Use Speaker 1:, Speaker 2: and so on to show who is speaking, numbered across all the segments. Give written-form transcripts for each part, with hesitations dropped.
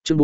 Speaker 1: chương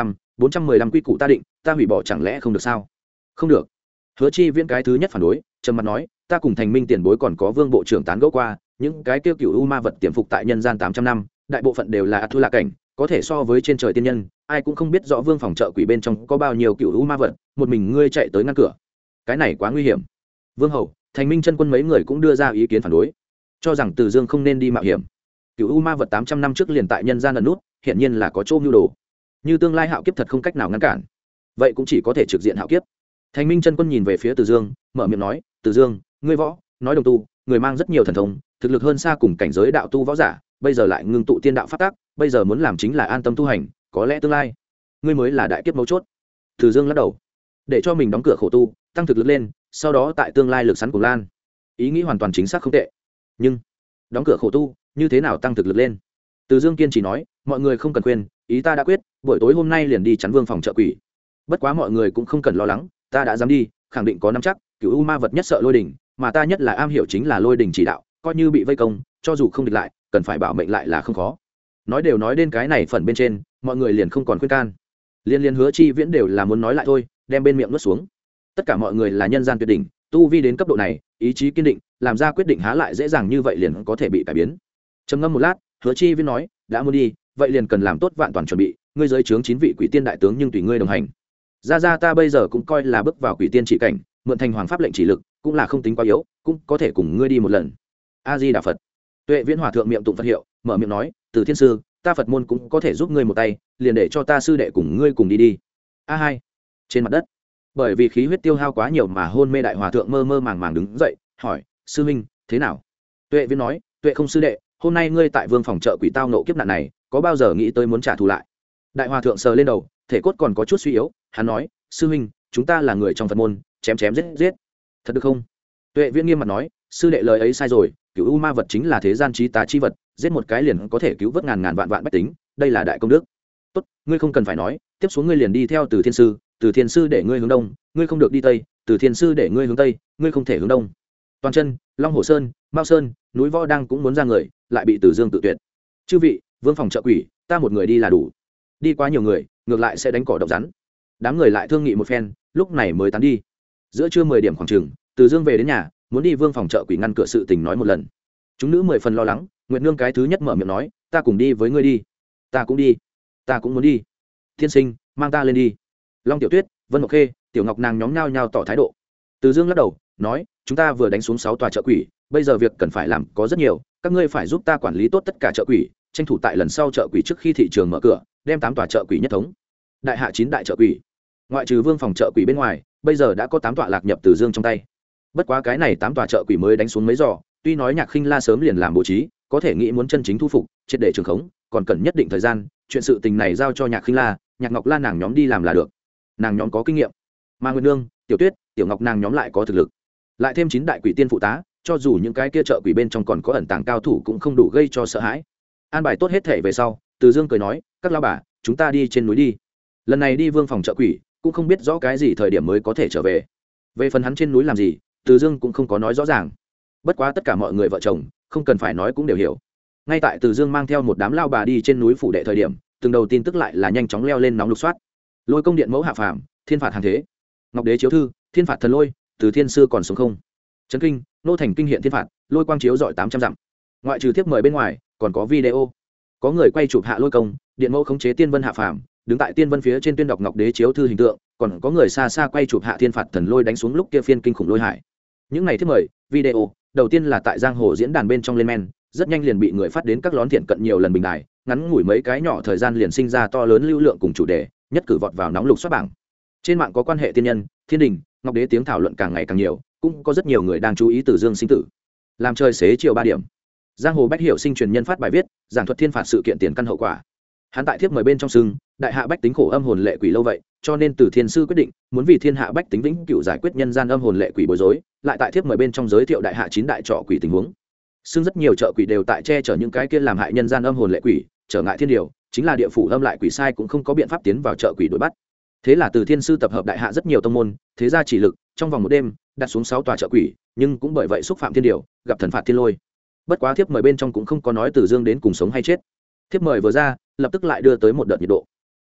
Speaker 1: 415 quy củ ta định, ta hủy bỏ chẳng lẽ không được sao? Không được. Hứa Chi Viễn cái thứ nhất phản đối, trầm mặt nói, ta cùng Thành Minh tiền bối còn có Vương bộ trưởng tán gẫu qua, những cái kia cựu u ma vật tiềm phục tại nhân gian 800 năm, đại bộ phận đều là thu lạc cảnh, có thể so với trên trời tiên nhân, ai cũng không biết rõ Vương phòng trợ quỷ bên trong có bao nhiêu cựu u ma vật, một mình ngươi chạy tới ngăn cửa, cái này quá nguy hiểm. Vương hầu, Thành Minh chân quân mấy người cũng đưa ra ý kiến phản đối, cho rằng Từ Dương không nên đi mạo hiểm. Cựu u ma vật 800 năm trước liền tại nhân gian ẩn nút, hiện nhiên là có chỗ mưu đồ. Như tương lai hạo kiếp thật không cách nào ngăn cản, vậy cũng chỉ có thể trực diện hạo kiếp. Thành Minh chân quân nhìn về phía Từ Dương, mở miệng nói, Từ Dương, ngươi võ nói đồng tu, người mang rất nhiều thần thông, thực lực hơn xa cùng cảnh giới đạo tu võ giả, bây giờ lại ngưng tụ tiên đạo pháp tác, bây giờ muốn làm chính là an tâm tu hành, có lẽ tương lai ngươi mới là đại kiếp mấu chốt. Từ Dương lắc đầu, để cho mình đóng cửa khổ tu, tăng thực lực lên, sau đó tại tương lai lực sắn cùng lan. Ý nghĩ hoàn toàn chính xác không tệ, nhưng đóng cửa khổ tu, như thế nào tăng thực lực lên? Từ Dương kiên trì nói, mọi người không cần khuyên, ý ta đã quyết, buổi tối hôm nay liền đi chắn Vương phòng trợ quỷ. Bất quá mọi người cũng không cần lo lắng, ta đã dám đi, khẳng định có nắm chắc. Cửu u ma vật nhất sợ lôi đỉnh, mà ta nhất là am hiểu chính là lôi đỉnh chỉ đạo, coi như bị vây công, cho dù không địch lại, cần phải bảo mệnh lại là không khó. Nói đều nói đến cái này phần bên trên, mọi người liền không còn khuyên can. Liên Hứa Chi Viễn đều là muốn nói lại thôi, đem bên miệng nuốt xuống. Tất cả mọi người là nhân gian tuyệt đỉnh, tu vi đến cấp độ này, ý chí kiên định, làm ra quyết định há lại dễ dàng như vậy liền có thể bị cải biến. Trầm ngâm một lát, Hứa Chi Viễn nói, đã muốn đi, vậy liền cần làm tốt vạn toàn chuẩn bị, ngươi dưới trướng 9 vị quỷ tiên đại tướng nhưng tùy ngươi đồng hành. Ra ta bây giờ cũng coi là bước vào quỷ tiên chỉ cảnh, mượn thành hoàng pháp lệnh chỉ lực, cũng là không tính quá yếu, cũng có thể cùng ngươi đi một lần. A Di Đà Phật. Tuệ Viễn hòa thượng miệng tụng Phật hiệu, mở miệng nói, Từ Thiên sư, ta Phật môn cũng có thể giúp ngươi một tay, liền để cho ta sư đệ cùng ngươi cùng đi. A hai. Trên mặt đất, bởi vì khí huyết tiêu hao quá nhiều mà hôn mê đại hòa thượng mơ mơ màng màng đứng dậy, hỏi, sư huynh, thế nào? Tuệ Viễn nói, Tuệ không sư đệ, hôm nay ngươi tại Vương phòng trợ quỷ tao nộ kiếp nạn này, có bao giờ nghĩ tới muốn trả thù lại? Đại hòa thượng sờ lên đầu, thể cốt còn có chút suy yếu, hắn nói, sư huynh, chúng ta là người trong Phật môn, chém giết, thật được không? Tuệ Viễn nghiêm mặt nói, sư đệ lời ấy sai rồi, cửu u ma vật chính là thế gian trí tà chi vật, giết một cái liền có thể cứu vớt ngàn vạn bách tính, đây là đại công đức. Tốt, ngươi không cần phải nói, tiếp xuống ngươi liền đi theo Từ Thiên sư để ngươi hướng đông, ngươi không được đi tây, Từ Thiên sư để ngươi hướng tây, ngươi không thể hướng đông. Toàn chân, Long Hồ Sơn, Mao Sơn, núi Võ đang cũng muốn ra người, lại bị Từ Dương tự tuyệt. Chư vị, Vương phòng trợ quỷ, ta một người đi là đủ, đi quá nhiều người ngược lại sẽ đánh cỏ độc rắn. Đám người lại thương nghị một phen, lúc này mới tán đi. Giữa trưa 10 điểm khoảng chừng, Từ Dương về đến nhà, muốn đi Vương phòng trợ quỷ ngăn cửa sự tình nói một lần. Chúng nữ 10 phần lo lắng, Nguyệt Nương cái thứ nhất mở miệng nói, ta cùng đi với ngươi đi. Ta cũng đi, ta cũng muốn đi. Thiên sinh, mang ta lên đi. Long Tiểu Tuyết, Vân Ngọc Khê, Tiểu Ngọc nàng nhóm nhau nhau tỏ thái độ. Từ Dương lắc đầu, nói, chúng ta vừa đánh xuống 6 tòa trợ quỷ, bây giờ việc cần phải làm có rất nhiều, các ngươi phải giúp ta quản lý tốt tất cả trợ quỷ, tranh thủ tại lần sau trợ quỷ trước khi thị trường mở cửa, đem 8 tòa trợ quỷ nhất thống. Đại hạ 9 đại trợ quỷ, ngoại trừ Vương phòng trợ quỷ bên ngoài, bây giờ đã có 8 tọa lạc nhập Từ Dương trong tay. Bất quá cái này 8 tòa trợ quỷ mới đánh xuống mấy giò, tuy nói Nhạc Khinh La sớm liền làm bố trí, có thể nghĩ muốn chân chính thu phục, triệt để trường khống, còn cần nhất định thời gian, chuyện sự tình này giao cho Nhạc Khinh La, Nhạc Ngọc La nàng nhóm đi làm là được. Nàng nhóm có kinh nghiệm, mà Nguyên Nương, Tiểu Tuyết, Tiểu Ngọc nàng nhóm lại có thực lực. Lại thêm 9 đại quỷ tiên phụ tá, cho dù những cái kia trợ quỷ bên trong còn có ẩn tàng cao thủ cũng không đủ gây cho sợ hãi. An bài tốt hết thể về sau, Từ Dương cười nói, các lão bà, chúng ta đi trên núi đi. Lần này đi Vương phòng trợ quỷ, cũng không biết rõ cái gì thời điểm mới có thể trở về. Về phần hắn trên núi làm gì, Từ Dương cũng không có nói rõ ràng. Bất quá tất cả mọi người vợ chồng, không cần phải nói cũng đều hiểu. Ngay tại Từ Dương mang theo một đám lao bà đi trên núi phủ đệ thời điểm, từng đầu tin tức lại là nhanh chóng leo lên nóng lục soát. Lôi công điện mẫu hạ phàm, thiên phạt hàng thế. Ngọc đế chiếu thư, thiên phạt thần lôi, Từ Thiên sư còn sống không? Trấn kinh, nô thành kinh hiện thiên phạt, lôi quang chiếu dọi 800 dặm. Ngoại trừ tiếp mời bên ngoài, còn có video. Có người quay chụp hạ lôi công, điện mẫu khống chế tiên vân hạ phàm, đứng tại tiên vân phía trên tuyên đọc Ngọc đế chiếu thư hình tượng, còn có người xa xa quay chụp hạ thiên phạt thần lôi đánh xuống lúc kia phiên kinh khủng lôi hải. Những này tiếp mời, video, đầu tiên là tại giang hồ diễn đàn bên trong lên men, rất nhanh liền bị người phát đến các lón thiện cận nhiều lần bình đài, ngắn ngủi mấy cái nhỏ thời gian liền sinh ra to lớn lưu lượng cùng chủ đề, nhất cử vọt vào nóng lục soát bảng. Trên mạng có quan hệ tiên nhân, thiên đình, Ngọc đế tiếng thảo luận càng ngày càng nhiều, cũng có rất nhiều người đang chú ý Từ Dương sinh tử. Làm trời xế chiều 3 điểm, giang hồ bách hiểu sinh truyền nhân phát bài viết, giảng thuật thiên phạt sự kiện tiền căn hậu quả. Hắn tại thiếp mời bên trong sưng, đại hạ bách tính khổ âm hồn lệ quỷ lâu vậy, cho nên Từ Thiên sư quyết định muốn vì thiên hạ bách tính vĩnh cửu giải quyết nhân gian âm hồn lệ quỷ bối rối, lại tại thiếp mời bên trong giới thiệu đại hạ 9 đại trọ quỷ tình huống. Sưng rất nhiều trợ quỷ đều tại che chở những cái kia làm hại nhân gian âm hồn lệ quỷ, trở ngại thiên điều, chính là địa phủ âm lại quỷ sai cũng không có biện pháp tiến vào trợ quỷ đuổi bắt. Thế là Từ Thiên sư tập hợp đại hạ rất nhiều tông môn, thế gia chỉ lực, trong vòng một đêm đặt xuống 6 tòa trợ quỷ, nhưng cũng bởi vậy xúc phạm thiên điều, gặp thần phạt thiên lôi. Bất quá thiếp mời bên trong cũng không có nói Từ Dương đến cùng sống hay chết. Thiếp mời vừa ra, lập tức lại đưa tới một đợt nhiệt độ.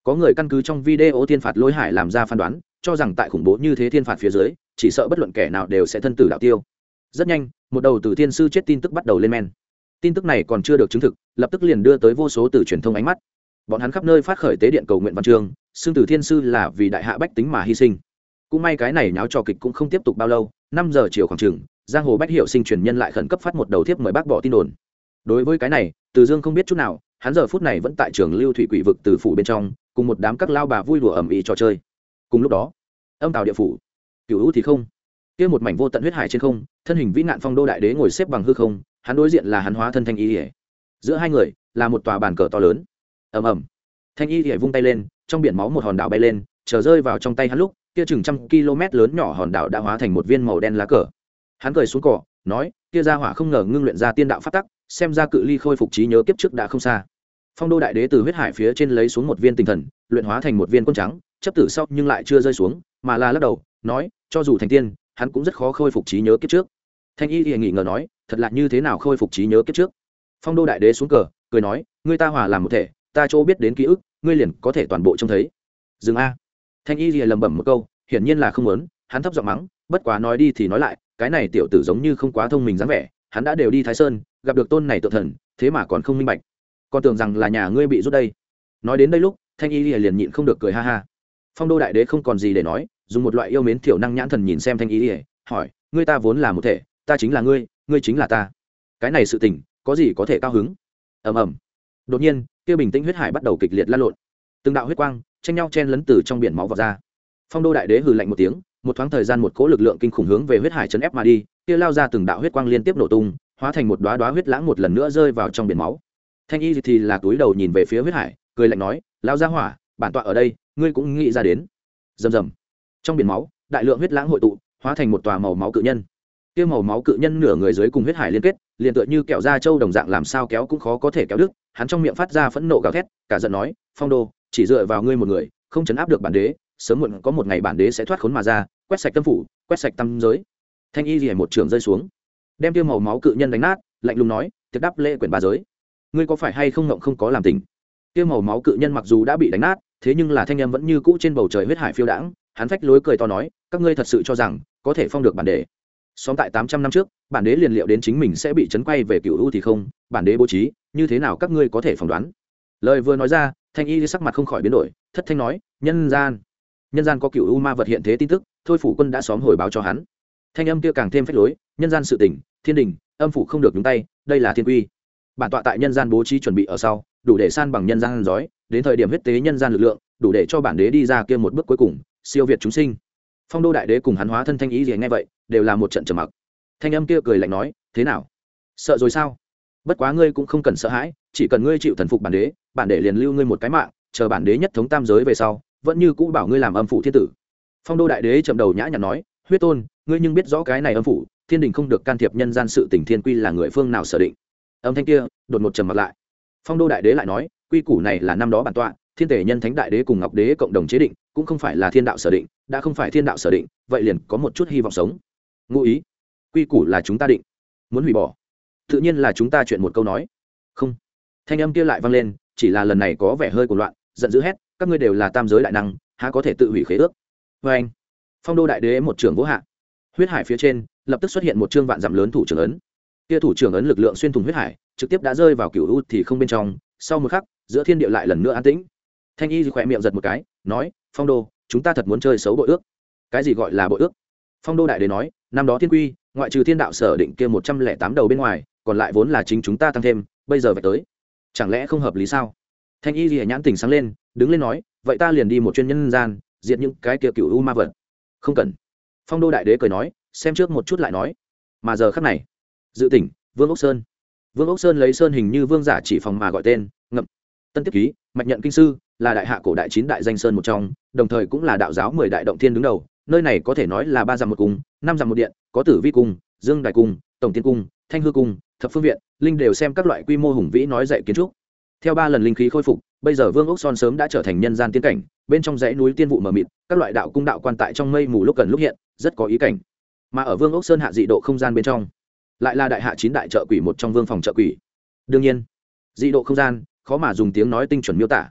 Speaker 1: Có người căn cứ trong video thiên phạt lôi hải làm ra phán đoán, cho rằng tại khủng bố như thế thiên phạt phía dưới, chỉ sợ bất luận kẻ nào đều sẽ thân tử đạo tiêu. Rất nhanh, một đầu từ thiên sư chết tin tức bắt đầu lên men. Tin tức này còn chưa được chứng thực, lập tức liền đưa tới vô số từ truyền thông ánh mắt. Bọn hắn khắp nơi phát khởi tế điện cầu nguyện văn chương, xưng Từ Thiên sư là vì đại hạ bách tính mà hy sinh. Cũng may cái này nháo trò kịch cũng không tiếp tục bao lâu, 5 giờ chiều khoảng chừng, giang hồ bách hiệu sinh truyền nhân lại khẩn cấp phát một đầu thiếp mời bác bỏ tin đồn. Đối với cái này, Từ Dương không biết chút nào, hắn giờ phút này vẫn tại trường lưu thủy quỷ vực từ phủ bên trong, cùng một đám các lao bà vui đùa ầm ĩ trò chơi. Cùng lúc đó, âm tào địa phủ, cửu u thì không, kia một mảnh vô tận huyết hải trên không, thân hình vĩ ngạn phong đô đại đế ngồi xếp bằng hư không, hắn đối diện là hắn hóa thân thanh y liễu. Giữa hai người là một tòa bàn cờ to lớn. Ầm ầm, thanh y liễu vung tay lên, trong biển máu một hòn đảo bay lên, chờ rơi vào trong tay hắn lúc, kia chừng 100 km lớn nhỏ hòn đảo đã hóa thành một viên màu đen lá cờ. Hắn cười xuống cỏ, nói, kia gia hỏa không ngờ ngưng luyện ra tiên đạo pháp tắc, xem ra cự ly khôi phục trí nhớ kiếp trước đã không xa. Phong đô đại đế từ huyết hải phía trên lấy xuống một viên tinh thần, luyện hóa thành một viên quân trắng, chấp tử sau nhưng lại chưa rơi xuống, mà là lắc đầu, nói, cho dù thành tiên, hắn cũng rất khó khôi phục trí nhớ kiếp trước. Thanh y thì nghỉ ngờ nói, thật là như thế nào khôi phục trí nhớ kiếp trước? Phong đô đại đế xuống cờ, cười nói, ngươi ta hòa làm một thể, ta chỗ biết đến ký ức, ngươi liền có thể toàn bộ trông thấy. Dừng a. Thanh y lìa lẩm bẩm một câu, hiển nhiên là không muốn, hắn thấp giọng mắng, bất quá nói đi thì nói lại, cái này tiểu tử giống như không quá thông minh dáng vẻ, hắn đã đều đi Thái Sơn, gặp được tôn này tự thần, thế mà còn không minh bạch, còn tưởng rằng là nhà ngươi bị rút đây. Nói đến đây lúc, Thanh y lìa liền nhịn không được cười ha ha. Phong đô đại đế không còn gì để nói, dùng một loại yêu mến thiểu năng nhãn thần nhìn xem Thanh y lìa, hỏi, ngươi ta vốn là một thể, ta chính là ngươi, ngươi chính là ta, cái này sự tình có gì có thể cao hứng? Ầm ầm. Đột nhiên, kia bình tĩnh huyết hải bắt đầu kịch liệt lan lộn, từng đạo huyết quang tranh nhau chen lấn từ trong biển máu vọt ra. Phong đô đại đế hừ lạnh một tiếng, một thoáng thời gian một cỗ lực lượng kinh khủng hướng về huyết hải chấn ép mà đi, kia lao ra từng đạo huyết quang liên tiếp nổ tung, hóa thành một đóa đóa huyết lãng một lần nữa rơi vào trong biển máu. Thanh y thì là túi đầu nhìn về phía huyết hải, cười lạnh nói, lao ra hỏa, bản tọa ở đây, ngươi cũng nghĩ ra đến. Rầm rầm. Trong biển máu, đại lượng huyết lãng hội tụ, hóa thành một tòa màu máu cự nhân. Kia màu máu cự nhân nửa người dưới cùng huyết hải liên kết, liền tựa như kẹo da trâu đồng dạng, làm sao kéo cũng khó có thể kéo đứt. Hắn trong miệng phát ra phẫn nộ gào thét, cả giận nói, Phong đô, chỉ dựa vào ngươi một người, không chấn áp được bản đế, sớm muộn có một ngày bản đế sẽ thoát khốn mà ra, quét sạch tâm phủ, quét sạch tâm giới. Thanh y liễu một trường rơi xuống, đem kia màu máu cự nhân đánh nát, lạnh lùng nói, tiệc đáp lễ quyển ba giới, ngươi có phải hay không ngộng không có làm tình? Kia màu máu cự nhân mặc dù đã bị đánh nát, thế nhưng là thanh âm vẫn như cũ trên bầu trời huyết hải phiêu đãng. Hắn phách lối cười to nói, các ngươi thật sự cho rằng có thể phong được bản đế? Xóm tại 800 năm trước, bản đế liền liệu đến chính mình sẽ bị chấn quay về cựu u thì không, bản đế bố trí như thế nào các ngươi có thể phỏng đoán? Lời vừa nói ra, thanh y sắc mặt không khỏi biến đổi, thất thanh nói, nhân gian có cựu u ma vật hiện thế tin tức, thôi phủ quân đã xóm hồi báo cho hắn. Thanh âm kia càng thêm phách lối, nhân gian sự tình, thiên đình âm phủ không được nhúng tay, đây là thiên quy. Bản tọa tại nhân gian bố trí chuẩn bị ở sau, đủ để san bằng nhân gian giói, đến thời điểm huyết tế nhân gian lực lượng, đủ để cho bản đế đi ra kia một bước cuối cùng, siêu việt chúng sinh. Phong đô đại đế cùng hắn hóa thân thanh ý gì nghe vậy, đều là một trận trầm mặc. Thanh âm kia cười lạnh nói, thế nào, sợ rồi sao? Bất quá ngươi cũng không cần sợ hãi, chỉ cần ngươi chịu thần phục bản đế liền lưu ngươi một cái mạng, chờ bản đế nhất thống tam giới về sau, vẫn như cũ bảo ngươi làm âm phủ thiên tử. Phong đô đại đế chậm đầu nhã nhặn nói, huyết tôn, ngươi nhưng biết rõ cái này âm phủ thiên đình không được can thiệp nhân gian sự tình, thiên quy là người phương nào sở định? Âm thanh kia đột ngột trầm mặc lại. Phong đô đại đế lại nói, quy củ này là năm đó bản tọa thiên tể nhân thánh đại đế cùng ngọc đế cộng đồng chế định, cũng không phải là thiên đạo sở định, đã không phải thiên đạo sở định, vậy liền có một chút hy vọng sống. Ngụ ý, quy củ là chúng ta định, muốn hủy bỏ tự nhiên là chúng ta chuyện một câu nói. Không. Thanh âm kia lại vang lên, chỉ là lần này có vẻ hơi cuồng loạn, giận dữ hét, các ngươi đều là tam giới đại năng, há có thể tự hủy khế ước? Vê anh. Phong đô đại đế một trường vỗ hạ, huyết hải phía trên lập tức xuất hiện một trương vạn dặm lớn thủ trưởng ấn. Kia thủ trưởng ấn lực lượng xuyên thủng huyết hải, trực tiếp đã rơi vào cửu u thì không bên trong. Sau một khắc, giữa thiên địa lại lần nữa an tĩnh. Thanh y khỏe miệng giật một cái, nói, Phong đô, chúng ta thật muốn chơi xấu bội ước. Cái gì gọi là bội ước? Phong đô đại đế nói, năm đó thiên quy, ngoại trừ thiên đạo sở định kia 108 đầu bên ngoài, còn lại vốn là chính chúng ta tăng thêm, bây giờ phải tới, chẳng lẽ không hợp lý sao? Thanh y lìa nhãn tỉnh sáng lên, đứng lên nói, vậy ta liền đi một chuyên nhân gian, diệt những cái kia cửu u ma vật. Không cần. Phong đô đại đế cười nói, xem trước một chút lại nói. Mà giờ khắc này, dự tỉnh Vương Ốc Sơn. Vương Ốc Sơn lấy sơn hình như vương giả chỉ phòng mà gọi tên, Ngậm Tân tiếp ký, mạch nhận kinh sư, là đại hạ cổ đại 9 đại danh sơn một trong, đồng thời cũng là đạo giáo 10 đại động thiên đứng đầu. Nơi này có thể nói là 3 dặm một cung, 5 dặm một điện, có Tử Vi cung, Dương Đài cung, Tổng Tiên cung, Thanh Hư cung, Thập Phương viện, linh đều xem các loại quy mô hùng vĩ nói dạy kiến trúc. Theo 3 lần linh khí khôi phục, bây giờ Vương Ốc Son sớm đã trở thành nhân gian tiên cảnh, bên trong dãy núi tiên vụ mờ mịt, các loại đạo cung đạo quan tại trong mây mù lúc gần lúc hiện, rất có ý cảnh. Mà ở Vương Ốc Sơn hạ dị độ không gian bên trong, lại là đại hạ 9 đại trợ quỷ một trong vương phòng trợ quỷ. Đương nhiên, dị độ không gian khó mà dùng tiếng nói tinh chuẩn miêu tả,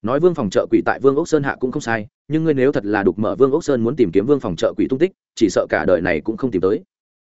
Speaker 1: nói vương phòng trợ quỷ tại vương ốc sơn hạ cũng không sai, nhưng ngươi nếu thật là đục mở vương ốc sơn muốn tìm kiếm vương phòng trợ quỷ tung tích, chỉ sợ cả đời này cũng không tìm tới.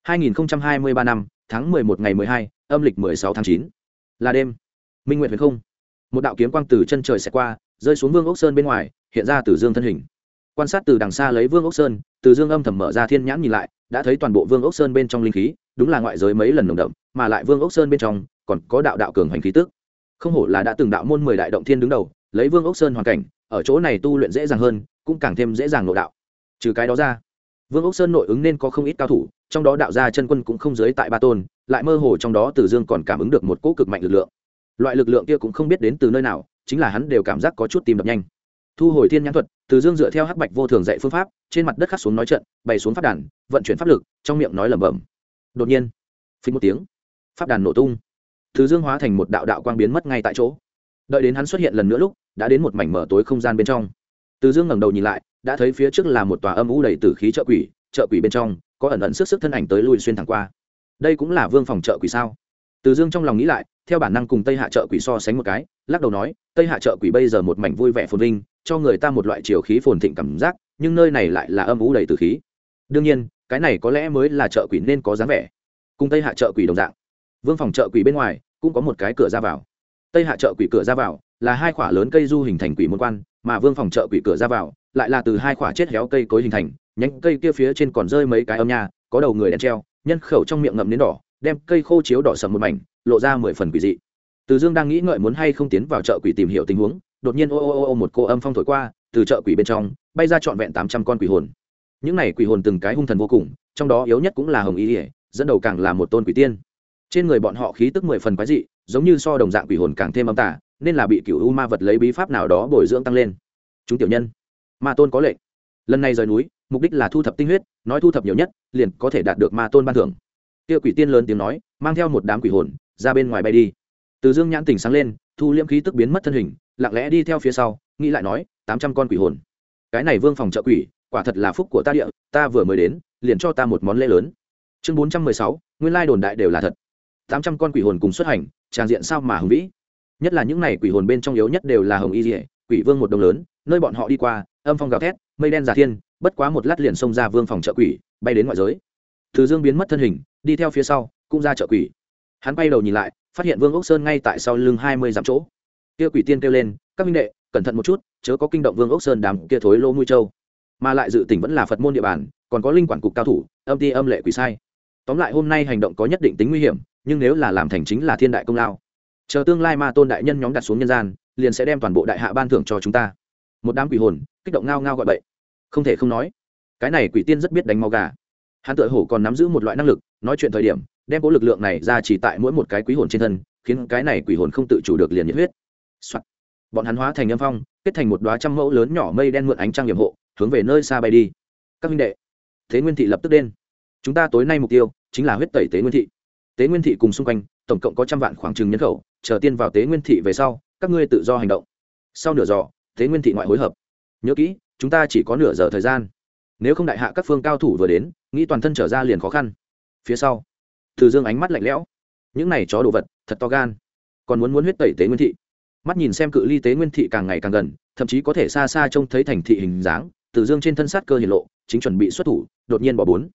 Speaker 1: 2023 năm tháng 11 ngày 12, âm lịch 16 tháng 9. Là đêm. Minh nguyệt huyền không. Một đạo kiếm quang từ chân trời xẹt qua, rơi xuống vương ốc sơn bên ngoài, hiện ra Từ Dương thân hình. Quan sát từ đằng xa lấy vương ốc sơn, Từ Dương âm thầm mở ra thiên nhãn nhìn lại, đã thấy toàn bộ vương ốc sơn bên trong linh khí, đúng là ngoại giới mấy lần nồng đậm, mà lại vương ốc sơn bên trong còn có đạo đạo cường hành khí tức. Không hổ là đã từng đạo môn 10 đại động thiên đứng đầu, lấy vương ốc sơn hoàn cảnh, ở chỗ này tu luyện dễ dàng hơn, cũng càng thêm dễ dàng nội đạo. Trừ cái đó ra, vương ốc sơn nội ứng nên có không ít cao thủ, trong đó đạo gia chân quân cũng không dưới tại 3 tôn, lại mơ hồ trong đó Từ Dương còn cảm ứng được một cỗ cực mạnh lực lượng. Loại lực lượng kia cũng không biết đến từ nơi nào, chính là hắn đều cảm giác có chút tim đập nhanh. Thu hồi thiên nhãn thuật, Từ Dương dựa theo hắc bạch vô thường dạy phương pháp, trên mặt đất khắc xuống nói trận, bày xuống pháp đàn, vận chuyển pháp lực, trong miệng nói lẩm bẩm. Đột nhiên, phình một tiếng, pháp đàn nổ tung. Từ Dương hóa thành một đạo đạo quang biến mất ngay tại chỗ. Đợi đến hắn xuất hiện lần nữa lúc, đã đến một mảnh mở tối không gian bên trong. Từ Dương ngẩng đầu nhìn lại, đã thấy phía trước là một tòa âm u đầy tử khí chợ quỷ bên trong có ẩn ẩn sức thân ảnh tới lui xuyên thẳng qua. Đây cũng là vương phòng chợ quỷ sao? Từ Dương trong lòng nghĩ lại, theo bản năng cùng Tây Hạ chợ quỷ so sánh một cái, lắc đầu nói, Tây Hạ chợ quỷ bây giờ một mảnh vui vẻ phồn vinh, cho người ta một loại chiều khí phồn thịnh cảm giác, nhưng nơi này lại là âm u đầy tử khí. Đương nhiên, cái này có lẽ mới là chợ quỷ nên có dáng vẻ. Cùng Tây Hạ chợ quỷ đồng dạng, vương phòng chợ quỷ bên ngoài cũng có một cái cửa ra vào. Tây Hạ chợ quỷ cửa ra vào là hai khỏa lớn cây du hình thành quỷ môn quan, mà vương phòng chợ quỷ cửa ra vào lại là từ hai khỏa chết héo cây cối hình thành, nhánh cây kia phía trên còn rơi mấy cái âm nha, có đầu người đen treo, nhân khẩu trong miệng ngậm nến đỏ, đem cây khô chiếu đỏ sầm một mảnh, lộ ra 10 phần quỷ dị. Từ Dương đang nghĩ ngợi muốn hay không tiến vào chợ quỷ tìm hiểu tình huống, đột nhiên một cô âm phong thổi qua, từ chợ quỷ bên trong bay ra trọn vẹn 800 con quỷ hồn. Những này quỷ hồn từng cái hung thần vô cùng, trong đó yếu nhất cũng là Hồng Y Liễu, dẫn đầu càng là một tôn quỷ tiên. Trên người bọn họ khí tức 10 phần quái dị, giống như so đồng dạng quỷ hồn càng thêm âm tà, nên là bị cửu u ma vật lấy bí pháp nào đó bồi dưỡng tăng lên. Chúng tiểu nhân, ma tôn có lệnh, lần này rời núi, mục đích là thu thập tinh huyết, nói thu thập nhiều nhất, liền có thể đạt được ma tôn ban thưởng. Kia quỷ tiên lớn tiếng nói, mang theo một đám quỷ hồn ra bên ngoài bay đi. Từ Dương nhãn tỉnh sáng lên, thu liễm khí tức biến mất thân hình, lặng lẽ đi theo phía sau, nghĩ lại nói, 800 con quỷ hồn, cái này vương phòng chợ quỷ, quả thật là phúc của ta địa, ta vừa mới đến, liền cho ta một món lễ lớn. Chương 416, nguyên lai đồn đại đều là thật. 800 con quỷ hồn cùng xuất hành, tràng diện sao mà hùng vĩ. Nhất là những này quỷ hồn bên trong yếu nhất đều là Hồng Y Liễu, quỷ vương một đồng lớn, nơi bọn họ đi qua, âm phong gào thét, mây đen giả thiên, bất quá một lát liền xông ra vương phòng chợ quỷ, bay đến ngoại giới. Từ Dương biến mất thân hình, đi theo phía sau, cũng ra chợ quỷ. Hắn bay đầu nhìn lại, phát hiện Vương Ốc Sơn ngay tại sau lưng 20 dặm chỗ. Kia quỷ tiên kêu lên, các minh đệ, cẩn thận một chút, chớ có kinh động Vương Ốc Sơn đám kia thối lô mũi trâu. Mà lại dự tỉnh vẫn là Phật môn địa bàn, còn có linh quản cục cao thủ, âm ti âm lệ quỷ sai. Tóm lại hôm nay hành động có nhất định tính nguy hiểm, nhưng nếu là làm thành chính là thiên đại công lao. Chờ tương lai ma tôn đại nhân nhóm đặt xuống nhân gian, liền sẽ đem toàn bộ đại hạ ban thưởng cho chúng ta. Một đám quỷ hồn kích động ngao ngao gọi bậy. Không thể không nói, cái này quỷ tiên rất biết đánh máu gà. Hắn tựa hồ còn nắm giữ một loại năng lực, nói chuyện thời điểm đem cố lực lượng này ra chỉ tại mỗi một cái quỷ hồn trên thân, khiến cái này quỷ hồn không tự chủ được liền nhiệt huyết. Bọn hắn hóa thành âm phong, kết thành một đóa trăm mẫu lớn nhỏ mây đen mượn ánh trăng yểm hộ, hướng về nơi xa bay đi. Các huynh đệ, Tế Nguyên thị lập tức đến. Chúng ta tối nay mục tiêu chính là huyết tẩy Tế Nguyên thị. Tế Nguyên thị cùng xung quanh tổng cộng có 100 vạn khoảng chừng nhân khẩu, chờ tiên vào Tế Nguyên thị về sau, các ngươi tự do hành động. Sau nửa giờ, Tế Nguyên thị ngoại hối hợp. Nhớ kỹ, chúng ta chỉ có nửa giờ thời gian. Nếu không đại hạ các phương cao thủ vừa đến, nghĩ toàn thân trở ra liền khó khăn. Phía sau, Từ Dương ánh mắt lạnh lẽo. Những này chó đồ vật, thật to gan, còn muốn huyết tẩy Tế Nguyên thị. Mắt nhìn xem cự ly Tế Nguyên thị càng ngày càng gần, thậm chí có thể xa xa trông thấy thành thị hình dáng, Từ Dương trên thân sát cơ hiển lộ, chính chuẩn bị xuất thủ, đột nhiên bỏ bốn.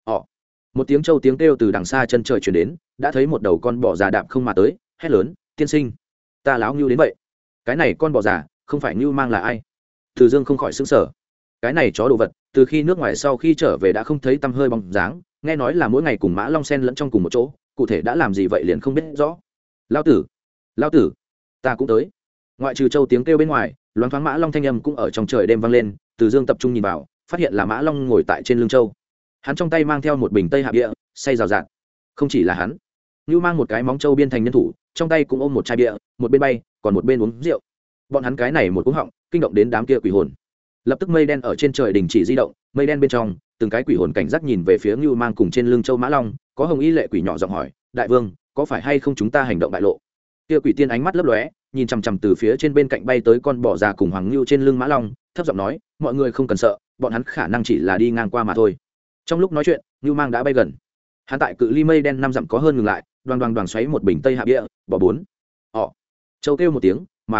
Speaker 1: Một tiếng trâu tiếng kêu từ đằng xa chân trời truyền đến, đã thấy một đầu con bò già đạp không mà tới, hét lớn, tiên sinh, ta láo ngưu đến vậy. Cái này con bò già, không phải ngưu mang là ai? Từ Dương không khỏi sững sờ. Cái này chó đồ vật, từ khi nước ngoài sau khi trở về đã không thấy tăm hơi bóng dáng, nghe nói là mỗi ngày cùng Mã Long xen lẫn trong cùng một chỗ, cụ thể đã làm gì vậy liền không biết rõ. Lão tử, ta cũng tới. Ngoại trừ trâu tiếng kêu bên ngoài, loáng thoáng Mã Long thanh âm cũng ở trong trời đêm vang lên, Từ Dương tập trung nhìn vào, phát hiện là Mã Long ngồi tại trên lưng trâu. Hắn trong tay mang theo một bình tây hạ bia, say rào rạt. Không chỉ là hắn, Nưu mang một cái móng trâu biên thành nhân thủ, trong tay cũng ôm một chai bia, một bên bay, còn một bên uống rượu. Bọn hắn cái này một cú họng, kinh động đến đám kia quỷ hồn. Lập tức mây đen ở trên trời đình chỉ di động, mây đen bên trong, từng cái quỷ hồn cảnh giác nhìn về phía Nưu mang cùng trên lưng châu Mã Long, có Hồng Y lệ quỷ nhỏ giọng hỏi, đại vương, có phải hay không chúng ta hành động bại lộ? Kia quỷ tiên ánh mắt lấp lóe, nhìn chằm chằm từ phía trên bên cạnh bay tới con bò già cùng Hoàng Nưu trên lưng Mã Long, thấp giọng nói, mọi người không cần sợ, bọn hắn khả năng chỉ là đi ngang qua mà thôi. Trong lúc nói chuyện, Nưu mang đã bay gần. Hắn tại cự ly mây đen 5 dặm có hơn ngừng lại, đoàng xoáy một bình tây hạ bia, bỏ bốn. Châu kêu một tiếng, mắng,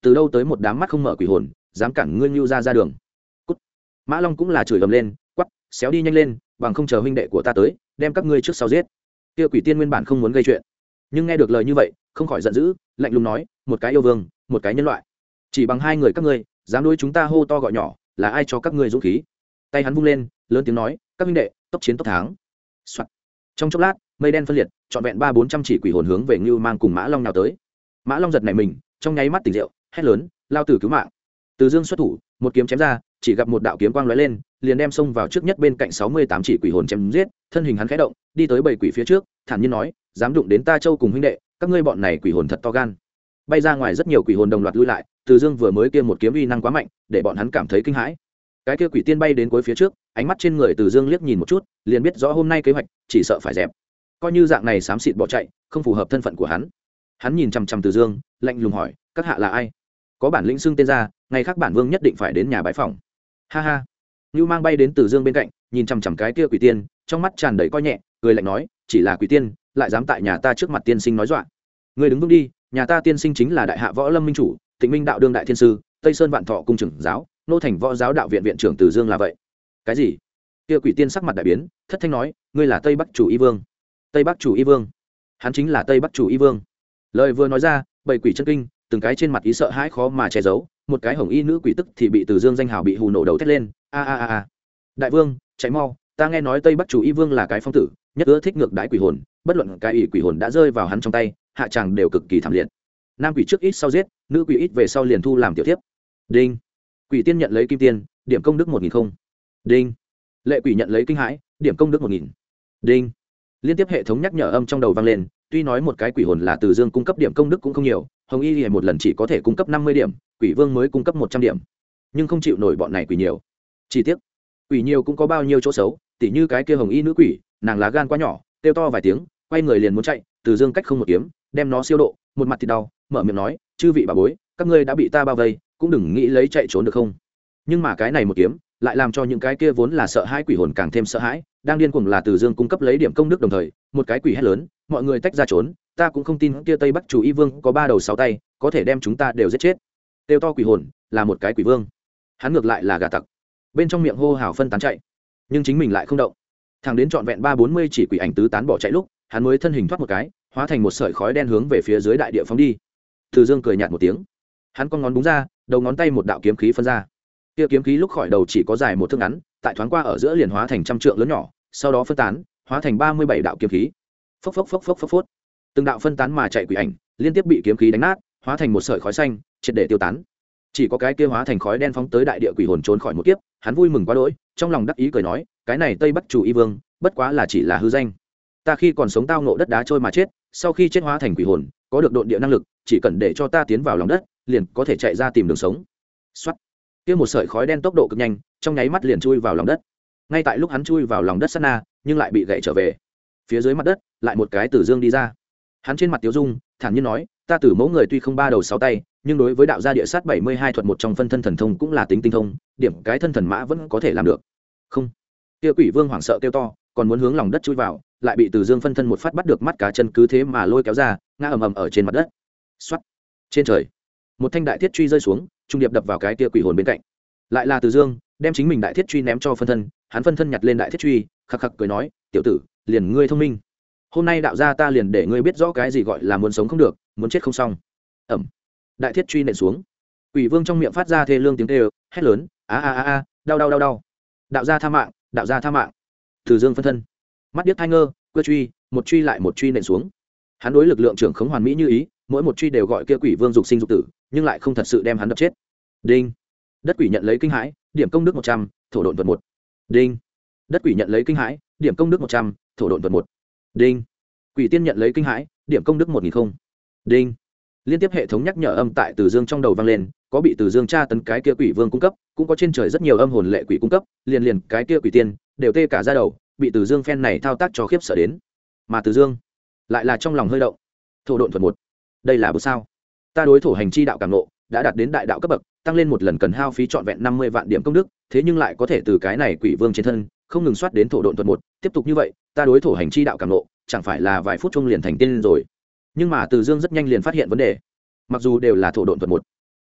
Speaker 1: từ đâu tới một đám mắt không mở quỷ hồn dám cản ngươi Ngưu ra đường. Cút. Mã Long cũng là chửi ầm lên, quắp, xéo đi nhanh lên, bằng không chờ huynh đệ của ta tới đem các ngươi trước sau giết. Kia quỷ tiên nguyên bản không muốn gây chuyện, nhưng nghe được lời như vậy không khỏi giận dữ, lạnh lùng nói, một cái yêu vương, một cái nhân loại, chỉ bằng hai người các ngươi dám đối chúng ta hô to gọi nhỏ, là ai cho các ngươi dũng khí? Tay hắn vung lên, lớn tiếng nói, các huynh đệ, tốc chiến tốc thắng. Trong chốc lát mây đen phân liệt, trọn vẹn 300-400 chỉ quỷ hồn hướng về Ngưu Mang cùng Mã Long nào tới. Mã Long giật nảy mình, trong nháy mắt tỉnh rượu, hét lớn, lao tử cứu mạng. Từ Dương xuất thủ, một kiếm chém ra, chỉ gặp một đạo kiếm quang lóe lên, liền đem xông vào trước nhất bên cạnh 68 chỉ quỷ hồn chém giết. Thân hình hắn khẽ động, đi tới bảy quỷ phía trước, thản nhiên nói, dám đụng đến ta Châu cùng huynh đệ, các ngươi bọn này quỷ hồn thật to gan. Bay ra ngoài rất nhiều quỷ hồn đồng loạt lui lại. Từ Dương vừa mới kia một kiếm uy năng quá mạnh, để bọn hắn cảm thấy kinh hãi. Cái kia quỷ tiên bay đến cuối phía trước, ánh mắt trên người Từ Dương liếc nhìn một chút, liền biết rõ hôm nay kế hoạch chỉ sợ phải dẹp. Coi như dạng này xám xịt bỏ chạy, không phù hợp thân phận của hắn. Hắn nhìn chằm chằm Từ Dương, lạnh lùng hỏi, các hạ là ai? Có bản lĩnh xưng tên ra, ngày khác bản vương nhất định phải đến nhà bái phòng. Ha ha. Nưu Mang bay đến Từ Dương bên cạnh, nhìn chằm chằm cái kia quỷ tiên, trong mắt tràn đầy coi nhẹ, cười lạnh nói, chỉ là quỷ tiên, lại dám tại nhà ta trước mặt tiên sinh nói dọa. Ngươi đứng vững đi, nhà ta tiên sinh chính là đại hạ võ lâm minh chủ, Tịnh Minh đạo đương đại thiên sư, Tây Sơn Vạn Thọ cung trưởng giáo, nô thành võ giáo đạo viện viện trưởng Từ Dương là vậy. Cái gì? Kia quỷ tiên sắc mặt đại biến, thất thanh nói, ngươi là Tây Bắc chủ y vương. Tây Bắc chủ y vương? Hắn chính là Tây Bắc chủ y vương. Lời vừa nói ra, bảy quỷ chân kinh, từng cái trên mặt ý sợ hãi khó mà che giấu, một cái hồng y nữ quỷ tức thì bị Từ Dương danh hào bị hù nổ đầu thét lên, a. Đại vương, chạy mau, ta nghe nói Tây Bắc chủ y vương là cái phong tử, nhất ưa thích ngược đãi quỷ hồn, bất luận cái ỷ quỷ hồn đã rơi vào hắn trong tay, hạ chàng đều cực kỳ thảm liệt. Nam quỷ trước ít sau giết, nữ quỷ ít về sau liền thu làm tiểu thiếp. Đinh. Quỷ tiên nhận lấy kim tiền, điểm công đức 1000 không. Đinh. Lệ quỷ nhận lấy kinh hãi, điểm công đức 1000. Đinh. Liên tiếp hệ thống nhắc nhở âm trong đầu vang lên, tuy nói một cái quỷ hồn là Từ Dương cung cấp điểm công đức cũng không nhiều, hồng y liền một lần chỉ có thể cung cấp 50 điểm, quỷ vương mới cung cấp 100 điểm, nhưng không chịu nổi bọn này quỷ nhiều. Chi tiết, quỷ nhiều cũng có bao nhiêu chỗ xấu, tỉ như cái kia hồng y nữ quỷ, nàng lá gan quá nhỏ, kêu to vài tiếng, quay người liền muốn chạy, Từ Dương cách không một kiếm, đem nó siêu độ, một mặt thì đau, mở miệng nói, chư vị bà bối, các ngươi đã bị ta bao vây, cũng đừng nghĩ lấy chạy trốn được không? Nhưng mà cái này một kiếm lại làm cho những cái kia vốn là sợ hãi quỷ hồn càng thêm sợ hãi, đang điên cuồng là Từ Dương cung cấp lấy điểm công đức đồng thời, một cái quỷ hét lớn, mọi người tách ra trốn, ta cũng không tin kia Tây Bắc chủ y vương có 3 đầu 6 tay, có thể đem chúng ta đều giết chết. Tiêu to quỷ hồn là một cái quỷ vương, hắn ngược lại là gà tặc, bên trong miệng hô hào phân tán chạy, nhưng chính mình lại không động. Thằng đến trọn vẹn 340 chỉ quỷ ảnh tứ tán bỏ chạy lúc, hắn mới thân hình thoát một cái, hóa thành một sợi khói đen hướng về phía dưới đại địa phóng đi. Từ Dương cười nhạt một tiếng, hắn con ngón búng ra, đầu ngón tay một đạo kiếm khí phân ra. Kia kiếm khí lúc khỏi đầu chỉ có dài một thước ngắn, tại thoáng qua ở giữa liền hóa thành trăm trượng lớn nhỏ, sau đó phân tán, hóa thành 37 đạo kiếm khí. Phốc phốc phốc phốc phốc phốt. Từng đạo phân tán mà chạy quỷ ảnh, liên tiếp bị kiếm khí đánh nát, hóa thành một sợi khói xanh, triệt để tiêu tán. Chỉ có cái kia hóa thành khói đen phóng tới đại địa quỷ hồn trốn khỏi một kiếp, hắn vui mừng quá đỗi, trong lòng đắc ý cười nói, cái này Tây Bắc chủ y vương, bất quá là chỉ là hư danh. Ta khi còn sống tao ngộ đất đá trôi mà chết, sau khi chết hóa thành quỷ hồn, có được độn địa năng lực, chỉ cần để cho ta tiến vào lòng đất, liền có thể chạy ra tìm đường sống. Soát. Kia một sợi khói đen tốc độ cực nhanh, trong nháy mắt liền chui vào lòng đất. Ngay tại lúc hắn chui vào lòng đất sát na, nhưng lại bị gãy trở về. Phía dưới mặt đất, lại một cái Từ Dương đi ra. Hắn trên mặt tiếu dung, thản nhiên nói, ta Tử mẫu người tuy không 3 đầu 6 tay, nhưng đối với đạo gia địa sát 72 thuật một trong phân thân thần thông cũng là tính tinh thông, điểm cái thân thần mã vẫn có thể làm được. Không. Kia quỷ vương hoảng sợ kêu to, còn muốn hướng lòng đất chui vào, lại bị Từ Dương phân thân một phát bắt được mắt cá chân, cứ thế mà lôi kéo ra, ngã ầm ầm ở trên mặt đất. Soát. Trên trời, một thanh đại thiết truy rơi xuống, trung điệp đập vào cái kia quỷ hồn bên cạnh. Lại là Từ Dương, đem chính mình đại thiết truy ném cho phân thân, hắn phân thân nhặt lên đại thiết truy, khắc khắc cười nói, tiểu tử, liền ngươi thông minh. Hôm nay đạo gia ta liền để ngươi biết rõ cái gì gọi là muốn sống không được, muốn chết không xong. Ẩm. Đại thiết truy nện xuống. Quỷ vương trong miệng phát ra thê lương tiếng kêu, hét lớn, a, đau. Đạo gia tha mạng, đạo gia tha mạng. Từ Dương phân thân, mắt điếc tai ngơ, quơ truy, một truy lại một truy nện xuống. Hắn đối lực lượng trưởng khống hoàn mỹ như ý, mỗi một truy đều gọi kia quỷ vương dục sinh dục tử, nhưng lại không thật sự đem hắn đập chết. Đinh. Đất quỷ nhận lấy kinh hãi, điểm công đức 100, thổ độn thuật 1. Đinh. Đất quỷ nhận lấy kinh hãi, điểm công đức 100, thổ độn thuật 1. Đinh. Quỷ tiên nhận lấy kinh hãi, điểm công đức 1000 không. Đinh. Liên tiếp hệ thống nhắc nhở âm tại Từ Dương trong đầu vang lên, có bị Từ Dương tra tấn cái kia quỷ vương cung cấp, cũng có trên trời rất nhiều âm hồn lệ quỷ cung cấp, liền cái kia quỷ tiên đều tê cả da đầu, bị Từ Dương phen này thao tác cho khiếp sợ đến. Mà Từ Dương lại là trong lòng hơi động. Thổ độn thuật 1. Đây là bữa sao? Ta đối thổ hành chi đạo cảm ngộ đã đạt đến đại đạo cấp bậc, tăng lên một lần cần hao phí trọn vẹn 50 vạn điểm công đức, thế nhưng lại có thể từ cái này quỷ vương trên thân không ngừng soát đến thổ độn thuật 1, tiếp tục như vậy, ta đối thổ hành chi đạo cảm ngộ chẳng phải là vài phút chung liền thành tiên rồi. Nhưng mà Từ Dương rất nhanh liền phát hiện vấn đề. Mặc dù đều là thổ độn thuật 1,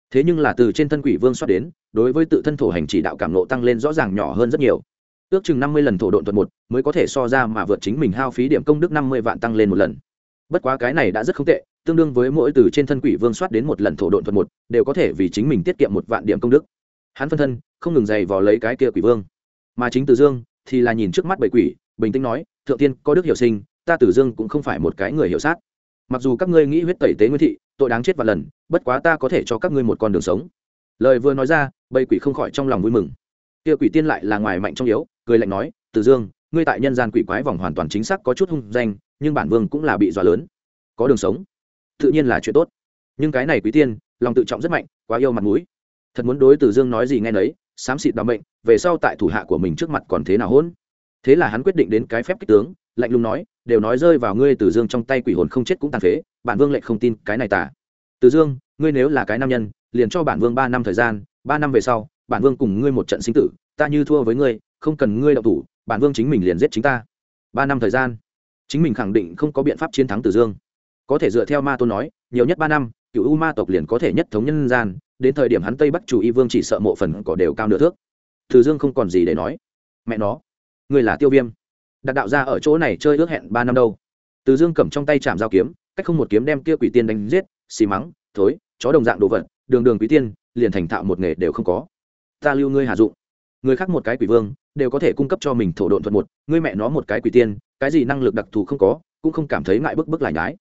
Speaker 1: thế nhưng là từ trên thân quỷ vương xoát đến, đối với tự thân thổ hành chỉ đạo cảm nộ tăng lên rõ ràng nhỏ hơn rất nhiều, ước chừng 50 lần thổ độn thuật một mới có thể so ra mà vượt chính mình hao phí điểm công đức 50 vạn tăng lên một lần. Bất quá cái này đã rất không tệ, tương đương với mỗi từ trên thân quỷ vương soát đến một lần thổ độn thuật một đều có thể vì chính mình tiết kiệm 1 vạn điểm công đức. Hắn phân thân không ngừng giày vò lấy cái kia quỷ vương, mà chính Từ Dương thì là nhìn trước mắt bầy quỷ, bình tĩnh nói, thượng tiên có đức hiểu sinh, ta Từ Dương cũng không phải một cái người hiểu sát. Mặc dù các ngươi nghĩ huyết tẩy tế nguyên thị, tội đáng chết vạn lần, bất quá ta có thể cho các ngươi một con đường sống. Lời vừa nói ra, bầy quỷ không khỏi trong lòng vui mừng. Kia quỷ tiên lại là ngoài mạnh trong yếu, cười lạnh nói, Từ Dương, ngươi tại nhân gian quỷ quái vòng hoàn toàn chính xác có chút hung danh, nhưng bản vương cũng là bị dọa lớn, có đường sống tự nhiên là chuyện tốt, nhưng cái này quý tiên lòng tự trọng rất mạnh, quá yêu mặt mũi, thật muốn đối Từ Dương nói gì nghe nấy, xám xịt đảm mệnh, về sau tại thủ hạ của mình trước mặt còn thế nào hỗn. Thế là hắn quyết định đến cái phép kích tướng, lạnh lùng nói, đều nói rơi vào ngươi Từ Dương trong tay quỷ hồn không chết cũng tàn phế, bản vương lại không tin cái này tả. Từ Dương, ngươi nếu là cái nam nhân, liền cho bản vương 3 năm thời gian, 3 năm về sau, bản vương cùng ngươi một trận sinh tử, ta như thua với ngươi, không cần ngươi động thủ, bản vương chính mình liền giết chính ta. 3 năm thời gian, chính mình khẳng định không có biện pháp chiến thắng Từ Dương, có thể dựa theo ma tôn nói, nhiều nhất 3 năm, cựu u ma tộc liền có thể nhất thống nhân gian, đến thời điểm hắn Tây Bắc chủ y vương chỉ sợ mộ phần cỏ đều cao nửa thước. Từ Dương không còn gì để nói. Mẹ nó, ngươi là Tiêu Viêm, đặt đạo ra ở chỗ này chơi ước hẹn 3 năm đâu. Từ Dương cầm trong tay chạm dao kiếm, cách không một kiếm đem kia quỷ tiên đánh giết, xì mắng, thối, chó đồng dạng đồ vật, đường đường quý tiên, liền thành thạo một nghề đều không có. Ta lưu ngươi hạ dụng. Người khác một cái quỷ vương đều có thể cung cấp cho mình thổ độn thuật một, ngươi mẹ nó một cái quỷ tiên, cái gì năng lực đặc thù không có, cũng không cảm thấy ngại bức lại nhái.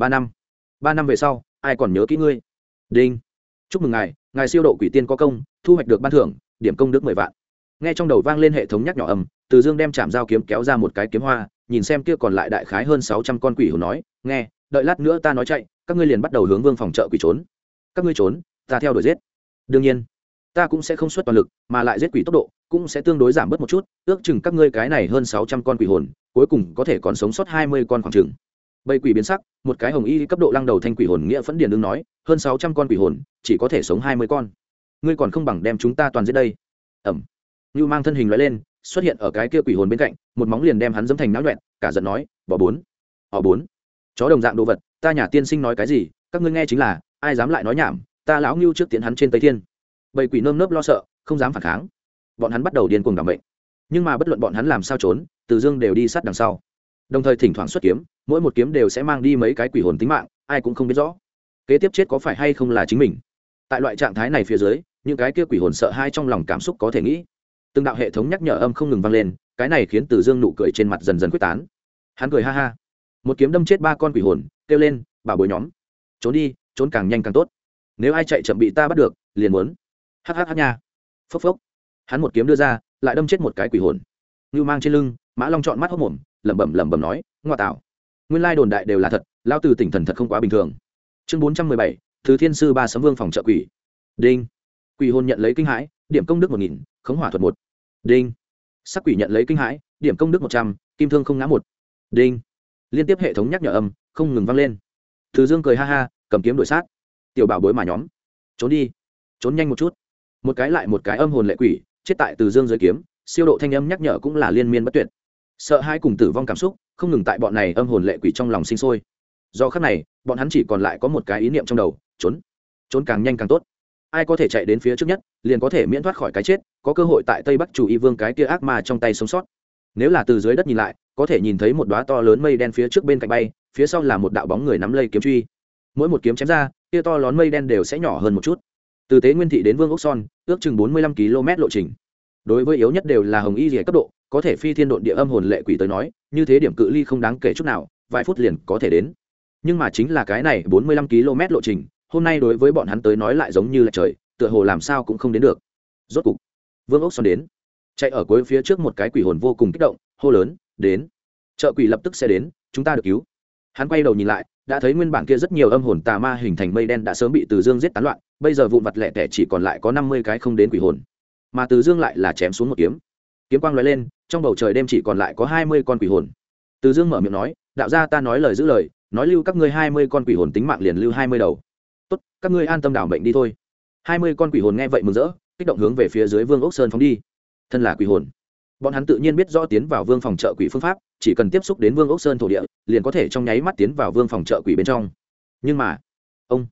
Speaker 1: 3 năm về sau, ai còn nhớ kỹ ngươi. Đinh, chúc mừng ngài siêu độ quỷ tiên có công, thu hoạch được ban thưởng điểm công đức 10 vạn. Nghe trong đầu vang lên hệ thống nhắc nhỏ ầm, Từ Dương đem chạm dao kiếm kéo ra một cái kiếm hoa, nhìn xem kia còn lại đại khái hơn 600 con quỷ hồn nói, nghe, đợi lát nữa ta nói chạy, các ngươi liền bắt đầu hướng vương phòng chợ quỷ trốn. Các ngươi trốn, ta theo đuổi giết. Đương nhiên, ta cũng sẽ không xuất toàn lực, mà lại giết quỷ tốc độ cũng sẽ tương đối giảm bớt một chút, ước chừng các ngươi cái này hơn 600 con quỷ hồn, cuối cùng có thể còn sống sót 20 con khoảng chừng. Bầy quỷ biến sắc, một cái hồng y cấp độ lăng đầu thanh quỷ hồn nghĩa phẫn điền đương nói, hơn 600 con quỷ hồn, chỉ có thể sống 20 con. Ngươi còn không bằng đem chúng ta toàn giết đây. Ẩm. Nưu mang thân hình lóe lên, xuất hiện ở cái kia quỷ hồn bên cạnh, một móng liền đem hắn giẫm thành náo nhuyễn, cả giận nói, bỏ 4. Họ 4. Chó đồng dạng đồ vật, ta nhà tiên sinh nói cái gì, các ngươi nghe chính là, ai dám lại nói nhảm, ta lão Nưu trước tiến hắn trên Tây Thiên. Bầy quỷ nơm nớp lo sợ, không dám phản kháng. Bọn hắn bắt đầu điên cuồng đảm mệnh. Nhưng mà bất luận bọn hắn làm sao trốn, Từ Dương đều đi sát đằng sau. Đồng thời thỉnh thoảng xuất kiếm, mỗi một kiếm đều sẽ mang đi mấy cái quỷ hồn tính mạng, ai cũng không biết rõ kế tiếp chết có phải hay không là chính mình. Tại loại trạng thái này phía dưới, những cái kia quỷ hồn sợ hai trong lòng cảm xúc có thể nghĩ. Từng đạo hệ thống nhắc nhở âm không ngừng vang lên, cái này khiến Từ Dương nụ cười trên mặt dần dần quyết tán. Hắn cười ha ha, một kiếm đâm chết 3 con quỷ hồn, kêu lên, bảo bối nhóm, trốn đi, trốn càng nhanh càng tốt. Nếu ai chạy chậm bị ta bắt được, liền muốn hắc nha. Phốc phốc, hắn một kiếm đưa ra, lại đâm chết một cái quỷ hồn. Nưu mang trên lưng, Mã Long trọn mắt hốt mồm, lẩm bẩm nói, ngoa tạo, nguyên lai đồn đại đều là thật, lao từ tỉnh thần thật không quá bình thường. Chương 417, Thứ Thiên sư 3 sấm vương phòng trợ quỷ. Đinh, quỷ hồn nhận lấy kinh hãi, điểm công đức 1000, khống hỏa thuật 1. Đinh, sắc quỷ nhận lấy kinh hãi, điểm công đức 100, kim thương không ngã 1. Đinh, liên tiếp hệ thống nhắc nhở âm không ngừng vang lên. Từ Dương cười ha ha, cầm kiếm đuổi sát. Tiểu bảo bối mà nhóm, trốn đi, trốn nhanh một chút. Một cái lại một cái âm hồn lệ quỷ chết tại Từ Dương dưới kiếm, siêu độ thanh âm nhắc nhở cũng là liên miên bất tuyệt. Sợ hãi cùng tử vong cảm xúc không ngừng tại bọn này âm hồn lệ quỷ trong lòng sinh sôi. Do khắc này, bọn hắn chỉ còn lại có một cái ý niệm trong đầu, trốn càng nhanh càng tốt. Ai có thể chạy đến phía trước nhất, liền có thể miễn thoát khỏi cái chết, có cơ hội tại Tây Bắc chủ y vương cái kia ác ma trong tay sống sót. Nếu là từ dưới đất nhìn lại, có thể nhìn thấy một đóa to lớn mây đen phía trước bên cạnh bay, phía sau là một đạo bóng người nắm lây kiếm truy. Mỗi một kiếm chém ra, kia to lớn mây đen đều sẽ nhỏ hơn một chút. Từ Tế Nguyên thị đến Vương Ốc Son, ước chừng 45 km lộ trình. Đối với yếu nhất đều là hồng y rìa cấp độ, có thể phi thiên độn địa âm hồn lệ quỷ tới nói, như thế điểm cự ly không đáng kể chút nào, vài phút liền có thể đến. Nhưng mà chính là cái này 45 km lộ trình, hôm nay đối với bọn hắn tới nói lại giống như là trời, tựa hồ làm sao cũng không đến được. Rốt cục, Vương Ốc Son đến. Chạy ở cuối phía trước một cái quỷ hồn vô cùng kích động, hô lớn, đến. Trợ quỷ lập tức sẽ đến, chúng ta được cứu. Hắn quay đầu nhìn lại, đã thấy nguyên bản kia rất nhiều âm hồn tà ma hình thành mây đen đã sớm bị Từ Dương giết tán loạn, bây giờ vụn vặt lẻ tẻ chỉ còn lại có 50 cái không đến quỷ hồn. Mà Từ Dương lại là chém xuống một kiếm. Kiếm quang lóe lên, trong bầu trời đêm chỉ còn lại có 20 con quỷ hồn. Từ Dương mở miệng nói, đạo gia ta nói lời giữ lời, nói lưu các ngươi 20 con quỷ hồn tính mạng liền lưu 20 đầu. Tốt, các ngươi an tâm đảo mệnh đi thôi. 20 con quỷ hồn nghe vậy mừng rỡ, kích động hướng về phía dưới Vương Ốc Sơn phóng đi. Thân là quỷ hồn, bọn hắn tự nhiên biết rõ tiến vào Vương phòng trợ quỷ phương pháp, chỉ cần tiếp xúc đến Vương Ốc Sơn thổ địa, liền có thể trong nháy mắt tiến vào Vương phòng trợ quỷ bên trong. Nhưng mà,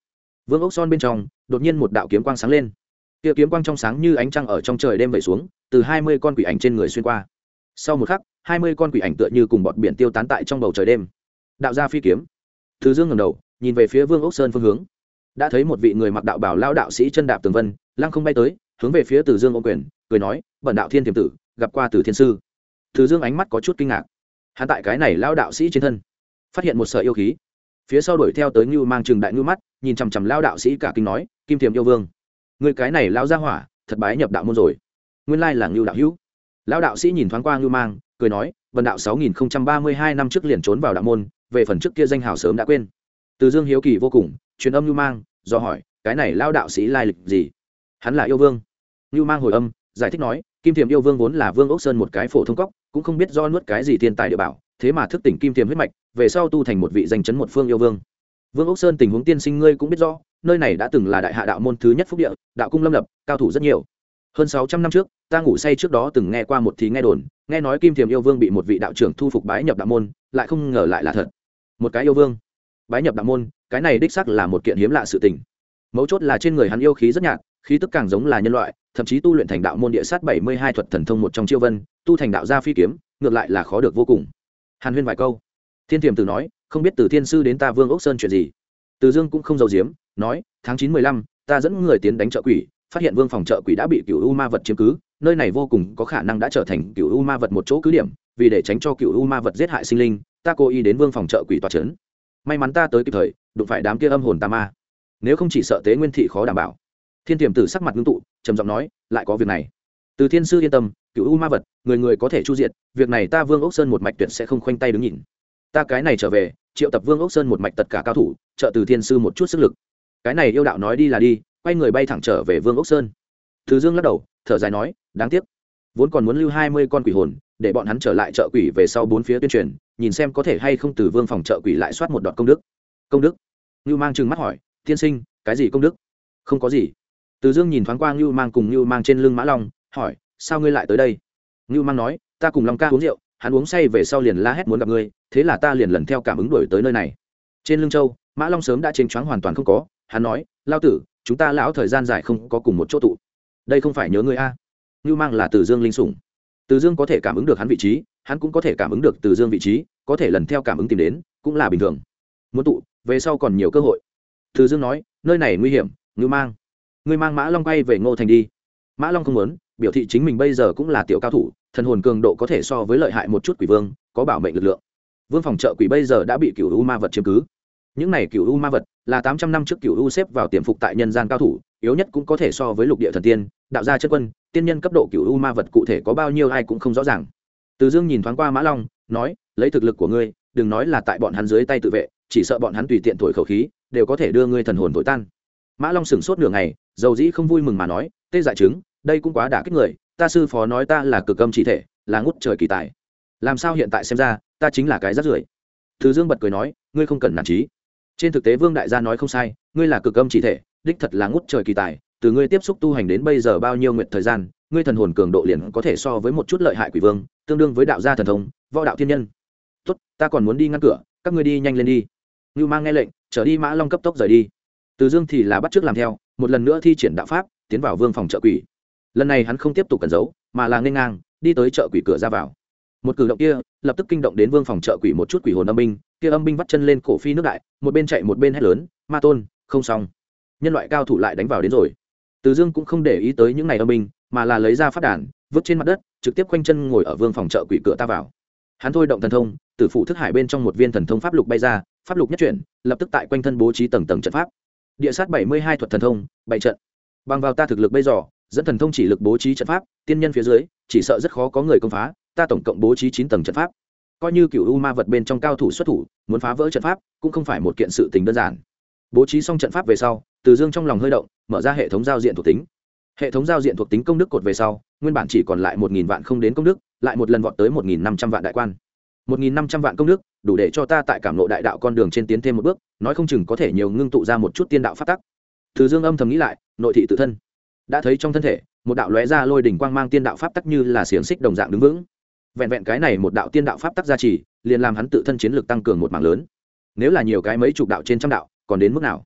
Speaker 1: vương ốc son bên trong đột nhiên một đạo kiếm quang sáng lên, kia kiếm quang trong sáng như ánh trăng ở trong trời đêm vẩy xuống, từ 20 con quỷ ảnh trên người xuyên qua. Sau một khắc 20 con quỷ ảnh tựa như cùng bọt biển tiêu tán tại trong bầu trời đêm. Đạo gia phi kiếm. Từ Dương ngẩng đầu nhìn về phía vương ốc sơn phương hướng, đã thấy một vị người mặc đạo bào lao đạo sĩ chân đạp tường vân lăng không bay tới, hướng về phía Từ Dương ôm quyền cười nói: bần đạo Thiên Tiềm Tử gặp qua Từ thiên sư. Từ Dương ánh mắt có chút kinh ngạc, hắn tại cái này lao đạo sĩ trên thân phát hiện một sợi yêu khí, phía sau đuổi theo tới Ngưu Mang trừng đại ngưu mắt nhìn chằm chằm lao đạo sĩ cả kinh nói: Kim Thiềm yêu vương, người cái này lao ra hỏa thật bái nhập đạo môn rồi. Nguyên lai là Ngưu đạo hữu. Lao đạo sĩ nhìn thoáng qua Ngưu Mang cười nói: bần đạo 6032 năm trước liền trốn vào đạo môn, về phần trước kia danh hào sớm đã quên. Từ Dương hiếu kỳ vô cùng, truyền âm Ngưu Mang do hỏi: cái này lao đạo sĩ lai lịch gì? Hắn là yêu vương. Ngưu Mang hồi âm giải thích nói: Kim Thiềm yêu vương vốn là Vương Ốc Sơn một cái phổ thông cốc, cũng không biết do nuốt cái gì thiên tài địa bảo, thế mà thức tỉnh Kim Thiềm huyết mạch, về sau tu thành một vị danh chấn một phương yêu vương. Vương Ốc Sơn tình huống tiên sinh ngươi cũng biết rõ, nơi này đã từng là đại hạ đạo môn thứ nhất phúc địa, đạo cung lâm lập, cao thủ rất nhiều. Hơn 600 năm trước, ta ngủ say trước đó từng nghe qua một thì nghe đồn, nghe nói Kim Thiềm yêu vương bị một vị đạo trưởng thu phục bái nhập đạo môn, lại không ngờ lại là thật. Một cái yêu vương bái nhập đạo môn, cái này đích xác là một kiện hiếm lạ sự tình. Mấu chốt là trên người hắn yêu khí rất nhạt, khí tức càng giống là nhân loại, thậm chí tu luyện thành đạo môn địa sát 72 thuật thần thông một trong chiêu vân, tu thành đạo gia phi kiếm, ngược lại là khó được vô cùng. Hàn huyên vài câu, Thiên Tiềm Tử nói: không biết Từ thiên sư đến ta Vương Ốc Sơn chuyện gì. Từ Dương cũng không giấu giếm, nói: tháng 9-15, ta dẫn người tiến đánh chợ quỷ, phát hiện vương phòng chợ quỷ đã bị cựu u ma vật chiếm cứ, nơi này vô cùng có khả năng đã trở thành cựu u ma vật một chỗ cứ điểm, vì để tránh cho cựu u ma vật giết hại sinh linh, ta cố ý đến vương phòng chợ quỷ tòa trấn. May mắn ta tới kịp thời, đụng phải đám kia âm hồn tà ma, nếu không chỉ sợ tế nguyên thị khó đảm bảo. Thiên Tiềm Tử sắc mặt ngưng tụ, trầm giọng nói: lại có việc này. Từ thiên sư yên tâm, cựu u ma vật người người có thể chu diệt, việc này ta Vương Ốc Sơn một mạch tuyệt sẽ không khoanh tay đứng nhìn. Ta cái này trở về, triệu tập Vương Ốc Sơn một mạch tất cả cao thủ, trợ Từ thiên sư một chút sức lực. Cái này yêu đạo nói đi là đi, quay người bay thẳng trở về Vương Ốc Sơn. Từ Dương lắc đầu thở dài nói: đáng tiếc, vốn còn muốn lưu 20 con quỷ hồn để bọn hắn trở lại chợ quỷ về sau bốn phía tuyên truyền, nhìn xem có thể hay không từ vương phòng chợ quỷ lại soát một đoạn công đức. Công đức? Ngưu Mang trừng mắt hỏi: tiên sinh, cái gì công đức? Không có gì. Từ Dương nhìn thoáng qua Ngưu Mang cùng Ngưu Mang trên lưng Mã Long, hỏi: sao ngươi lại tới đây? Ngưu Mang nói: ta cùng Long ca uống rượu, hắn uống say về sau liền la hét muốn gặp ngươi, thế là ta liền lần theo cảm ứng đuổi tới nơi này. Trên lưng Châu, Mã Long sớm đã chênh choáng hoàn toàn không có, hắn nói: lao tử, chúng ta lão thời gian dài không có cùng một chỗ tụ, đây không phải nhớ ngươi a? Ngưu Mang là Từ Dương linh sủng, Từ Dương có thể cảm ứng được hắn vị trí, hắn cũng có thể cảm ứng được Từ Dương vị trí, có thể lần theo cảm ứng tìm đến, cũng là bình thường. Muốn tụ, về sau còn nhiều cơ hội. Từ Dương nói: nơi này nguy hiểm, Ngưu Mang, ngươi mang Mã Long quay về Ngô Thành đi. Mã Long không muốn, biểu thị chính mình bây giờ cũng là tiểu cao thủ, thần hồn cường độ có thể so với lợi hại một chút quỷ vương, có bảo mệnh lực lượng. Vương phòng chợ quỷ bây giờ đã bị cửu u ma vật chiếm cứ. Những này cửu u ma vật là 800 năm trước cửu u xếp vào tiềm phục tại nhân gian cao thủ, yếu nhất cũng có thể so với lục địa thần tiên, đạo gia chân quân, tiên nhân cấp độ cửu u ma vật cụ thể có bao nhiêu ai cũng không rõ ràng. Từ Dương nhìn thoáng qua Mã Long, nói: lấy thực lực của ngươi, đừng nói là tại bọn hắn dưới tay tự vệ, chỉ sợ bọn hắn tùy tiện thổi khẩu khí, đều có thể đưa ngươi thần hồn thổi tan. Mã Long sững sốt nửa ngày, dầu dĩ không vui mừng mà nói: tê dại chứng, đây cũng quá đả kích người, ta sư phó nói ta là cực âm chỉ thể, là ngút trời kỳ tài, làm sao hiện tại xem ra ta chính là cái rác rưởi. Từ Dương bật cười nói: ngươi không cần nản chí, trên thực tế Vương đại gia nói không sai, ngươi là cực âm chỉ thể, đích thật là ngút trời kỳ tài, từ ngươi tiếp xúc tu hành đến bây giờ bao nhiêu nguyện thời gian, ngươi thần hồn cường độ liền có thể so với một chút lợi hại quỷ vương, tương đương với đạo gia thần thông, võ đạo thiên nhân. Tốt, ta còn muốn đi ngăn cửa, các ngươi đi nhanh lên đi. Ngưu Mang nghe lệnh, trở đi Mã Long cấp tốc rời đi. Từ Dương thì là bắt chước làm theo, một lần nữa thi triển đạo pháp, tiến vào vương phòng chợ quỷ. Lần này hắn không tiếp tục cẩn giấu, mà là nghênh ngang đi tới chợ quỷ cửa ra vào. Một cử động kia lập tức kinh động đến vương phòng chợ quỷ một chút quỷ hồn âm binh, kia âm binh vắt chân lên cổ phi nước đại, một bên chạy một bên hét lớn: ma tôn, không xong, nhân loại cao thủ lại đánh vào đến rồi. Từ Dương cũng không để ý tới những này âm binh, mà là lấy ra phát đàn, vứt trên mặt đất, trực tiếp khoanh chân ngồi ở vương phòng chợ quỷ cửa ta vào. Hắn thôi động thần thông, tử phụ thức hải bên trong một viên thần thông pháp lục bay ra, pháp lục nhất chuyển, lập tức tại quanh thân bố trí tầng tầng trận pháp. Địa sát 72 thuật thần thông, bảy trận. Bằng vào ta thực lực bây giờ, dẫn thần thông chỉ lực bố trí trận pháp, tiên nhân phía dưới, chỉ sợ rất khó có người công phá, ta tổng cộng bố trí 9 tầng trận pháp. Coi như cửu u ma vật bên trong cao thủ xuất thủ, muốn phá vỡ trận pháp, cũng không phải một kiện sự tình đơn giản. Bố trí xong trận pháp về sau, Từ Dương trong lòng hơi động, mở ra hệ thống giao diện thuộc tính. Hệ thống giao diện thuộc tính công đức cột về sau, nguyên bản chỉ còn lại 1000 vạn không đến công đức, lại một lần vọt tới 1500 vạn đại quan. 1500 vạn công đức, đủ để cho ta tại cảm ngộ đại đạo con đường trên tiến thêm một bước, nói không chừng có thể nhiều ngưng tụ ra một chút tiên đạo pháp tắc. Từ Dương âm thầm nghĩ lại, nội thị tự thân, đã thấy trong thân thể, một đạo lóe ra lôi đỉnh quang mang tiên đạo pháp tắc như là xiềng xích đồng dạng đứng vững. Vẹn vẹn cái này một đạo tiên đạo pháp tắc gia trì, liền làm hắn tự thân chiến lực tăng cường một mảng lớn. Nếu là nhiều cái mấy chục đạo trên trăm đạo, còn đến mức nào?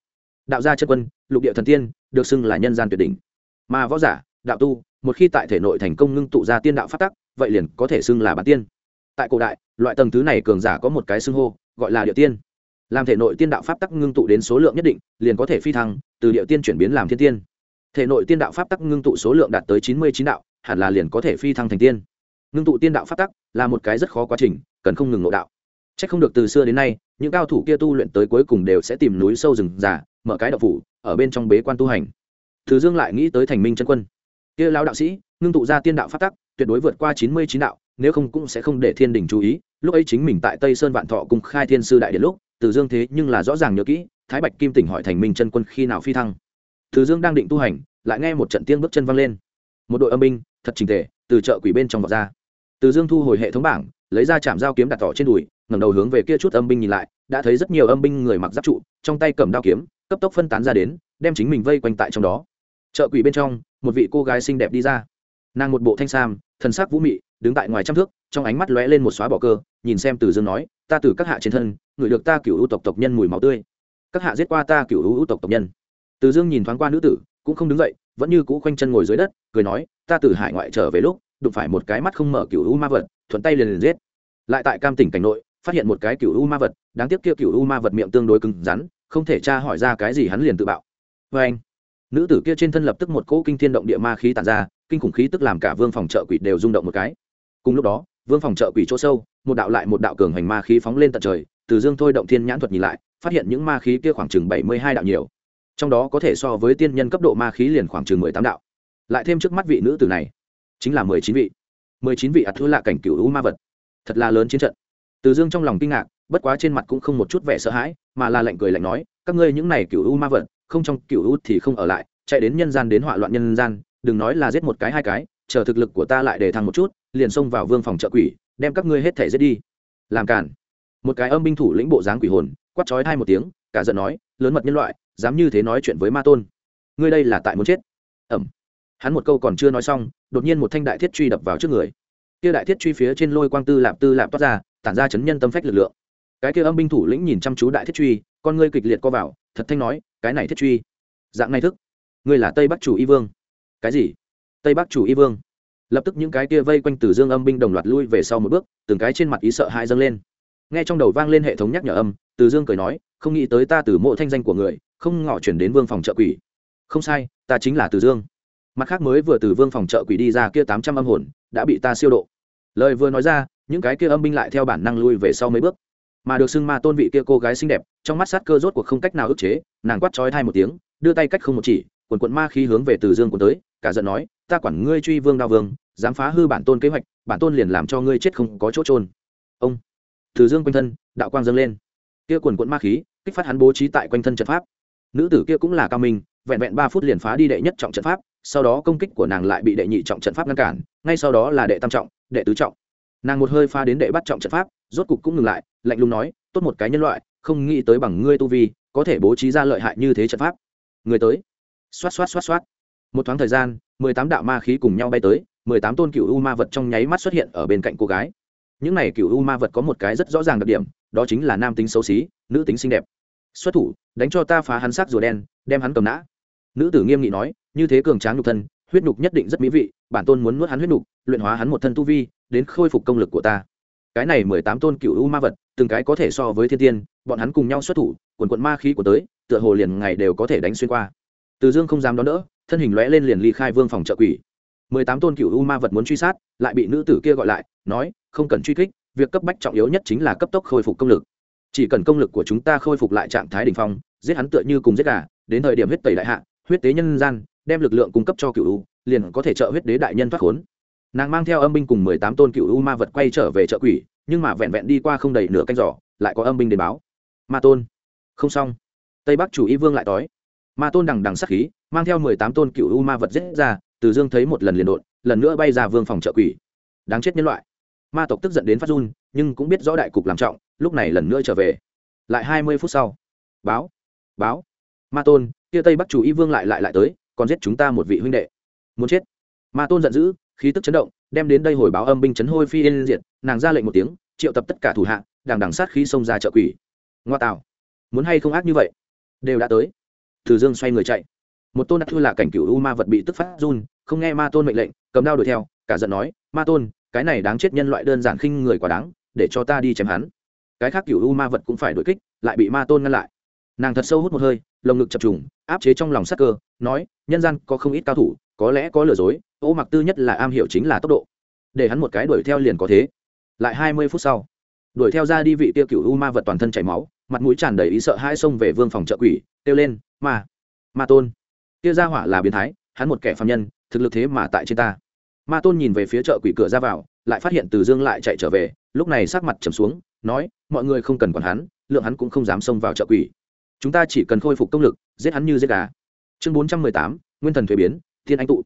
Speaker 1: đạo gia chân quân, lục địa thần tiên, được xưng là nhân gian tuyệt đỉnh. Mà võ giả, đạo tu, một khi tại thể nội thành công ngưng tụ ra tiên đạo pháp tắc, vậy liền có thể xưng là bản tiên. Tại cổ đại, loại tầng thứ này cường giả có một cái xưng hô, gọi là địa tiên. Làm thể nội tiên đạo pháp tắc ngưng tụ đến số lượng nhất định, liền có thể phi thăng, từ địa tiên chuyển biến làm thiên tiên. Thể nội tiên đạo pháp tắc ngưng tụ số lượng đạt tới 99 đạo, hẳn là liền có thể phi thăng thành tiên. Ngưng tụ tiên đạo pháp tắc là một cái rất khó quá trình, cần không ngừng ngộ đạo. Chắc không được từ xưa đến nay, những cao thủ kia tu luyện tới cuối cùng đều sẽ tìm núi sâu rừng già, mở cái đạo phủ, ở bên trong bế quan tu hành. Từ Dương lại nghĩ tới Thành Minh chân quân. Kia lão đạo sĩ, ngưng tụ ra tiên đạo pháp tắc, tuyệt đối vượt qua 99 đạo, nếu không cũng sẽ không để thiên đình chú ý. Lúc ấy chính mình tại Tây Sơn Vạn Thọ cùng khai thiên sư đại điện lúc, Từ Dương thế nhưng là rõ ràng nhớ kỹ, Thái Bạch Kim Tỉnh hỏi Thành Minh chân quân khi nào phi thăng. Từ Dương đang định tu hành, lại nghe một trận tiếng bước chân vang lên. Một đội âm binh, thật chỉnh tề, từ chợ quỷ bên trong vọt ra. Từ Dương thu hồi hệ thống bảng, lấy ra chạm dao kiếm đặt tỏ trên đùi, ngẩng đầu hướng về kia chút âm binh nhìn lại, đã thấy rất nhiều âm binh người mặc giáp trụ, trong tay cầm đao kiếm, cấp tốc phân tán ra đến, đem chính mình vây quanh tại trong đó. Chợ quỷ bên trong, một vị cô gái xinh đẹp đi ra. Nàng một bộ thanh sam, thần sắc vũ mị, đứng tại ngoài trăm thước, trong ánh mắt lóe lên một xóa bỏ cơ, nhìn xem Từ Dương nói, ta từ các hạ trên thân, người được ta Cửu U tộc tộc nhân mùi máu tươi. Các hạ giết qua ta Cửu U tộc tộc nhân. Từ Dương nhìn thoáng qua nữ tử, cũng không đứng dậy, vẫn như cũ khoanh chân ngồi dưới đất, cười nói, ta từ hải ngoại trở về lúc, đụng phải một cái mắt không mở Cửu U ma vật, thuận tay liền giết. Lại tại Cam Tỉnh cảnh nội, phát hiện một cái Cửu U ma vật, đáng tiếc kia Cửu U ma vật miệng tương đối cứng rắn, không thể tra hỏi ra cái gì hắn liền tự bạo. Và anh, nữ tử kia trên thân lập tức một cỗ kinh thiên động địa ma khí tản ra, kinh khủng khí tức làm cả vương phòng chợ quỷ đều rung động một cái. Cùng lúc đó, vương phòng chợ quỷ chỗ sâu, một đạo lại một đạo cường hành ma khí phóng lên tận trời. Từ Dương thôi động thiên nhãn thuật nhìn lại, phát hiện những ma khí kia khoảng chừng 72 đạo nhiều, trong đó có thể so với tiên nhân cấp độ ma khí liền khoảng chừng 18 đạo, lại thêm trước mắt vị nữ tử này, chính là 19 vị ắt thua lạ cảnh Cửu U ma vật, thật là lớn chiến trận. Từ Dương trong lòng kinh ngạc, bất quá trên mặt cũng không một chút vẻ sợ hãi, mà là lạnh cười lạnh nói, các ngươi những này Cửu U ma vật, không trong Cửu U thì không ở lại, chạy đến nhân gian đến họa loạn nhân gian, đừng nói là giết một cái hai cái, chờ thực lực của ta lại để thăng một chút, liền xông vào vương phòng chợ quỷ, đem các ngươi hết thể giết đi. Làm cản. Một cái âm binh thủ lĩnh bộ dáng quỷ hồn, quát chói tai một tiếng, cả giận nói, lớn mật nhân loại, dám như thế nói chuyện với ma tôn, ngươi đây là tại muốn chết. Ẩm. Hắn một câu còn chưa nói xong, đột nhiên một thanh đại thiết truy đập vào trước người. Kia đại thiết truy phía trên lôi quang tư lạp toát ra, tản ra chấn nhân tâm phách lực lượng. Cái kia âm binh thủ lĩnh nhìn chăm chú đại thiết truy, con ngươi kịch liệt co vào, thật thanh nói, cái này thiết truy, dạng này thức, ngươi là Tây Bắc chủ y vương. Cái gì? Tây Bắc chủ y vương? Lập tức những cái kia vây quanh Từ Dương âm binh đồng loạt lui về sau một bước, từng cái trên mặt ý sợ hãi dâng lên. Nghe trong đầu vang lên hệ thống nhắc nhở âm, Từ Dương cười nói, không nghĩ tới ta từ mộ thanh danh của người, không ngỏ chuyển đến vương phòng chợ quỷ. Không sai, ta chính là Từ Dương. Mặt khác mới vừa từ vương phòng chợ quỷ đi ra kia 800 âm hồn, đã bị ta siêu độ. Lời vừa nói ra, những cái kia âm binh lại theo bản năng lui về sau mấy bước. Mà được xưng ma tôn vị kia cô gái xinh đẹp, trong mắt sát cơ rốt cuộc không cách nào ức chế, nàng quát chói tai một tiếng, đưa tay cách không một chỉ, quần quần ma khí hướng về Từ Dương cuốn tới, cả giận nói, ta quản ngươi truy vương đao vương, dám phá hư bản tôn kế hoạch, bản tôn liền làm cho ngươi chết không có chỗ trôn. Ông. Từ Dương quanh thân, đạo quang dâng lên. Kia quần quần ma khí, kích phát hắn bố trí tại quanh thân trận pháp. Nữ tử kia cũng là cao minh, vẹn vẹn 3 phút liền phá đi đệ nhất trọng trận pháp, sau đó công kích của nàng lại bị đệ nhị trọng trận pháp ngăn cản, ngay sau đó là đệ tam trọng, đệ tứ trọng. Nàng một hơi phá đến đệ bắt trọng trận pháp, rốt cục cũng ngừng lại, lạnh lùng nói, tốt một cái nhân loại, không nghĩ tới bằng ngươi tu vi, có thể bố trí ra lợi hại như thế trận pháp. Người tới. Xoát xoát xoát xoát. Một thoáng thời gian, 18 đạo ma khí cùng nhau bay tới, 18 tôn Cửu U ma vật trong nháy mắt xuất hiện ở bên cạnh cô gái. Những này Cửu U ma vật có một cái rất rõ ràng đặc điểm, đó chính là nam tính xấu xí, nữ tính xinh đẹp. Xuất thủ, đánh cho ta phá hắn xác rùa đen, đem hắn cầm nã. Nữ tử nghiêm nghị nói, như thế cường tráng nhục thân, huyết nhục nhất định rất mỹ vị, bản tôn muốn nuốt hắn huyết nhục, luyện hóa hắn một thân tu vi, đến khôi phục công lực của ta. Cái này 18 tôn Cửu U ma vật, từng cái có thể so với thiên tiên, bọn hắn cùng nhau xuất thủ, quần quần ma khí của tới, tựa hồ liền ngày đều có thể đánh xuyên qua. Từ Dương không dám đón đỡ, thân hình lóe lên liền ly khai vương phòng chợ quỷ. 18 tôn Cửu U ma vật muốn truy sát, lại bị nữ tử kia gọi lại, nói, không cần truy kích, việc cấp bách trọng yếu nhất chính là cấp tốc khôi phục công lực. Chỉ cần công lực của chúng ta khôi phục lại trạng thái đỉnh phong, giết hắn tựa như cùng giết gà, đến thời điểm huyết tẩy đại hạ, huyết tế nhân gian, đem lực lượng cung cấp cho Cửu U, liền có thể trợ huyết đế đại nhân thoát khốn. Nàng mang theo âm binh cùng 18 tôn Cửu U ma vật quay trở về chợ quỷ, nhưng mà vẹn vẹn đi qua không đầy nửa canh giờ, lại có âm binh đến báo. Ma tôn, không xong. Tây Bắc chủ y vương lại tối. Ma tôn đằng đằng sát khí, mang theo 18 tôn Cửu U ma vật giết ra, Từ Dương thấy một lần liền đột, lần nữa bay ra vương phòng chợ quỷ. Đáng chết nhân loại. Ma tộc tức giận đến phát run, nhưng cũng biết rõ đại cục làm trọng, lúc này lần nữa trở về. Lại 20 phút sau, báo, ma tôn, kia Tây Bắc chủ y vương lại tới, còn giết chúng ta một vị huynh đệ, muốn chết. Ma tôn giận dữ, khí tức chấn động, đem đến đây hồi báo âm binh chấn hôi phi yên diệt, nàng ra lệnh một tiếng, triệu tập tất cả thủ hạ, đằng đằng sát khí xông ra chợ quỷ. Ngoa tạo, muốn hay không ác như vậy, đều đã tới. Từ Dương xoay người chạy. Một tôn Thưa là cảnh cựu u ma vật bị tức phát run, không nghe ma tôn mệnh lệnh, cầm đao đuổi theo, cả giận nói: "Ma tôn, cái này đáng chết nhân loại đơn giản khinh người quá đáng, để cho ta đi chém hắn." Cái khác cựu u ma vật cũng phải đuổi kích, lại bị ma tôn ngăn lại. Nàng thật sâu hút một hơi, lồng ngực chập trùng, áp chế trong lòng sát cơ, nói: "Nhân gian có không ít cao thủ, có lẽ có lừa dối, Ô Mặc Tư nhất là am hiểu chính là tốc độ, để hắn một cái đuổi theo liền có thế." Lại 20 phút sau, đuổi theo ra đi vị tiêu cựu u ma vật toàn thân chảy máu, mặt mũi tràn đầy ý sợ hãi xông về vương phòng trợ quỷ, kêu lên: Ma tôn, kia gia hỏa là biến thái, hắn một kẻ phàm nhân, thực lực thế mà tại trên ta." Ma tôn nhìn về phía chợ quỷ cửa ra vào, lại phát hiện Từ Dương lại chạy trở về, lúc này sắc mặt trầm xuống, nói: "Mọi người không cần quản hắn, lượng hắn cũng không dám xông vào chợ quỷ. Chúng ta chỉ cần khôi phục công lực, giết hắn như giết gà." Chương 418, Nguyên thần thuế biến, Thiên Anh tụ.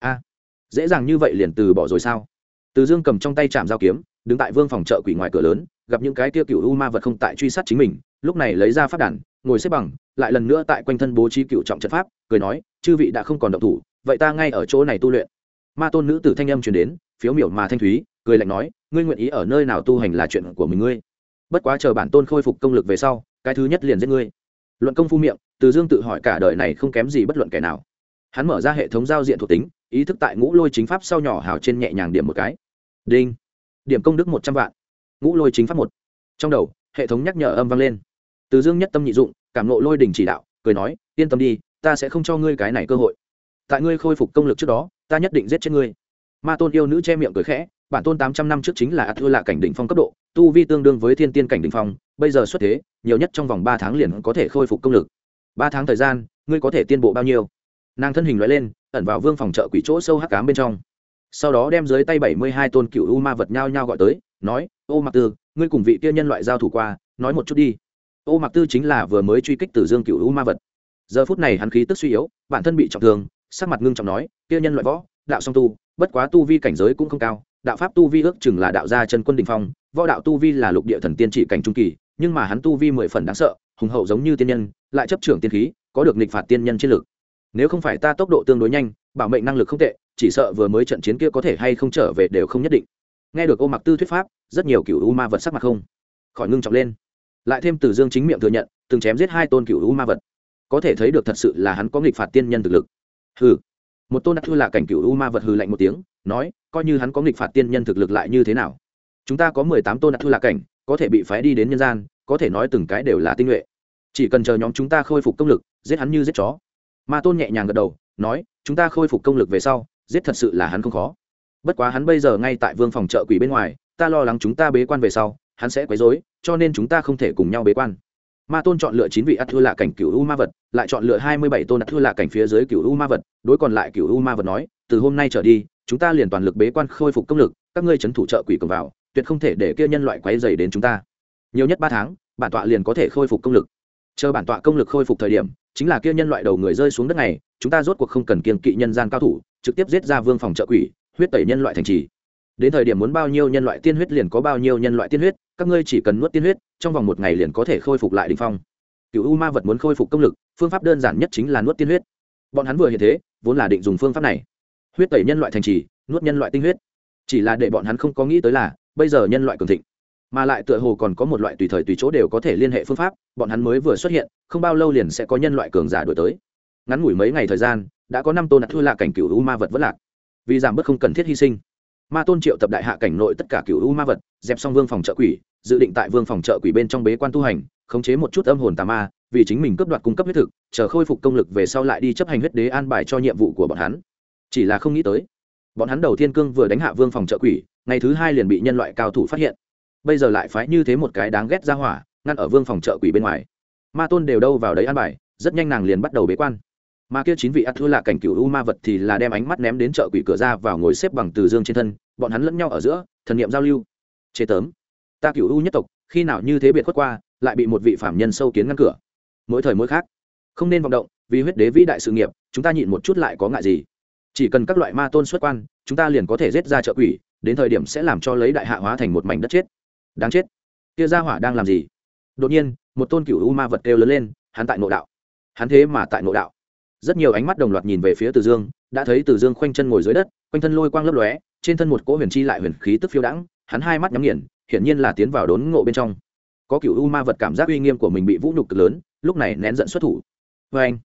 Speaker 1: Dễ dàng như vậy liền từ bỏ rồi sao? Từ Dương cầm trong tay chạm dao kiếm, đứng tại vương phòng chợ quỷ ngoài cửa lớn, gặp những cái kia cựu u ma vật không tại truy sát chính mình, lúc này lấy ra pháp đàn, ngồi xếp bằng, lại lần nữa tại quanh thân bố trí cựu trọng trận pháp, cười nói: "Chư vị đã không còn động thủ, vậy ta ngay ở chỗ này tu luyện." Ma tôn nữ tử thanh âm truyền đến, phiếu miểu mà thanh thúy, cười lạnh nói: "Ngươi nguyện ý ở nơi nào tu hành là chuyện của mình ngươi. Bất quá chờ bản tôn khôi phục công lực về sau, cái thứ nhất liền giết ngươi." Luận công phu miệng, Từ Dương tự hỏi cả đời này không kém gì bất luận kẻ nào. Hắn mở ra hệ thống giao diện thuộc tính, ý thức tại ngũ lôi chính pháp sau nhỏ hào trên nhẹ nhàng điểm một cái. Đinh. Điểm công đức 100 vạn. Ngũ lôi chính pháp 1. Trong đầu, hệ thống nhắc nhở âm vang lên. Từ Dương nhất tâm nhị dụng, cảm ngộ lôi đỉnh chỉ đạo, cười nói: "Yên tâm đi, ta sẽ không cho ngươi cái này cơ hội. Tại ngươi khôi phục công lực trước đó, ta nhất định giết chết ngươi." Ma tôn yêu nữ che miệng cười khẽ, bản tôn 800 năm trước chính là Thưa là cảnh đỉnh phong cấp độ, tu vi tương đương với thiên tiên cảnh đỉnh phong, bây giờ xuất thế, nhiều nhất trong vòng 3 tháng liền có thể khôi phục công lực. 3 tháng thời gian, ngươi có thể tiên bộ bao nhiêu? Nàng thân hình lóe lên, ẩn vào vương phòng chợ quỷ chỗ sâu hắc ám bên trong. Sau đó đem dưới tay 72 tôn cựu u ma vật nhao nhao gọi tới, nói: "Ô Mặc Tư, ngươi cùng vị kia nhân loại giao thủ qua, nói một chút đi." Ô Mặc Tư chính là vừa mới truy kích Từ Dương cựu u ma vật. Giờ phút này hắn khí tức suy yếu, bản thân bị trọng thương, sắc mặt ngưng trọng nói: "Kia nhân loại võ đạo song tu, bất quá tu vi cảnh giới cũng không cao, đạo pháp tu vi ước chừng là đạo gia chân quân đỉnh phong, võ đạo tu vi là lục địa thần tiên chỉ cảnh trung kỳ, nhưng mà hắn tu vi 10 phần đáng sợ, hùng hậu giống như tiên nhân, lại chấp trưởng tiên khí, có được nghịch phạt tiên nhân chiến lực. Nếu không phải ta tốc độ tương đối nhanh, bảo mệnh năng lực không tệ, chỉ sợ vừa mới trận chiến kia có thể hay không trở về đều không nhất định." Nghe được Ô Mặc Tư thuyết pháp, rất nhiều cựu u ma vật sắc mặt không khỏi ngưng trọng lên. Lại thêm Từ Dương chính miệng thừa nhận, từng chém giết 2 tôn cựu u ma vật, có thể thấy được thật sự là hắn có nghịch phạt tiên nhân thực lực. Hừ. Một tôn Thưa là cảnh cựu u ma vật hừ lạnh một tiếng, nói: "Coi như hắn có nghịch phạt tiên nhân thực lực lại như thế nào? Chúng ta có 18 tôn Thưa là cảnh, có thể bị phái đi đến nhân gian, có thể nói từng cái đều là tinh nhuệ. Chỉ cần chờ nhóm chúng ta khôi phục công lực, giết hắn như giết chó." Ma tôn nhẹ nhàng gật đầu, nói: "Chúng ta khôi phục công lực về sau, giết thật sự là hắn không khó. Bất quá hắn bây giờ ngay tại vương phòng chợ quỷ bên ngoài, ta lo lắng chúng ta bế quan về sau, hắn sẽ quấy rối, cho nên chúng ta không thể cùng nhau bế quan." Ma tôn chọn lựa 9 vị Thưa là cảnh cựu u ma vật, lại chọn lựa 27 tôn Thưa là cảnh phía dưới cựu u ma vật, đối còn lại cựu u ma vật nói: "Từ hôm nay trở đi, chúng ta liền toàn lực bế quan khôi phục công lực, các ngươi trấn thủ chợ quỷ cầm vào, tuyệt không thể để kia nhân loại quấy rầy đến chúng ta. Nhiều nhất 3 tháng, bản tọa liền có thể khôi phục công lực. Chờ bản tọa công lực khôi phục thời điểm, chính là kia nhân loại đầu người rơi xuống đất này, chúng ta rốt cuộc không cần kiêng kỵ nhân gian cao thủ, trực tiếp giết ra vương phòng chợ quỷ, huyết tẩy nhân loại thành trì. Đến thời điểm muốn bao nhiêu nhân loại tiên huyết liền có bao nhiêu nhân loại tiên huyết, các ngươi chỉ cần nuốt tiên huyết, trong vòng 1 ngày liền có thể khôi phục lại đỉnh phong." Cựu u ma vật muốn khôi phục công lực, phương pháp đơn giản nhất chính là nuốt tiên huyết. Bọn hắn vừa hiện thế, vốn là định dùng phương pháp này, huyết tẩy nhân loại thành trì, nuốt nhân loại tinh huyết. Chỉ là để bọn hắn không có nghĩ tới là, bây giờ nhân loại cường thịnh, mà lại tựa hồ còn có một loại tùy thời tùy chỗ đều có thể liên hệ phương pháp, bọn hắn mới vừa xuất hiện, không bao lâu liền sẽ có nhân loại cường giả đuổi tới. Ngắn ngủi mấy ngày thời gian, đã có 5 tôn Thưa là cảnh cựu u ma vật vẫn lạc. Vì giảm bớt không cần thiết hy sinh, Ma tôn triệu tập đại hạ cảnh nội tất cả cựu u ma vật, dẹp xong vương phòng chợ quỷ, dự định tại vương phòng chợ quỷ bên trong bế quan tu hành, khống chế một chút âm hồn tà ma, vì chính mình cướp đoạt cung cấp huyết thực, chờ khôi phục công lực về sau lại đi chấp hành huyết đế an bài cho nhiệm vụ của bọn hắn. Chỉ là không nghĩ tới, bọn hắn đầu tiên cương vừa đánh hạ vương phòng chợ quỷ, ngày thứ 2 liền bị nhân loại cao thủ phát hiện. Bây giờ lại phái như thế một cái đáng ghét ra hỏa, ngăn ở vương phòng chợ quỷ bên ngoài. Ma tôn đều đâu vào đấy an bài, rất nhanh nàng liền bắt đầu bế quan. Mà kia 9 vị Thưa là cảnh cựu u ma vật thì là đem ánh mắt ném đến chợ quỷ cửa ra vào, ngồi xếp bằng Từ Dương trên thân, bọn hắn lẫn nhau ở giữa, thần niệm giao lưu. Chế tớm, ta cựu u nhất tộc, khi nào như thế biệt khuất qua, lại bị một vị phạm nhân sâu kiến ngăn cửa. Mỗi thời mỗi khác, không nên vọng động, vì huyết đế vĩ đại sự nghiệp, chúng ta nhịn một chút lại có ngại gì? Chỉ cần các loại ma tôn xuất quan, chúng ta liền có thể giết ra chợ quỷ, đến thời điểm sẽ làm cho lấy đại hạ hóa thành một mảnh đất chết. Đáng chết, kia gia hỏa đang làm gì? Đột nhiên, một tôn cựu u ma vật kêu lớn lên, hắn tại nội đạo. Hắn thế mà tại nội đạo. Rất nhiều ánh mắt đồng loạt nhìn về phía Từ Dương, đã thấy Từ Dương khoanh chân ngồi dưới đất, quanh thân lôi quang lấp lóe, trên thân một cỗ huyền chi lại huyền khí tức phiêu đãng, hắn hai mắt nhắm nghiền, hiển nhiên là tiến vào đốn ngộ bên trong. Có cựu u ma vật cảm giác uy nghiêm của mình bị vũ nhục cực lớn, lúc này nén giận xuất thủ. Và anh,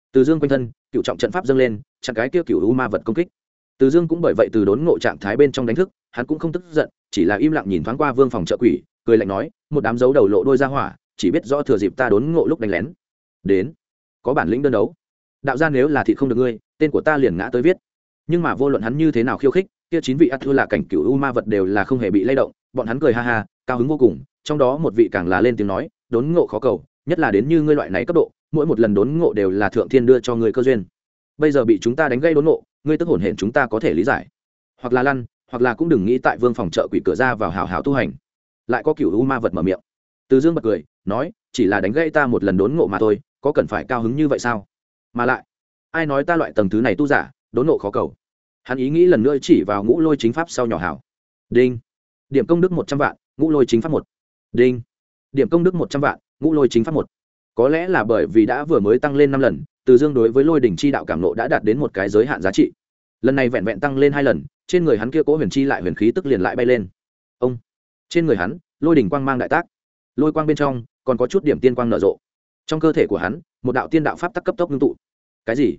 Speaker 1: Từ Dương quanh thân cựu trọng trận pháp dâng lên, chặn cái kia cựu u ma vật công kích. Từ Dương cũng bởi vậy từ đốn ngộ trạng thái bên trong đánh thức, hắn cũng không tức giận, chỉ là im lặng nhìn thoáng qua vương phòng trợ quỷ, cười lạnh nói, một đám dấu đầu lộ đôi ra hỏa, chỉ biết rõ thừa dịp ta đốn ngộ lúc đánh lén. Đến, có bản lĩnh đơn đấu. Đạo gia nếu là thịt không được ngươi, tên của ta liền ngã tới viết. Nhưng mà vô luận hắn như thế nào khiêu khích, kia 9 vị ắt thua là cảnh cựu u ma vật đều là không hề bị lay động, bọn hắn cười ha ha, cao hứng vô cùng, trong đó một vị càng là lên tiếng nói, đốn ngộ khó cầu, nhất là đến như ngươi loại này cấp độ, mỗi một lần đốn ngộ đều là thượng thiên đưa cho ngươi cơ duyên. Bây giờ bị chúng ta đánh gây đốn ngộ, ngươi tức hổn hển chúng ta có thể lý giải. Hoặc là lăn, hoặc là cũng đừng nghĩ tại vương phòng trợ quỷ cửa ra vào hảo hảo tu hành. Lại có cựu u ma vật mở miệng. Từ Dương bật cười, nói, chỉ là đánh gây ta một lần đốn ngộ mà thôi, có cần phải cao hứng như vậy sao? Mà lại, ai nói ta loại tầng thứ này tu giả, đốn ngộ khó cầu. Hắn ý nghĩ lần nữa chỉ vào ngũ lôi chính pháp sau nhỏ hảo. Đinh. Điểm công đức 100 vạn, ngũ lôi chính pháp 1. Đinh. Điểm công đức 100 vạn, ngũ lôi chính pháp 1. Có lẽ là bởi vì đã vừa mới tăng lên 5 lần, Từ Dương đối với lôi đỉnh chi đạo cảm nộ đã đạt đến một cái giới hạn giá trị. Lần này vẹn vẹn tăng lên 2 lần, trên người hắn kia cố huyền chi lại huyền khí tức liền lại bay lên. Ông. Trên người hắn, lôi đỉnh quang mang đại tác. Lôi quang bên trong còn có chút điểm tiên quang nở rộ. Trong cơ thể của hắn, một đạo tiên đạo pháp tắc cấp tốc ngưng tụ. Cái gì?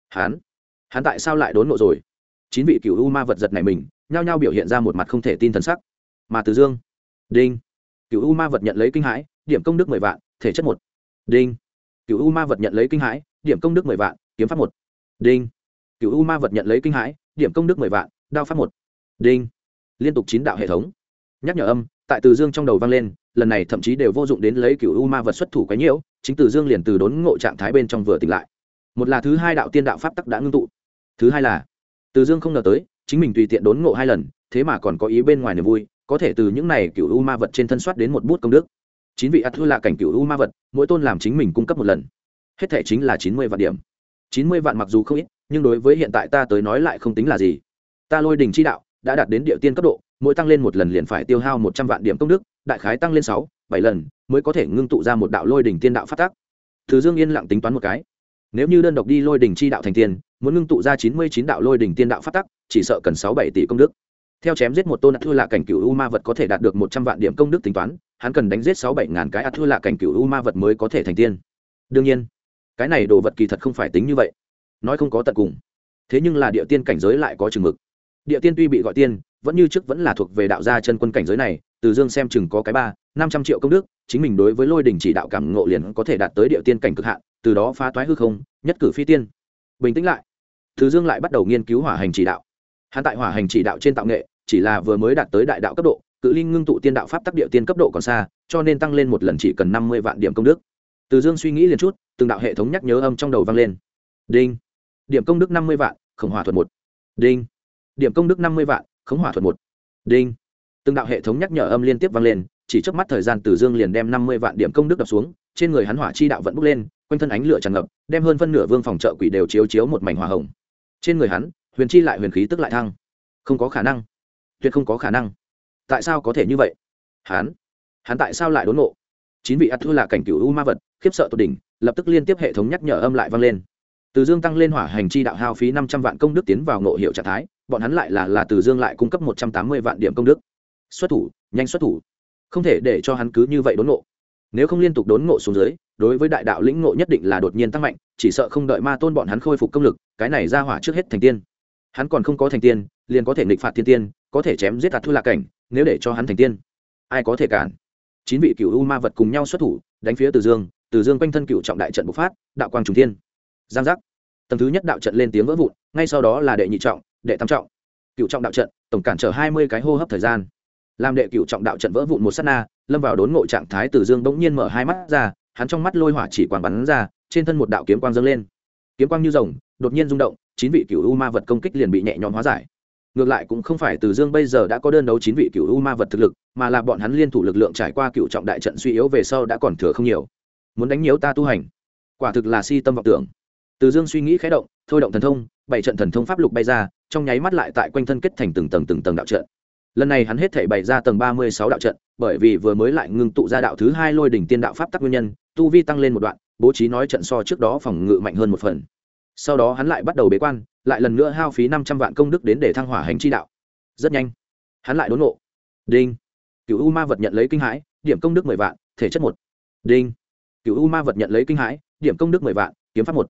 Speaker 1: Hắn tại sao lại đốn ngộ rồi? 9 vị cửu u ma vật giật này mình, nhao nhao biểu hiện ra một mặt không thể tin thần sắc. Mà Từ Dương, đinh, cửu u ma vật nhận lấy kinh hãi, điểm công đức 10 vạn, thể chất 1. Đinh, cửu u ma vật nhận lấy kinh hãi, điểm công đức 10 vạn, kiếm pháp 1. Đinh, cửu u ma vật nhận lấy kinh hãi, điểm công đức 10 vạn, đao pháp 1. Đinh, liên tục 9 đạo hệ thống nhắc nhở âm tại Từ Dương trong đầu vang lên, lần này thậm chí đều vô dụng đến lấy cửu u ma vật xuất thủ quấy nhiễu, chính Từ Dương liền từ đốn ngộ trạng thái bên trong vừa tỉnh lại. Một là thứ hai đạo tiên đạo pháp tắc đã ngưng tụ, thứ hai là Từ Dương không ngờ tới chính mình tùy tiện đốn ngộ 2 lần, thế mà còn có ý bên ngoài niềm vui, có thể từ những này cửu u ma vật trên thân soát đến một bút công đức. 9 vị ắt thua là cảnh cửu u ma vật, mỗi tôn làm chính mình cung cấp một lần, hết thể chính là 90 vạn điểm. 90 vạn mặc dù không ít, nhưng đối với hiện tại ta tới nói lại không tính là gì. Ta lôi đỉnh chi đạo đã đạt đến địa tiên cấp độ, mỗi tăng lên một lần liền phải tiêu hao 100 vạn điểm công đức, đại khái tăng lên 6, 7 lần mới có thể ngưng tụ ra một đạo lôi đỉnh tiên đạo pháp tắc. Từ Dương yên lặng tính toán một cái, nếu như đơn độc đi lôi đỉnh chi đạo thành tiên, muốn ngưng tụ ra 99 đạo lôi đỉnh tiên đạo pháp tắc, chỉ sợ cần 6-7 tỷ công đức. Theo chém giết một tôn ắt thua là cảnh cửu u ma vật có thể đạt được 100 vạn điểm công đức tính toán, hắn cần đánh giết 6-7 ngàn cái ắt thua là cảnh cửu u ma vật mới có thể thành tiên. Đương nhiên, cái này đồ vật kỳ thật không phải tính như vậy, nói không có tận cùng. Thế nhưng là địa tiên cảnh giới lại có chừng mực. Địa tiên tuy bị gọi tiên, vẫn như trước vẫn là thuộc về đạo gia chân quân cảnh giới này, Từ Dương xem chừng có cái 300-500 triệu công đức, chính mình đối với lôi đỉnh chỉ đạo cảm ngộ liền có thể đạt tới địa tiên cảnh cực hạn, từ đó phá toái hư không, nhất cử phi tiên. Bình tĩnh lại, Từ Dương lại bắt đầu nghiên cứu hỏa hành chỉ đạo. Hắn tại hỏa hành chỉ đạo trên tạo nghệ, chỉ là vừa mới đạt tới đại đạo cấp độ, cự linh ngưng tụ tiên đạo pháp tắc địa tiên cấp độ còn xa, cho nên tăng lên một lần chỉ cần 50 vạn điểm công đức. Từ Dương suy nghĩ liền chút, từng đạo hệ thống nhắc nhớ âm trong đầu vang lên. Đinh. Điểm công đức 50 vạn, khống hỏa thuật 1. Đinh. Điểm công đức 50 vạn, khống hỏa thuật 1. Đinh. Từng đạo hệ thống nhắc nhở âm liên tiếp vang lên, chỉ chớp mắt thời gian Từ Dương liền đem 50 vạn điểm công đức đập xuống, trên người hắn hỏa chi đạo vẫn bốc lên, quanh thân ánh lửa tràn ngập, đem hơn phân nửa vương phòng trợ quỷ đều chiếu chiếu một mảnh hỏa hồng. Trên người hắn, huyền chi lại huyền khí tức lại thăng. Không có khả năng, tuyệt không có khả năng. Tại sao có thể như vậy? Hắn tại sao lại đốn ngộ? 9 vị ắt thua là cảnh cửu u ma vật, khiếp sợ tột đỉnh, lập tức liên tiếp hệ thống nhắc nhở âm lại vang lên. Từ Dương tăng lên hỏa hành chi đạo hao phí 500 vạn công đức tiến vào ngộ hiệu trạng thái, bọn hắn lại là Từ Dương lại cung cấp 180 vạn điểm công đức. Xuất thủ, nhanh xuất thủ. Không thể để cho hắn cứ như vậy đốn ngộ. Nếu không liên tục đốn ngộ xuống dưới, đối với đại đạo lĩnh ngộ nhất định là đột nhiên tăng mạnh, chỉ sợ không đợi ma tôn bọn hắn khôi phục công lực, cái này ra hỏa trước hết thành tiên. Hắn còn không có thành tiên, liền có thể nghịch phạt thiên tiên, có thể chém giết ạt thua lạc cảnh, nếu để cho hắn thành tiên, ai có thể cản? 9 vị cửu u ma vật cùng nhau xuất thủ, đánh phía Từ Dương, Từ Dương quanh thân cửu trọng đại trận bộc phát, đạo quang trùng thiên. Giang giác. Tầng thứ nhất đạo trận lên tiếng vỡ vụn, ngay sau đó là đệ nhị trọng, đệ tam trọng. Cửu trọng đạo trận, tổng cản trở 20 cái hô hấp thời gian. Làm đệ cửu trọng đạo trận vỡ vụn một sát na, lâm vào đốn ngộ trạng thái Từ Dương bỗng nhiên mở hai mắt ra, hắn trong mắt lôi hỏa chỉ quang bắn ra, trên thân một đạo kiếm quang dâng lên. Kiếm quang như rồng, đột nhiên rung động, 9 vị cửu u ma vật công kích liền bị nhẹ nhõm hóa giải. Ngược lại cũng không phải Từ Dương bây giờ đã có đơn đấu 9 vị cửu u ma vật thực lực, mà là bọn hắn liên thủ lực lượng trải qua cửu trọng đại trận suy yếu về sau đã còn thừa không nhiều. Muốn đánh nhiễu ta tu hành, quả thực là si tâm vọng tưởng. Từ Dương suy nghĩ khẽ động, thôi động thần thông, 7 trận thần thông pháp lục bay ra, trong nháy mắt lại tại quanh thân kết thành từng tầng đạo trận. Lần này hắn hết thảy bày ra tầng 36 đạo trận, bởi vì vừa mới lại ngưng tụ ra đạo thứ 2 lôi đỉnh tiên đạo pháp tắc nguyên nhân, tu vi tăng lên một đoạn, bố trí nói trận so trước đó phòng ngự mạnh hơn một phần. Sau đó hắn lại bắt đầu bế quan, lại lần nữa hao phí 500 vạn công đức đến để thăng hỏa hành chi đạo. Rất nhanh, hắn lại đốn ngộ. Đinh. Cửu u ma vật nhận lấy kinh hãi, điểm công đức 10 vạn, thể chất 1. Đinh. Cửu u ma vật nhận lấy kinh hãi, điểm công đức 10 vạn, kiếm pháp 1.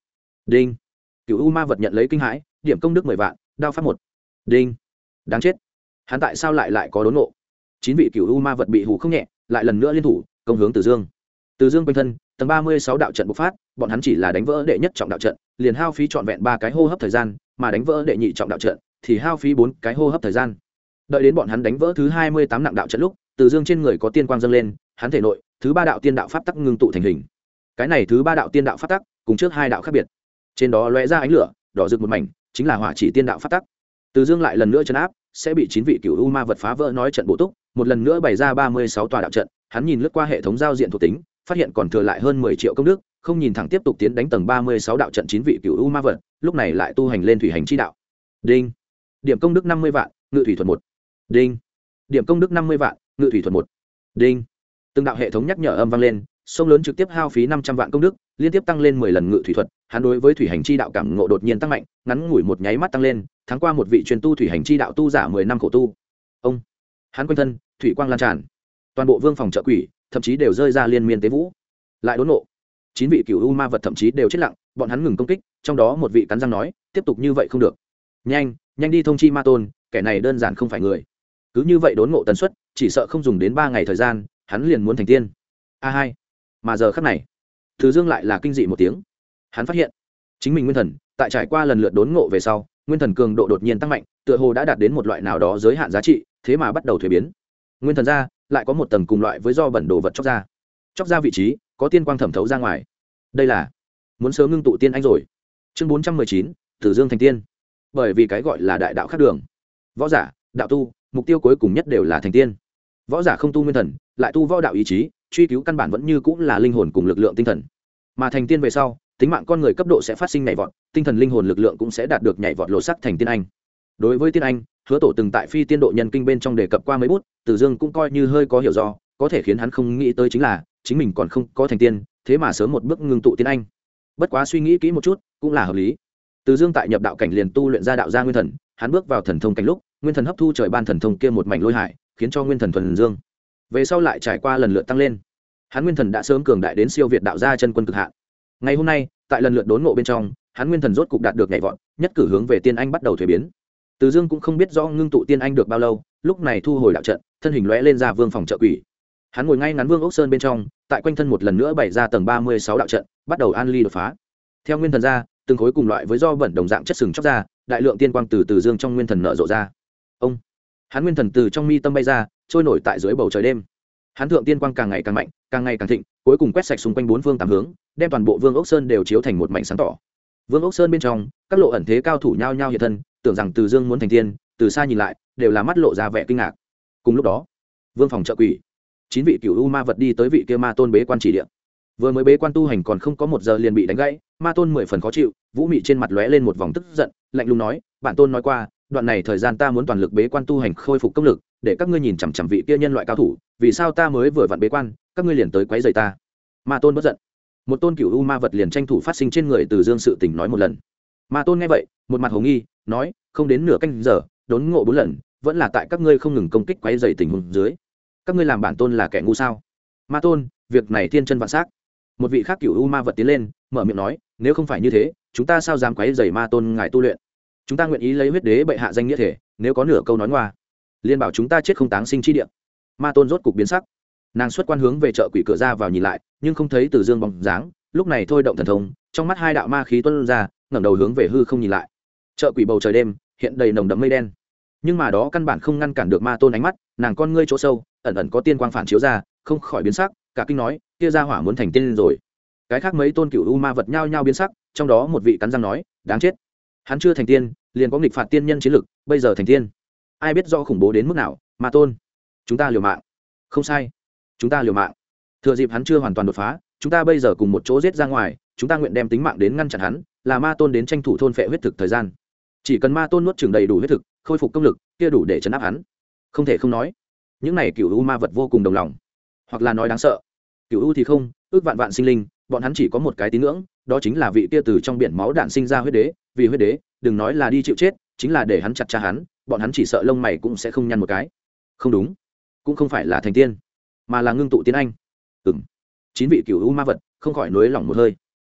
Speaker 1: đinh. Cựu u ma vật nhận lấy kinh hãi, điểm công đức 10 vạn, đao pháp 1. Đinh. Đáng chết, hắn tại sao lại có đốn ngộ? 9 vị cựu u ma vật bị hù không nhẹ, lại lần nữa liên thủ công hướng Từ Dương. Từ Dương quanh thân tầng 36 đạo trận bộc phát, bọn hắn chỉ là đánh vỡ đệ nhất trọng đạo trận, liền hao phí trọn vẹn 3 cái hô hấp thời gian, mà đánh vỡ đệ nhị trọng đạo trận thì hao phí 4 cái hô hấp thời gian. Đợi đến bọn hắn đánh vỡ thứ 28 nặng đạo trận lúc, Từ Dương trên người có tiên quang dâng lên, hắn thể nội thứ 3 đạo tiên đạo pháp tắc ngưng tụ thành hình. Cái này thứ 3 đạo tiên đạo pháp tắc cùng trước 2 đạo khác biệt. Trên đó lóe ra ánh lửa, đỏ rực một mảnh, chính là hỏa chỉ tiên đạo pháp tắc. Từ Dương lại lần nữa trấn áp, sẽ bị 9 vị cửu u ma vật phá vỡ nói trận bổ túc, một lần nữa bày ra 36 tòa đạo trận, hắn nhìn lướt qua hệ thống giao diện thuộc tính, phát hiện còn thừa lại hơn 10 triệu công đức, không nhìn thẳng tiếp tục tiến đánh tầng 36 đạo trận 9 vị cửu u ma vật, lúc này lại tu hành lên thủy hành chi đạo. Đinh. Điểm công đức 50 vạn, ngự thủy thuật 1. Đinh. Điểm công đức 50 vạn, ngự thủy thuật 1. Đinh. Từng đạo hệ thống nhắc nhở âm vang lên, sông lớn trực tiếp hao phí 500 vạn công đức, liên tiếp tăng lên 10 lần ngự thủy thuật, hắn đối với thủy hành chi đạo cảm ngộ đột nhiên tăng mạnh, ngắn ngủi một nháy mắt tăng lên, thắng qua một vị truyền tu thủy hành chi đạo tu giả 10 năm khổ tu. Ông, hắn quanh thân thủy quang lan tràn, toàn bộ vương phòng trợ quỷ thậm chí đều rơi ra liên miên tế vũ. Lại đốn ngộ, 9 vị cửu u ma vật thậm chí đều chết lặng, bọn hắn ngừng công kích, trong đó một vị cắn răng nói, tiếp tục như vậy không được. Nhanh, nhanh đi thông chi ma tôn, kẻ này đơn giản không phải người. Cứ như vậy đốn ngộ tần suất, chỉ sợ không dùng đến 3 ngày thời gian, hắn liền muốn thành tiên. A2. Mà giờ khắc này, Từ Dương lại là kinh dị một tiếng. Hắn phát hiện, chính mình nguyên thần, tại trải qua lần lượt đốn ngộ về sau, nguyên thần cường độ đột nhiên tăng mạnh, tựa hồ đã đạt đến một loại nào đó giới hạn giá trị, thế mà bắt đầu thuế biến. Nguyên thần ra, lại có một tầng cùng loại với do bẩn đồ vật chóc ra. Chóc ra vị trí, có tiên quang thẩm thấu ra ngoài. Đây là muốn sớm ngưng tụ tiên anh rồi. Chương 419, Từ Dương thành tiên. Bởi vì cái gọi là đại đạo khác đường. Võ giả, đạo tu, mục tiêu cuối cùng nhất đều là thành tiên. Võ giả không tu nguyên thần, lại tu võ đạo ý chí, truy cứu căn bản vẫn như cũng là linh hồn cùng lực lượng tinh thần. Mà thành tiên về sau, tính mạng con người cấp độ sẽ phát sinh nhảy vọt, tinh thần linh hồn lực lượng cũng sẽ đạt được nhảy vọt lột sắc thành tiên anh. Đối với tiên anh, Hứa Tổ từng tại Phi Tiên Độ Nhân Kinh bên trong đề cập qua mấy bút, Từ Dương cũng coi như hơi có hiểu do, có thể khiến hắn không nghĩ tới chính là chính mình còn không có thành tiên, thế mà sớm một bước ngưng tụ tiên anh. Bất quá suy nghĩ kỹ một chút, cũng là hợp lý. Từ Dương tại nhập đạo cảnh liền tu luyện ra đạo gia nguyên thần, hắn bước vào thần thông cảnh lúc, nguyên thần hấp thu trời ban thần thông kia một mảnh lôi hải, khiến cho nguyên thần thuần dương. Về sau lại trải qua lần lượt tăng lên, hắn nguyên thần đã sớm cường đại đến siêu việt đạo gia chân quân cực hạn. Ngày hôm nay, tại lần lượt đốn ngộ bên trong, hắn nguyên thần rốt cục đạt được nhảy vọt, nhất cử hướng về tiên anh bắt đầu thuế biến. Từ Dương cũng không biết rõ ngưng tụ tiên anh được bao lâu, lúc này thu hồi đạo trận, thân hình lóe lên ra vương phòng trợ quỷ. Hắn ngồi ngay ngắn vương ốc sơn bên trong, tại quanh thân một lần nữa bày ra tầng 36 đạo trận, bắt đầu an ly đột phá. Theo nguyên thần ra, từng khối cùng loại với do bẩn đồng dạng chất sừng chóc ra, đại lượng tiên quang từ Từ Dương trong nguyên thần nở rộ ra. Ông, hắn nguyên thần từ trong mi tâm bay ra, trôi nổi tại dưới bầu trời đêm. Hắn thượng tiên quang càng ngày càng mạnh, càng ngày càng thịnh, cuối cùng quét sạch xung quanh bốn phương tám hướng, đem toàn bộ vương ốc sơn đều chiếu thành một mảnh sáng tỏ. Vương ốc sơn bên trong, các lộ ẩn thế cao thủ nhao nhao hiện thân, tưởng rằng Từ Dương muốn thành tiên, từ xa nhìn lại, đều là mắt lộ ra vẻ kinh ngạc. Cùng lúc đó, vương phòng trợ quỷ, 9 vị cửu u ma vật đi tới vị kia ma tôn bế quan chỉ địa. Vừa mới bế quan tu hành còn không có 1 giờ liền bị đánh gãy, ma tôn 10 phần khó chịu, vũ mị trên mặt lóe lên một vòng tức giận, lạnh lùng nói, bản tôn nói qua, đoạn này thời gian ta muốn toàn lực bế quan tu hành khôi phục công lực, để các ngươi nhìn chằm chằm vị kia nhân loại cao thủ, vì sao ta mới vừa vặn bế quan, các ngươi liền tới quấy rầy ta? Ma tôn bất giận. Một tôn cửu u ma vật liền tranh thủ phát sinh trên người Từ Dương sự tình nói một lần. Ma tôn nghe vậy, một mặt hồ nghi, nói, không đến nửa canh giờ, đốn ngộ 4 lần, vẫn là tại các ngươi không ngừng công kích quấy rầy tình huống dưới. Các ngươi làm bản tôn là kẻ ngu sao? Ma tôn, việc này thiên chân vạn sắc. Một vị khác cửu u ma vật tiến lên, mở miệng nói, nếu không phải như thế, chúng ta sao dám quấy rầy ma tôn ngài tu luyện? Chúng ta nguyện ý lấy huyết đế bệ hạ danh nghĩa thể, nếu có nửa câu nói ngoa, liên bảo chúng ta chết không táng sinh chi địa. Ma tôn rốt cục biến sắc, nàng xuất quan hướng về chợ quỷ cửa ra vào nhìn lại, nhưng không thấy Từ Dương bóng dáng, lúc này thôi động thần thông, trong mắt 2 đạo ma khí tuôn ra, ngẩng đầu hướng về hư không nhìn lại. Chợ quỷ bầu trời đêm hiện đầy nồng đậm mây đen, nhưng mà đó căn bản không ngăn cản được ma tôn ánh mắt, nàng con ngươi chỗ sâu ẩn ẩn có tiên quang phản chiếu ra, không khỏi biến sắc, cả kinh nói, kia gia hỏa muốn thành tiên rồi. Cái khác mấy tôn cửu u ma vật nhao nhao biến sắc, trong đó một vị cắn răng nói, đáng chết, hắn chưa thành tiên liền có nghịch phạt tiên nhân chiến lực, bây giờ thành tiên, ai biết do khủng bố đến mức nào. Ma tôn, chúng ta liều mạng. Không sai, chúng ta liều mạng. Thừa dịp hắn chưa hoàn toàn đột phá, chúng ta bây giờ cùng một chỗ giết ra ngoài, chúng ta nguyện đem tính mạng đến ngăn chặn hắn, là ma tôn đến tranh thủ thôn phệ huyết thực thời gian. Chỉ cần ma tôn nuốt chửng đầy đủ huyết thực, khôi phục công lực, kia đủ để chấn áp hắn. Không thể không nói, những này cửu u ma vật vô cùng đồng lòng, hoặc là nói đáng sợ. Cửu u thì không, ước vạn vạn sinh linh, bọn hắn chỉ có một cái tín ngưỡng, đó chính là vị kia từ trong biển máu đạn sinh ra huyết đế, vì huyết đế, đừng nói là đi chịu chết, chính là để hắn chặt cha hắn, bọn hắn chỉ sợ lông mày cũng sẽ không nhăn một cái. Không đúng, cũng không phải là thành tiên, mà là ngưng tụ tiên anh. 9 vị cửu u ma vật không khỏi nuối lỏng một hơi.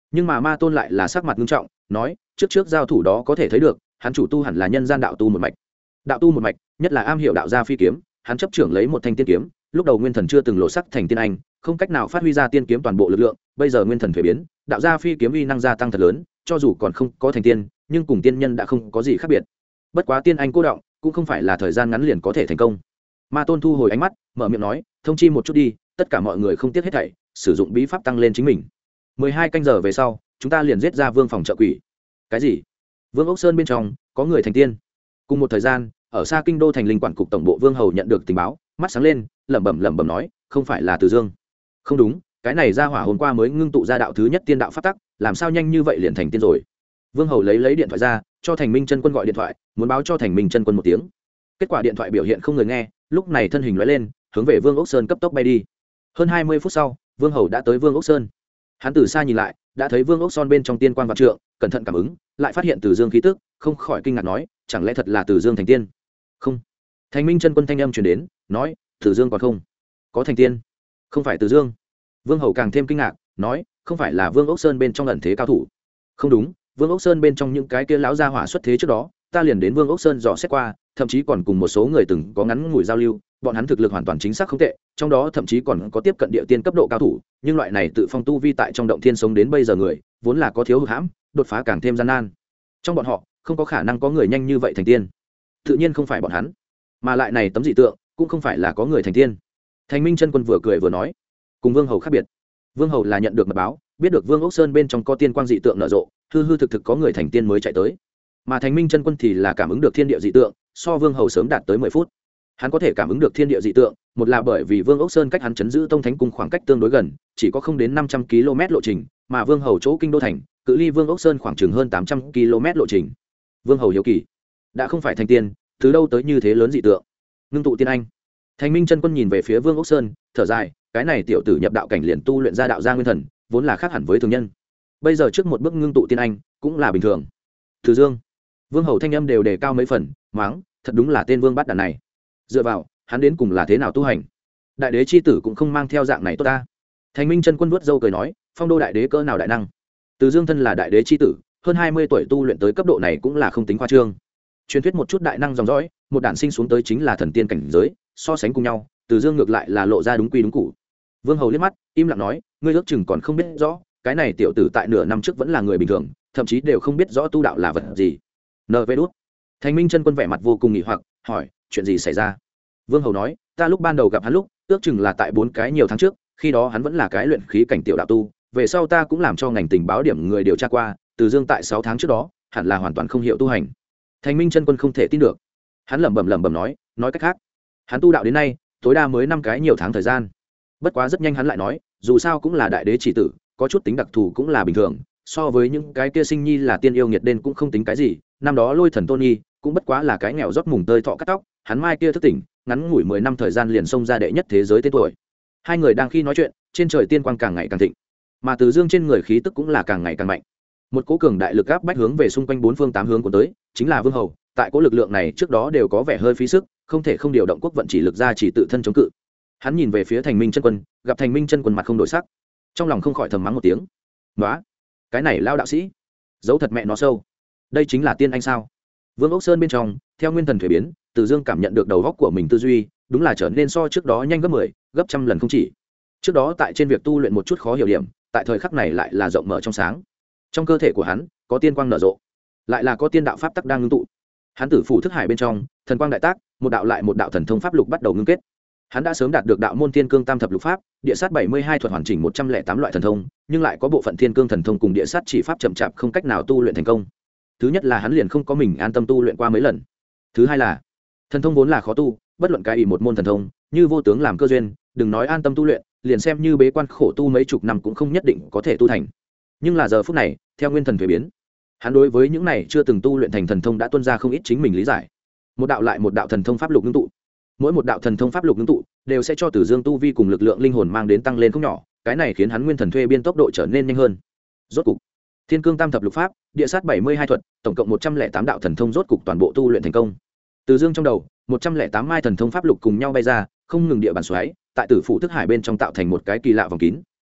Speaker 1: Nhưng mà Ma Tôn lại là sắc mặt nghiêm trọng, nói trước giao thủ đó có thể thấy được hắn chủ tu hẳn là nhân gian đạo tu một mạch. Đạo tu một mạch nhất là am hiểu đạo gia phi kiếm, hắn chấp trưởng lấy một thanh tiên kiếm, lúc đầu nguyên thần chưa từng lộ sắc thành tiên anh, không cách nào phát huy ra tiên kiếm toàn bộ lực lượng, bây giờ nguyên thần thuế biến, đạo gia phi kiếm uy năng gia tăng thật lớn, cho dù còn không có thành tiên, nhưng cùng tiên nhân đã không có gì khác biệt. Bất quá tiên anh cô động cũng không phải là thời gian ngắn liền có thể thành công. Ma Tôn thu hồi ánh mắt, mở miệng nói, thông chi một chút đi, tất cả mọi người không tiếc hết thảy, sử dụng bí pháp tăng lên chính mình. 12 canh giờ về sau, chúng ta liền giết ra vương phòng trợ quỷ. Cái gì? Vương Ốc Sơn bên trong có người thành tiên? Cùng một thời gian, ở xa kinh đô thành linh quản cục tổng bộ Vương Hầu nhận được tình báo, mắt sáng lên, lẩm bẩm nói, không phải là Từ Dương. Không đúng, cái này ra hỏa hôm qua mới ngưng tụ ra đạo thứ nhất tiên đạo pháp tắc, làm sao nhanh như vậy liền thành tiên rồi? Vương Hầu lấy điện thoại ra, cho Thành Minh Chân Quân gọi điện thoại, muốn báo cho Thành Minh Chân Quân một tiếng. Kết quả điện thoại biểu hiện không người nghe, lúc này thân hình lóe lên, hướng về Vương Ốc Sơn cấp tốc bay đi. Hơn 20 phút sau, Vương Hầu đã tới Vương Ốc Sơn. Hắn từ xa nhìn lại, đã thấy Vương Ốc Sơn bên trong tiên quan vạn trượng, cẩn thận cảm ứng, lại phát hiện Từ Dương khí tức, không khỏi kinh ngạc nói, chẳng lẽ thật là Từ Dương thành tiên? Không. Thành Minh Chân Quân thanh âm truyền đến, nói, Từ Dương còn không có thành tiên. Không phải Từ Dương. Vương Hầu càng thêm kinh ngạc, nói, không phải là Vương Ốc Sơn bên trong ẩn thế cao thủ. Không đúng, Vương Ốc Sơn bên trong những cái kia lão gia hỏa xuất thế trước đó, ta liền đến Vương Ốc Sơn dò xét qua, thậm chí còn cùng một số người từng có ngắn ngủi giao lưu, bọn hắn thực lực hoàn toàn chính xác không tệ, trong đó thậm chí còn có tiếp cận địa tiên cấp độ cao thủ, nhưng loại này tự phong tu vi tại trong động thiên sống đến bây giờ người, vốn là có thiếu hụt hãm, đột phá càng thêm gian nan. Trong bọn họ, không có khả năng có người nhanh như vậy thành tiên. Tự nhiên không phải bọn hắn, mà lại này tấm dị tượng, cũng không phải là có người thành tiên. Thành Minh Chân Quân vừa cười vừa nói, cùng Vương Hầu khác biệt. Vương Hầu là nhận được mật báo, biết được Vương Ốc Sơn bên trong có tiên quang dị tượng nở rộ, hư thực có người thành tiên mới chạy tới. Mà Thành Minh Chân Quân thì là cảm ứng được thiên địa dị tượng, so Vương Hầu sớm đạt tới 10 phút. Hắn có thể cảm ứng được thiên địa dị tượng, một là bởi vì Vương Ốc Sơn cách hắn trấn giữ Tông Thánh cung khoảng cách tương đối gần, chỉ có không đến 500 km lộ trình, mà Vương Hầu chỗ kinh đô thành, cự ly Vương Ốc Sơn khoảng chừng hơn 800 km lộ trình. Vương Hầu hiếu kỳ, đã không phải thành tiên, từ đâu tới như thế lớn dị tượng? Ngưng tụ tiên anh. Thành Minh Chân Quân nhìn về phía Vương Ốc Sơn, thở dài, cái này tiểu tử nhập đạo cảnh liền tu luyện ra đạo gia nguyên thần, vốn là khác hẳn với thường nhân. Bây giờ trước một bước ngưng tụ tiên anh, cũng là bình thường. Từ Dương. Vương Hầu thanh âm đều đề cao mấy phần, mắng, thật đúng là tên vương bát đàn này. Dựa vào, hắn đến cùng là thế nào tu hành? Đại đế chi tử cũng không mang theo dạng này tốt ta. Thành Minh Chân Quân vuốt râu cười nói, phong đô đại đế cỡ nào đại năng? Từ Dương thân là đại đế chi tử, hơn 20 tuổi tu luyện tới cấp độ này cũng là không tính khoa trương. Truyền thuyết một chút đại năng dòng dõi, một đản sinh xuống tới chính là thần tiên cảnh giới, so sánh cùng nhau, Từ Dương ngược lại là lộ ra đúng quy đúng cũ. Vương Hầu liếc mắt, im lặng nói, ngươi ước chừng còn không biết rõ, cái này tiểu tử tại nửa năm trước vẫn là người bình thường, thậm chí đều không biết rõ tu đạo là vật gì. N.V. đút. Thành Minh Chân Quân vẻ mặt vô cùng nghi hoặc, hỏi, chuyện gì xảy ra? Vương Hầu nói, ta lúc ban đầu gặp hắn lúc, ước chừng là tại 4 cái nhiều tháng trước, khi đó hắn vẫn là cái luyện khí cảnh tiểu đạo tu, về sau ta cũng làm cho ngành tình báo điểm người điều tra qua, Từ Dương tại 6 tháng trước đó, hẳn là hoàn toàn không hiểu tu hành. Thành Minh Chân Quân không thể tin được. Hắn lẩm bẩm nói cách khác, hắn tu đạo đến nay, tối đa mới 5 cái nhiều tháng thời gian. Bất quá rất nhanh hắn lại nói, dù sao cũng là đại đế chỉ tử, có chút tính đặc thù cũng là bình thường, so với những cái kia sinh nhi là tiên yêu nghiệt đen cũng không tính cái gì, năm đó Lôi Thần Tôn Nhi cũng bất quá là cái nghèo rót mùng tơi thọ cắt tóc, hắn mai kia thức tỉnh, ngắn ngủi 10 năm thời gian liền xông ra đệ nhất thế giới tên tuổi. Hai người đang khi nói chuyện, trên trời tiên quang càng ngày càng thịnh, mà Từ Dương trên người khí tức cũng là càng ngày càng mạnh. Một cỗ cường đại lực áp bách hướng về xung quanh 4 phương 8 hướng của tới, chính là Vương Hầu, tại cỗ lực lượng này trước đó đều có vẻ hơi phí sức, không thể không điều động quốc vận chỉ lực ra chỉ tự thân chống cự. Hắn nhìn về phía Thành Minh Chân Quân, gặp Thành Minh Chân Quân mặt không đổi sắc, trong lòng không khỏi thầm mắng một tiếng. "Nóa, cái này lao đạo sĩ, giấu thật mẹ nó sâu. Đây chính là tiên anh sao?" Vương Ốc Sơn bên trong, theo nguyên thần thủy biến, Từ Dương cảm nhận được đầu óc của mình tư duy, đúng là trở nên so trước đó nhanh gấp 10, gấp trăm lần không chỉ. Trước đó tại trên việc tu luyện một chút khó hiểu điểm, tại thời khắc này lại là rộng mở trong sáng. Trong cơ thể của hắn, có tiên quang nở rộ, lại là có tiên đạo pháp tắc đang ngưng tụ. Hắn tử phủ thức hải bên trong, thần quang đại tác, một đạo lại một đạo thần thông pháp lục bắt đầu ngưng kết. Hắn đã sớm đạt được đạo môn Thiên Cương Tam thập lục pháp, địa sát 72 thuật hoàn chỉnh 108 loại thần thông, nhưng lại có bộ phận Thiên Cương thần thông cùng địa sát chỉ pháp chậm chạp không cách nào tu luyện thành công. Thứ nhất là hắn liền không có mình an tâm tu luyện qua mấy lần. Thứ hai là, thần thông vốn là khó tu, bất luận cái ý một môn thần thông, như vô tướng làm cơ duyên, đừng nói an tâm tu luyện, liền xem như bế quan khổ tu mấy chục năm cũng không nhất định có thể tu thành. Nhưng là giờ phút này, theo nguyên thần thuế biến, hắn đối với những này chưa từng tu luyện thành thần thông đã tuôn ra không ít chính mình lý giải. Một đạo lại một đạo thần thông pháp lục ngưng tụ, mỗi một đạo thần thông pháp lục ngưng tụ đều sẽ cho Từ Dương tu vi cùng lực lượng linh hồn mang đến tăng lên không nhỏ, cái này khiến hắn nguyên thần thuê biên tốc độ trở nên nhanh hơn. Rốt cục, Thiên Cương Tam thập lục pháp, địa sát 72 thuật, tổng cộng 108 đạo thần thông rốt cục toàn bộ tu luyện thành công. Từ Dương trong đầu, 108 mai thần thông pháp lục cùng nhau bay ra, không ngừng địa bàn xoáy, tại tử phụ thức hải bên trong tạo thành một cái kỳ lạ vòng kín.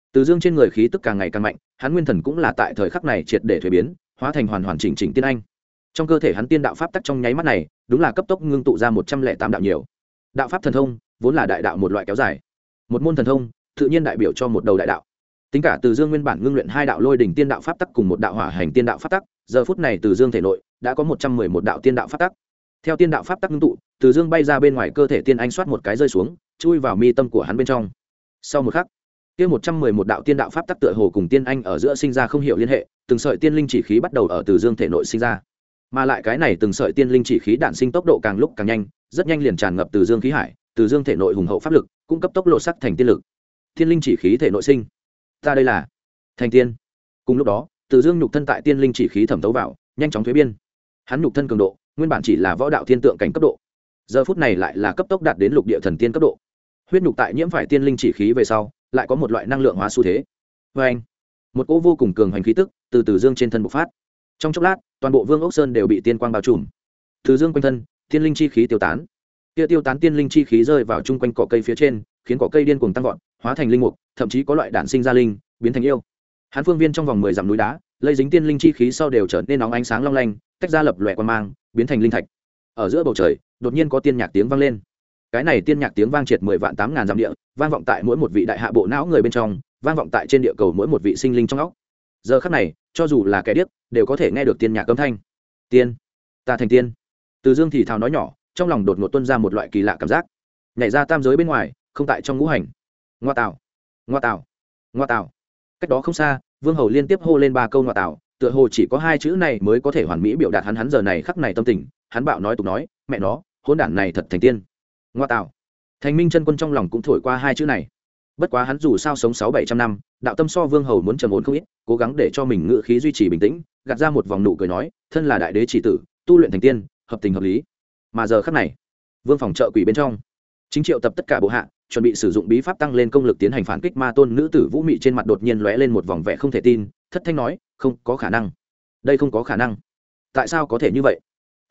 Speaker 1: Từ Dương trên người khí tức càng ngày càng mạnh, hắn nguyên thần cũng là tại thời khắc này triệt để thuế biến, hóa thành hoàn hoàn chỉnh chỉnh tiên anh. Trong cơ thể hắn tiên đạo pháp tắc trong nháy mắt này, đúng là cấp tốc ngưng tụ ra 108 đạo nhiều. Đạo pháp thần thông, vốn là đại đạo một loại kéo dài. Một môn thần thông, tự nhiên đại biểu cho một đầu đại đạo. Tính cả Từ Dương nguyên bản ngưng luyện hai đạo lôi đỉnh tiên đạo pháp tắc cùng một đạo hỏa hành tiên đạo pháp tắc, giờ phút này Từ Dương thể nội đã có 111 đạo tiên đạo pháp tắc. Theo tiên đạo pháp tắc ngưng tụ, Từ Dương bay ra bên ngoài cơ thể tiên anh xoát một cái rơi xuống, chui vào mi tâm của hắn bên trong. Sau một khắc, kia 111 đạo tiên đạo pháp tắc tựa hồ cùng tiên anh ở giữa sinh ra không hiểu liên hệ, từng sợi tiên linh chỉ khí bắt đầu ở Từ Dương thể nội sinh ra. Mà lại cái này từng sợi tiên linh chỉ khí đản sinh tốc độ càng lúc càng nhanh, rất nhanh liền tràn ngập Từ Dương khí hải, Từ Dương thể nội hùng hậu pháp lực, cũng cấp tốc lộ sắc thành tiên lực. Tiên linh chỉ khí thể nội sinh. Ta đây là thành tiên. Cùng lúc đó, Từ Dương nhục thân tại tiên linh chỉ khí thẩm thấu vào, nhanh chóng thuế biên. Hắn nhục thân cường độ, nguyên bản chỉ là võ đạo thiên tượng cảnh cấp độ, giờ phút này lại là cấp tốc đạt đến lục địa thần tiên cấp độ. Huyết nhục tại nhiễm phải tiên linh chỉ khí về sau, lại có một loại năng lượng hóa xu thế. Và anh, một cỗ vô cùng cường hành khí tức từ Từ Dương trên thân bộc phát. Trong chốc lát, toàn bộ Vương Ốc Sơn đều bị tiên quang bao trùm. Từ Dương quanh thân, tiên linh chi khí tiêu tán. Kia tiêu tán tiên linh chi khí rơi vào chung quanh cỏ cây phía trên, khiến cỏ cây điên cuồng tăng vọt, hóa thành linh mục, thậm chí có loại đản sinh ra linh, biến thành yêu. Hắn phương viên trong vòng 10 dặm núi đá, lây dính tiên linh chi khí sau đều trở nên nóng ánh sáng long lanh, tách ra lập lòe quang mang, biến thành linh thạch. Ở giữa bầu trời, đột nhiên có tiên nhạc tiếng vang lên. Cái này tiên nhạc tiếng vang triệt 10 vạn 8 ngàn dặm địa, vang vọng tại mỗi một vị đại hạ bộ não người bên trong, vang vọng tại trên địa cầu mỗi một vị sinh linh trong óc. Giờ khắc này, cho dù là kẻ điếc, đều có thể nghe được tiên nhạc âm thanh. Tiên, ta thành tiên. Từ Dương thì thào nói nhỏ, trong lòng đột ngột tuôn ra một loại kỳ lạ cảm giác. Nhảy ra tam giới bên ngoài, không tại trong ngũ hành. Ngoa tạo, ngoa tạo, ngoa tạo. Cách đó không xa, Vương Hầu liên tiếp hô lên 3 câu ngoa tạo, tựa hồ chỉ có 2 chữ này mới có thể hoàn mỹ biểu đạt hắn giờ này khắc này tâm tình. Hắn bạo nói tục nói, mẹ nó, hỗn đản này thật thành tiên. Ngoa tạo. Thành Minh chân quân trong lòng cũng thổi qua 2 chữ này. Bất quá hắn dù sao sống 600-700 năm, đạo tâm so Vương Hầu muốn trầm ổn không ít, cố gắng để cho mình ngự khí duy trì bình tĩnh, gạt ra một vòng nụ cười nói, thân là đại đế chỉ tử, tu luyện thành tiên, hợp tình hợp lý. Mà giờ khắc này, Vương phòng trợ quỷ bên trong, chính triệu tập tất cả bộ hạ, chuẩn bị sử dụng bí pháp tăng lên công lực tiến hành phản kích ma tôn nữ tử Vũ Mị trên mặt đột nhiên lóe lên một vòng vẻ không thể tin, thất thanh nói, không có khả năng. Đây không có khả năng. Tại sao có thể như vậy?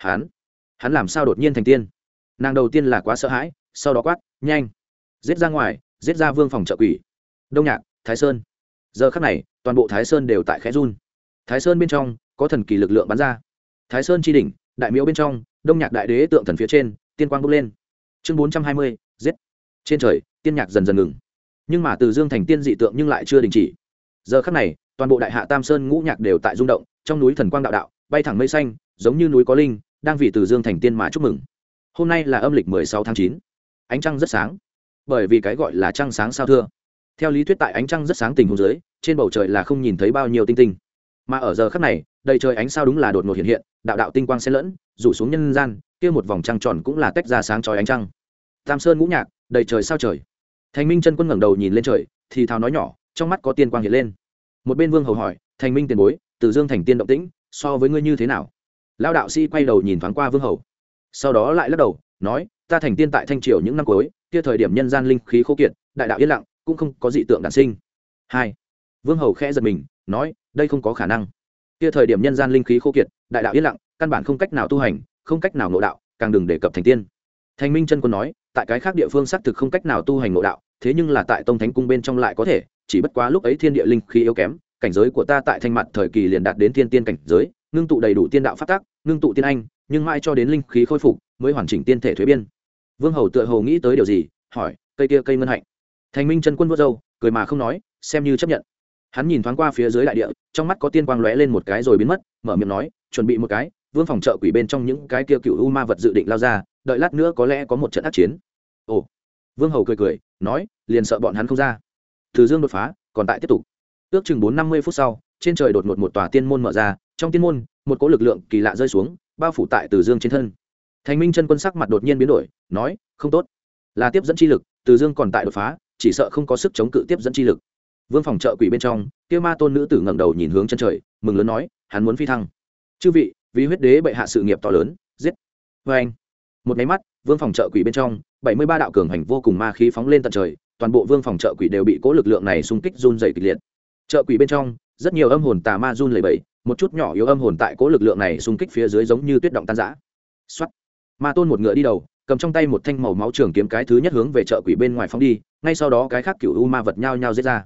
Speaker 1: Hắn làm sao đột nhiên thành tiên? Nàng đầu tiên là quá sợ hãi, sau đó quát, nhanh, giết ra ngoài, giết ra Vương phòng trợ quỷ. Đông Nhạc, Thái Sơn. Giờ khắc này, toàn bộ Thái Sơn đều tại khẽ run. Thái Sơn bên trong có thần kỳ lực lượng bắn ra. Thái Sơn chi đỉnh, đại miếu bên trong, Đông Nhạc đại đế tượng thần phía trên, tiên quang bốc lên. Chương 420, giết. Trên trời, tiên nhạc dần dần ngừng. Nhưng mà Từ Dương thành tiên dị tượng nhưng lại chưa đình chỉ. Giờ khắc này, toàn bộ đại hạ Tam Sơn ngũ nhạc đều tại rung động, trong núi thần quang đạo đạo, bay thẳng mây xanh, giống như núi có linh, đang vì Từ Dương thành tiên mà chúc mừng. Hôm nay là âm lịch 16 tháng 9. Ánh trăng rất sáng. Bởi vì cái gọi là trăng sáng sao thưa. Theo lý thuyết tại ánh trăng rất sáng tình huống dưới, trên bầu trời là không nhìn thấy bao nhiêu tinh tinh. Mà ở giờ khắc này, đầy trời ánh sao đúng là đột ngột hiện hiện, đạo đạo tinh quang xen lẫn, rủ xuống nhân gian, kia một vòng trăng tròn cũng là tách ra sáng chói ánh trăng. Tam Sơn ngũ nhạc, đầy trời sao trời. Thành Minh chân quân ngẩng đầu nhìn lên trời, thì thào nói nhỏ, trong mắt có tiên quang hiện lên. Một bên Vương Hầu hỏi, Thành Minh tiền bối, Từ Dương thành tiên động tĩnh, so với ngươi như thế nào? Lão đạo sĩ quay đầu nhìn thoáng qua Vương Hầu, sau đó lại lắc đầu, nói, ta thành tiên tại Thanh Triều những năm cuối, kia thời điểm nhân gian linh khí khô kiệt, đại đạo yên lặng, cũng không có dị tượng đản sinh. 2. Vương Hầu khẽ giật mình, nói, đây không có khả năng. Kia thời điểm nhân gian linh khí khô kiệt, đại đạo yên lặng, căn bản không cách nào tu hành, không cách nào ngộ đạo, càng đừng đề cập thành tiên. Thành Minh chân quân nói, tại cái khác địa phương xác thực không cách nào tu hành ngộ đạo, thế nhưng là tại Tông Thánh cung bên trong lại có thể, chỉ bất quá lúc ấy thiên địa linh khí yếu kém, cảnh giới của ta tại Thanh Mặt thời kỳ liền đạt đến thiên tiên cảnh giới, ngưng tụ đầy đủ tiên đạo pháp tắc, ngưng tụ tiên anh, nhưng mãi cho đến linh khí khôi phục, mới hoàn chỉnh tiên thể thuế biên. Vương Hầu tựa hồ nghĩ tới điều gì, hỏi, cây kia cây ngân hạnh. Thành Minh chân quân vuốt râu, cười mà không nói, xem như chấp nhận. Hắn nhìn thoáng qua phía dưới đại địa, trong mắt có tiên quang lóe lên một cái rồi biến mất, mở miệng nói, chuẩn bị một cái, Vương phòng trợ quỷ bên trong những cái kia cựu u ma vật dự định lao ra, đợi lát nữa có lẽ có một trận ác chiến. Ồ. Vương Hầu cười cười, nói, liền sợ bọn hắn không ra. Từ Dương đột phá, còn tại tiếp tục. Ước chừng 4-50 phút sau, trên trời đột ngột một tòa tiên môn mở ra, trong tiên môn, một cỗ lực lượng kỳ lạ rơi xuống, bao phủ tại Từ Dương trên thân. Thành Minh chân quân sắc mặt đột nhiên biến đổi, nói, không tốt, là tiếp dẫn chi lực, Từ Dương còn tại đột phá, chỉ sợ không có sức chống cự tiếp dẫn chi lực. Vương phòng trợ quỷ bên trong, kia ma tôn nữ tử ngẩng đầu nhìn hướng chân trời, mừng lớn nói, hắn muốn phi thăng. Chư vị, vì huyết đế bệ hạ sự nghiệp to lớn, giết. Và anh. Một cái mắt, Vương phòng trợ quỷ bên trong, 73 đạo cường hành vô cùng ma khí phóng lên tận trời, toàn bộ Vương phòng trợ quỷ đều bị cố lực lượng này xung kích run rẩy kịch liệt. Trợ quỷ bên trong, rất nhiều âm hồn tà ma run lẩy bẩy, một chút nhỏ yếu âm hồn tại cố lực lượng này xung kích phía dưới giống như tuyết động tan rã. Soát. Ma tôn một ngựa đi đầu, cầm trong tay một thanh màu máu trường kiếm cái thứ nhất hướng về trợ quỷ bên ngoài phóng đi, ngay sau đó cái khác cửu u ma vật nhao nhao giết ra.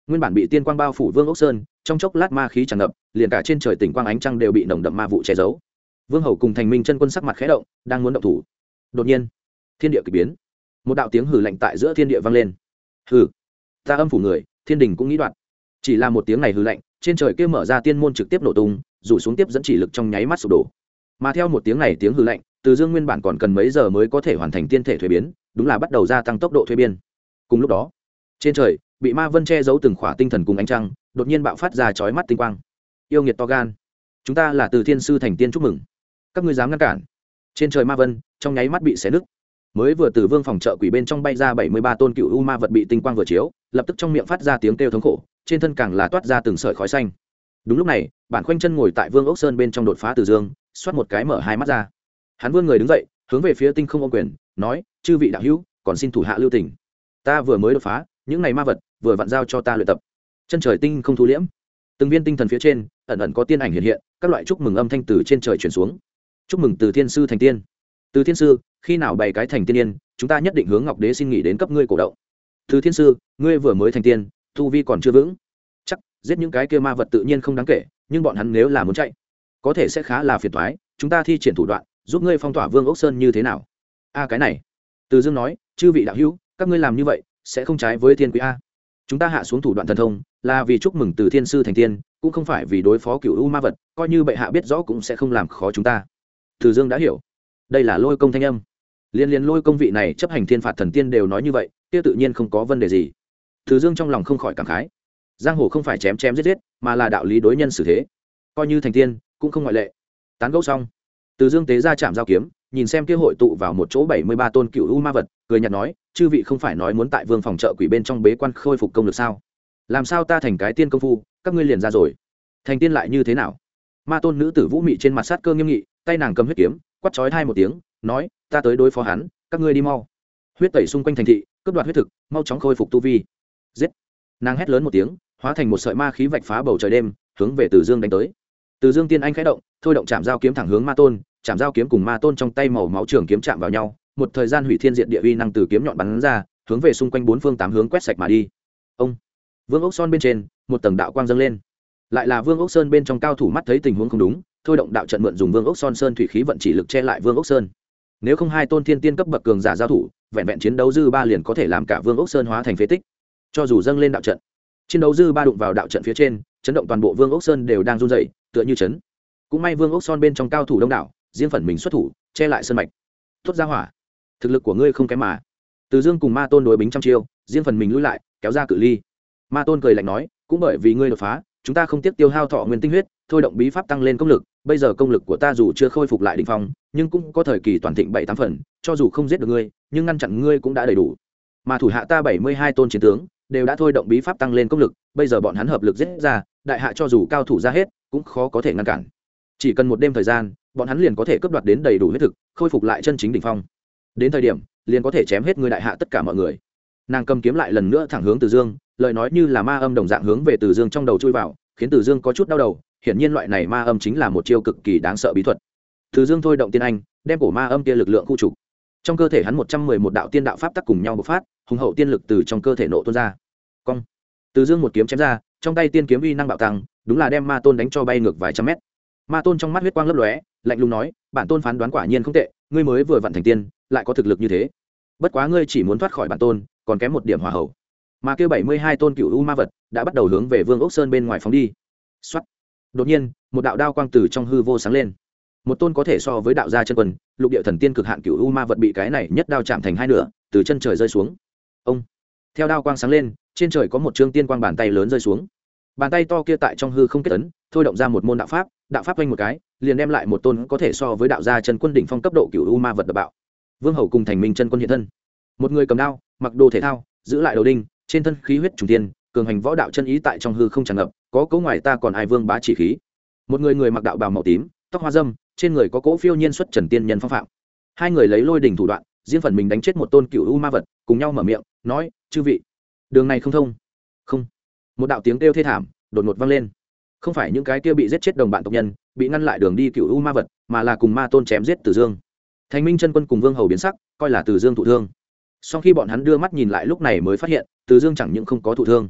Speaker 1: nguyên bản bị tiên quang bao phủ vương ốc sơn trong chốc lát ma khí tràn ngập, liền cả trên trời tỉnh quang ánh trăng đều bị nồng đậm ma vụ che giấu. Vương Hầu cùng Thành Minh chân quân sắc mặt khẽ động, đang muốn động thủ. Đột nhiên, thiên địa kỳ biến, một đạo tiếng hừ lạnh tại giữa thiên địa vang lên. Hừ, ta âm phủ người, thiên đình cũng nghĩ đoạt. Chỉ là một tiếng này hừ lạnh, trên trời kia mở ra tiên môn trực tiếp nổ tung, rủ xuống tiếp dẫn chỉ lực trong nháy mắt sụp đổ. Mà theo một tiếng này tiếng hừ lạnh, Từ Dương nguyên bản còn cần mấy giờ mới có thể hoàn thành tiên thể thuế biến, đúng là bắt đầu gia tăng tốc độ thuế biên. Cùng lúc đó, trên trời bị ma vân che giấu từng khỏa tinh thần cùng ánh trăng, đột nhiên bạo phát ra chói mắt tinh quang. Yêu nghiệt to gan, chúng ta là Từ Thiên sư thành tiên chúc mừng, các ngươi dám ngăn cản? Trên trời ma vân trong nháy mắt bị xé nứt. Mới vừa từ vương phòng chợ quỷ bên trong bay ra 73 tôn cựu u ma vật bị tinh quang vừa chiếu, lập tức trong miệng phát ra tiếng kêu thống khổ, trên thân càng là toát ra từng sợi khói xanh. Đúng lúc này, bản khoanh chân ngồi tại Vương Ốc Sơn bên trong đột phá Từ Dương, xoát một cái mở hai mắt ra. Hắn vươn người đứng dậy, hướng về phía tinh không ôm quyền, nói: "Chư vị đạo hữu, còn xin thủ hạ lưu tình. Ta vừa mới đột phá, những này ma vật vừa vặn giao cho ta luyện tập." Chân trời tinh không thu liễm, từng viên tinh thần phía trên ẩn ẩn có tiên ảnh hiện hiện, các loại chúc mừng âm thanh từ trên trời truyền xuống. Chúc mừng Từ Thiên sư thành tiên. Từ Thiên sư, khi nào bày cái thành tiên yên, chúng ta nhất định hướng Ngọc Đế xin nghỉ đến cấp ngươi cổ động. Từ Thiên sư, ngươi vừa mới thành tiên, tu vi còn chưa vững, chắc giết những cái kia ma vật tự nhiên không đáng kể, nhưng bọn hắn nếu là muốn chạy, có thể sẽ khá là phiền toái, chúng ta thi triển thủ đoạn, giúp ngươi phong tỏa Vương Ốc Sơn như thế nào? A cái này, Từ Dương nói: "Chư vị đạo hữu, các ngươi làm như vậy sẽ không trái với thiên quý a. Chúng ta hạ xuống thủ đoạn thần thông, là vì chúc mừng Từ Thiên sư thành tiên, cũng không phải vì đối phó cửu u ma vật, coi như bệ hạ biết rõ cũng sẽ không làm khó chúng ta." Từ Dương đã hiểu, đây là Lôi Công thanh âm. Liên Lôi Công vị này chấp hành thiên phạt thần tiên đều nói như vậy, kia tự nhiên không có vấn đề gì. Từ Dương trong lòng không khỏi cảm khái, giang hồ không phải chém chém giết giết, mà là đạo lý đối nhân xử thế, coi như thành tiên cũng không ngoại lệ. Tán gẫu xong, Từ Dương tế ra chạm giao kiếm, nhìn xem kia hội tụ vào một chỗ 73 tôn cựu u ma vật, cười nhạt nói: "Chư vị không phải nói muốn tại Vương phòng chợ quỷ bên trong bế quan khôi phục công lực sao? Làm sao ta thành cái tiên công phu, các ngươi liền ra rồi? Thành tiên lại như thế nào?" Ma tôn nữ tử Vũ Mị trên mặt sát cơ nghiêm nghị, tay nàng cầm huyết kiếm, quát chói tai một tiếng, nói: "Ta tới đối phó hắn, các ngươi đi mau. Huyết tẩy xung quanh thành thị, cướp đoạt huyết thực, mau chóng khôi phục tu vi." Giết! Nàng hét lớn một tiếng, hóa thành một sợi ma khí vạch phá bầu trời đêm, hướng về Từ Dương đánh tới. Từ Dương tiên anh khẽ động, thôi động chạm giao kiếm thẳng hướng ma tôn, chạm giao kiếm cùng ma tôn trong tay màu máu trường kiếm chạm vào nhau, một thời gian hủy thiên diệt địa uy năng từ kiếm nhọn bắn ra, hướng về xung quanh bốn phương tám hướng quét sạch mà đi. Ông Vương Ốc Sơn bên trên, một tầng đạo quang dâng lên. Lại là Vương Ốc Sơn bên trong cao thủ mắt thấy tình huống không đúng, thôi động đạo trận mượn dùng Vương Ốc Sơn thủy khí vận chỉ lực che lại Vương Ốc Sơn. Nếu không hai tôn thiên tiên cấp bậc cường giả giao thủ, vẹn vẹn chiến đấu dư ba liền có thể làm cả Vương Ốc Sơn hóa thành phế tích. Cho dù dâng lên đạo trận, chiến đấu dư ba đụng vào đạo trận phía trên, chấn động toàn bộ Vương Ốc Sơn đều đang run rẩy, tựa như chấn. Cũng may Vương Ốc Sơn bên trong cao thủ đông đảo, riêng phần mình xuất thủ, che lại sơn mạch. Tốt ra hỏa, thực lực của ngươi không kém mà. Từ Dương cùng Ma Tôn đối bính trăm chiêu, riêng phần mình lui lại, kéo ra cự ly. Ma Tôn cười lạnh nói: "Cũng bởi vì ngươi đột phá, chúng ta không tiếc tiêu hao thọ nguyên tinh huyết, thôi động bí pháp tăng lên công lực, bây giờ công lực của ta dù chưa khôi phục lại đỉnh phong, nhưng cũng có thời kỳ toàn thịnh 7-8 phần, cho dù không giết được ngươi, nhưng ngăn chặn ngươi cũng đã đầy đủ. Mà thủ hạ ta 72 tôn chiến tướng, đều đã thôi động bí pháp tăng lên công lực, bây giờ bọn hắn hợp lực giết ra, đại hạ cho dù cao thủ ra hết, cũng khó có thể ngăn cản. Chỉ cần một đêm thời gian, bọn hắn liền có thể cướp đoạt đến đầy đủ huyết thực, khôi phục lại chân chính đỉnh phong. Đến thời điểm, liền có thể chém hết ngươi đại hạ tất cả mọi người." Nàng cầm kiếm lại lần nữa thẳng hướng Từ Dương, lời nói như là ma âm đồng dạng hướng về Từ Dương trong đầu chui vào, khiến Từ Dương có chút đau đầu, hiển nhiên loại này ma âm chính là một chiêu cực kỳ đáng sợ bí thuật. Từ Dương thôi động tiên anh, đem cổ ma âm kia lực lượng khu trục. Trong cơ thể hắn 111 đạo tiên đạo pháp tắc cùng nhau bộc phát, hùng hậu tiên lực từ trong cơ thể nổ tuôn ra. Cong. Từ Dương một kiếm chém ra, trong tay tiên kiếm uy năng bạo tăng, đúng là đem Ma Tôn đánh cho bay ngược vài trăm mét. Ma Tôn trong mắt huyết quang lấp lóe, lạnh lùng nói: "Bản tôn phán đoán quả nhiên không tệ, ngươi mới vừa vặn thành tiên, lại có thực lực như thế. Bất quá ngươi chỉ muốn thoát khỏi bản tôn, còn kém một điểm hỏa hậu." Mà kia 72 tôn cựu u ma vật đã bắt đầu hướng về Vương Ốc Sơn bên ngoài phóng đi. Soát. Đột nhiên, một đạo đao quang từ trong hư vô sáng lên. Một tôn có thể so với đạo gia chân quân, lục địa thần tiên cực hạn cựu u ma vật bị cái này nhất đao chạm thành hai nửa, từ chân trời rơi xuống. Ông. Theo đao quang sáng lên, trên trời có một trương tiên quang bàn tay lớn rơi xuống. Bàn tay to kia tại trong hư không kết ấn, thôi động ra một môn đạo pháp quanh một cái, liền đem lại một tôn có thể so với đạo gia chân quân đỉnh phong cấp độ cựu u ma vật đập bạo. Vương Hầu cùng Thành Minh chân quân hiện thân. Một người cầm đao, mặc đồ thể thao, giữ lại đầu đinh, trên thân khí huyết trùng tiên, cường hành võ đạo chân ý tại trong hư không tràn ngập, có cấu ngoài ta còn ai vương bá chỉ khí. Một người mặc đạo bào màu tím, tóc hoa dâm, trên người có cỗ phiêu nhiên xuất trần tiên nhân phong phạm. Hai người lấy lôi đỉnh thủ đoạn, riêng phần mình đánh chết một tôn cựu u ma vật, cùng nhau mở miệng nói: "Chư vị, đường này không thông." Không. Một đạo tiếng kêu thê thảm đột ngột vang lên. Không phải những cái kia bị giết chết đồng bạn tộc nhân bị ngăn lại đường đi cựu u ma vật, mà là cùng Ma Tôn chém giết Từ Dương. Thành Minh chân quân cùng Vương Hầu biến sắc, coi là Từ Dương thụ thương. Sau khi bọn hắn đưa mắt nhìn lại, lúc này mới phát hiện Từ Dương chẳng những không có thụ thương,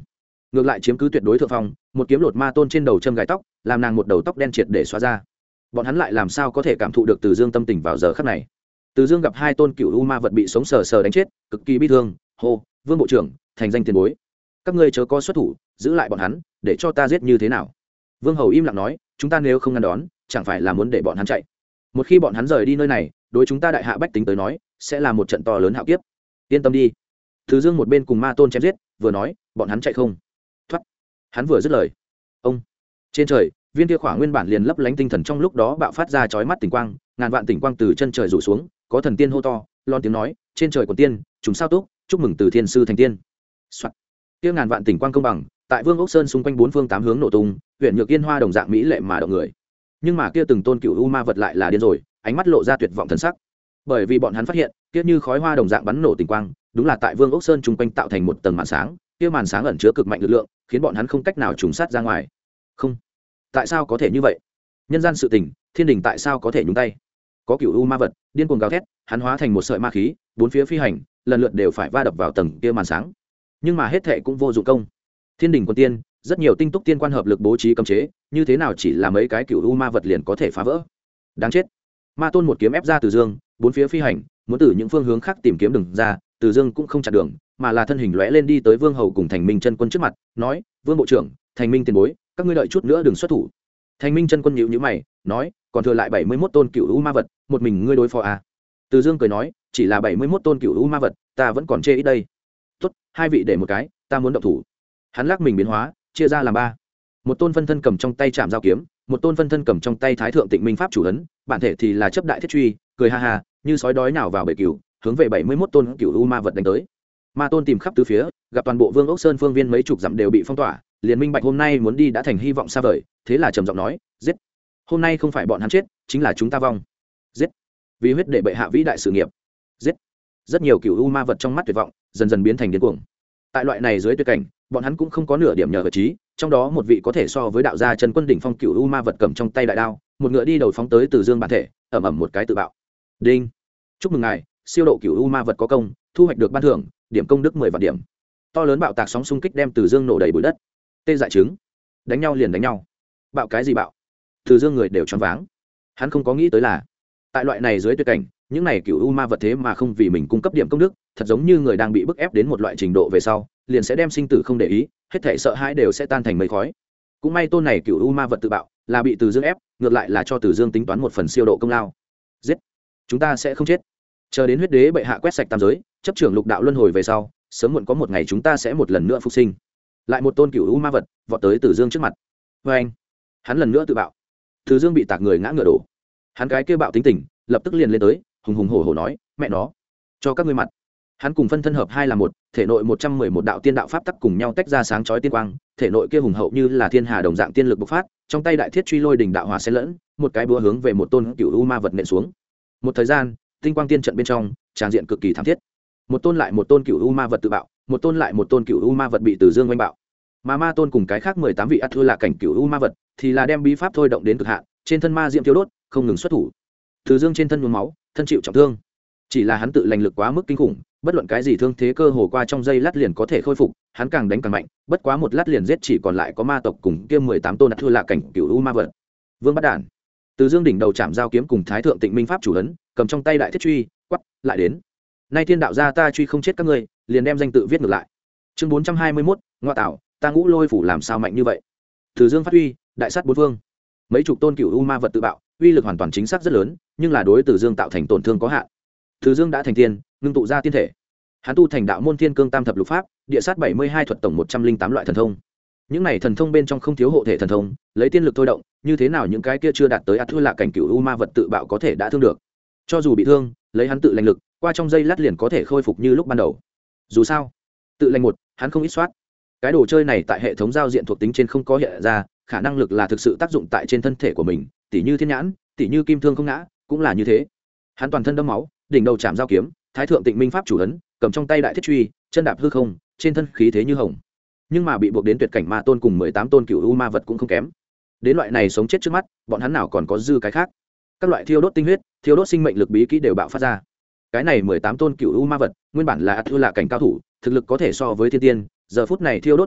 Speaker 1: ngược lại chiếm cứ tuyệt đối thượng phong, một kiếm lột ma tôn trên đầu châm gài tóc, làm nàng một đầu tóc đen triệt để xóa ra. Bọn hắn lại làm sao có thể cảm thụ được Từ Dương tâm tình vào giờ khắc này. Từ Dương gặp hai tôn cựu u ma vật bị sống sờ sờ đánh chết, cực kỳ bi thương, hô, Vương bộ trưởng, thành danh tiền bối, các ngươi chớ có xuất thủ, giữ lại bọn hắn, để cho ta giết như thế nào? Vương hầu im lặng nói, chúng ta nếu không ngăn đón, chẳng phải là muốn để bọn hắn chạy? Một khi bọn hắn rời đi nơi này, đối chúng ta đại hạ bách tính tới nói, sẽ là một trận to lớn hạo kiếp. Yên tâm đi. Từ Dương một bên cùng ma tôn chém giết, vừa nói, bọn hắn chạy không? Thoát. Hắn vừa dứt lời, ông trên trời, viên kia khỏa nguyên bản liền lấp lánh tinh thần trong lúc đó bạo phát ra chói mắt tỉnh quang, ngàn vạn tỉnh quang từ chân trời rủ xuống, có thần tiên hô to, lon tiếng nói, trên trời còn tiên, chúng sao túc, chúc mừng từ thiên sư thành tiên. Soạn. Kia ngàn vạn tỉnh quang công bằng, tại Vương Ốc Sơn xung quanh bốn phương tám hướng nổ tung, huyện nhược yên hoa đồng dạng mỹ lệ mà động người. Nhưng mà kia từng tôn cựu u ma vật lại là điên rồi, ánh mắt lộ ra tuyệt vọng thần sắc. Bởi vì bọn hắn phát hiện, kia như khói hoa đồng dạng bắn nổ tỉnh quang, đúng là tại Vương Ốc Sơn xung quanh tạo thành một tầng màn sáng, kia màn sáng ẩn chứa cực mạnh lực lượng, khiến bọn hắn không cách nào trùng sát ra ngoài. Không, tại sao có thể như vậy? Nhân gian sự tình, thiên đình tại sao có thể nhúng tay? Có cựu u ma vật điên cuồng gào thét, hắn hóa thành một sợi ma khí, bốn phía phi hành, lần lượt đều phải va đập vào tầng kia màn sáng. Nhưng mà hết thệ cũng vô dụng công. Thiên đình quân tiên, rất nhiều tinh túc tiên quan hợp lực bố trí cấm chế, như thế nào chỉ là mấy cái cựu u ma vật liền có thể phá vỡ? Đáng chết. Ma tôn một kiếm ép ra Từ Dương, bốn phía phi hành, muốn từ những phương hướng khác tìm kiếm đường ra, Từ Dương cũng không chặn đường, mà là thân hình lóe lên đi tới Vương hầu cùng Thành Minh chân quân trước mặt, nói, Vương bộ trưởng, Thành Minh tiền bối, các ngươi đợi chút nữa đừng xuất thủ. Thành Minh chân quân nhíu nhíu mày, nói, còn thừa lại 71 tôn cựu u ma vật, một mình ngươi đối phó à? Từ Dương cười nói, chỉ là 71 tôn cựu u ma vật, ta vẫn còn chê ít đây. Tốt, hai vị để một cái, ta muốn động thủ. Hắn lắc mình biến hóa, chia ra làm ba. Một tôn phân thân cầm trong tay chạm dao kiếm, một tôn phân thân cầm trong tay Thái thượng Tịnh Minh pháp chủ ấn, bản thể thì là chấp đại thiết truy, cười ha ha, như sói đói nào vào bể cừu, hướng về 71 tôn cựu u ma vật đánh tới. Ma tôn tìm khắp tứ phía, gặp toàn bộ Vương Ốc Sơn phương viên mấy chục dặm đều bị phong tỏa, liền minh bạch hôm nay muốn đi đã thành hy vọng xa vời, thế là trầm giọng nói, giết. Hôm nay không phải bọn hắn chết, chính là chúng ta vong. Giết. Vì huyết để bệ hạ vĩ đại sự nghiệp. Giết. Rất nhiều cựu u ma vật trong mắt tuyệt vọng, dần dần biến thành điên cuồng. Tại loại này dưới tuyệt cảnh, bọn hắn cũng không có nửa điểm nhờ vật trí, trong đó một vị có thể so với đạo gia Trần Quân đỉnh phong cựu u ma vật cầm trong tay đại đao, một ngựa đi đầu phóng tới Từ Dương bản thể, ầm ầm một cái tự bạo. Đinh. Chúc mừng ngài, siêu độ cựu u ma vật có công, thu hoạch được ban thưởng, điểm công đức 10 vạn điểm. To lớn bạo tạc sóng xung kích đem Từ Dương nổ đầy bụi đất. Tê dại trứng. Đánh nhau liền đánh nhau. Bạo cái gì bạo? Từ Dương người đều choáng váng. Hắn không có nghĩ tới là, tại loại này dưới tuyệt cảnh, những này cựu u ma vật thế mà không vì mình cung cấp điểm công đức, thật giống như người đang bị bức ép đến một loại trình độ về sau, liền sẽ đem sinh tử không để ý, hết thảy sợ hãi đều sẽ tan thành mây khói. Cũng may tôn này cựu u ma vật tự bạo, là bị Từ Dương ép, ngược lại là cho Từ Dương tính toán một phần siêu độ công lao. Giết, chúng ta sẽ không chết. Chờ đến huyết đế bệ hạ quét sạch tam giới, chấp trưởng lục đạo luân hồi về sau, sớm muộn có một ngày chúng ta sẽ một lần nữa phục sinh. Lại một tôn cựu u ma vật vọt tới Từ Dương trước mặt. Với anh, hắn lần nữa tự bạo. Từ Dương bị tạc người ngã ngựa đổ. Hắn cái kia bạo tính tình, lập tức liền lên tới, hùng hùng hổ hổ nói, mẹ nó, cho các ngươi mặt. Hắn cùng phân thân hợp hai là một, thể nội 111 đạo tiên đạo pháp tắc cùng nhau tách ra sáng chói tiên quang, thể nội kia hùng hậu như là thiên hà đồng dạng tiên lực bộc phát, trong tay đại thiết truy lôi đỉnh đạo hỏa xen lẫn, một cái búa hướng về một tôn cựu u ma vật nện xuống. Một thời gian, tinh quang tiên trận bên trong, tràng diện cực kỳ thảm thiết. Một tôn lại một tôn cựu u ma vật tự bạo, một tôn lại một tôn cựu u ma vật bị Từ Dương oanh bạo. Mà ma tôn cùng cái khác 18 vị ắt thưa là cảnh cựu u ma vật, thì là đem bí pháp thôi động đến cực hạn, trên thân ma diệm thiêu đốt, không ngừng xuất thủ. Từ Dương trên thân nhuốm máu, thân chịu trọng thương. Chỉ là hắn tự lành lực quá mức kinh khủng, bất luận cái gì thương thế cơ hồ qua trong giây lát liền có thể khôi phục, hắn càng đánh càng mạnh, bất quá một lát liền giết chỉ còn lại có ma tộc cùng kia 18 tôn ắt thưa là cảnh cựu u ma vật. Vương bắt đản. Từ Dương đỉnh đầu chạm dao kiếm cùng Thái thượng Tịnh Minh pháp chủ ấn, cầm trong tay đại thiết truy, quắc, lại đến. Nay thiên đạo gia ta truy không chết các ngươi, liền đem danh tự viết ngược lại. Chương 421, ngoa tạo, ta ngũ lôi phủ làm sao mạnh như vậy? Từ Dương phát uy, đại sát bốn phương. Mấy chục tôn cựu u ma vật tự bạo, uy lực hoàn toàn chính xác rất lớn, nhưng là đối Từ Dương tạo thành tổn thương có hạn. Từ Dương đã thành tiên, ngưng tụ ra tiên thể. Hắn tu thành đạo môn thiên cương tam thập lục pháp, địa sát 72 thuật tổng 108 loại thần thông. Những này thần thông bên trong không thiếu hộ thể thần thông, lấy tiên lực thôi động, như thế nào những cái kia chưa đạt tới ắt thưa là cảnh cựu u ma vật tự bạo có thể đã thương được. Cho dù bị thương, lấy hắn tự lành lực, qua trong giây lát liền có thể khôi phục như lúc ban đầu. Dù sao, tự lành một, hắn không ít soát. Cái đồ chơi này tại hệ thống giao diện thuộc tính trên không có hiện ra, khả năng lực là thực sự tác dụng tại trên thân thể của mình, tỉ như thiên nhãn, tỉ như kim thương không ngã, cũng là như thế. Hắn toàn thân đẫm máu, đỉnh đầu chạm dao kiếm, Thái thượng Tịnh Minh pháp chủ ấn, cầm trong tay đại thiết truy, chân đạp hư không, trên thân khí thế như hồng. Nhưng mà bị buộc đến tuyệt cảnh ma tôn cùng 18 tôn cựu u ma vật cũng không kém. Đến loại này sống chết trước mắt, bọn hắn nào còn có dư cái khác. Các loại thiêu đốt tinh huyết, thiêu đốt sinh mệnh lực bí kỹ đều bạo phát ra. Cái này 18 tôn cựu u ma vật, nguyên bản là ắt thưa là cảnh cao thủ, thực lực có thể so với thiên tiên, giờ phút này thiêu đốt tinh huyết,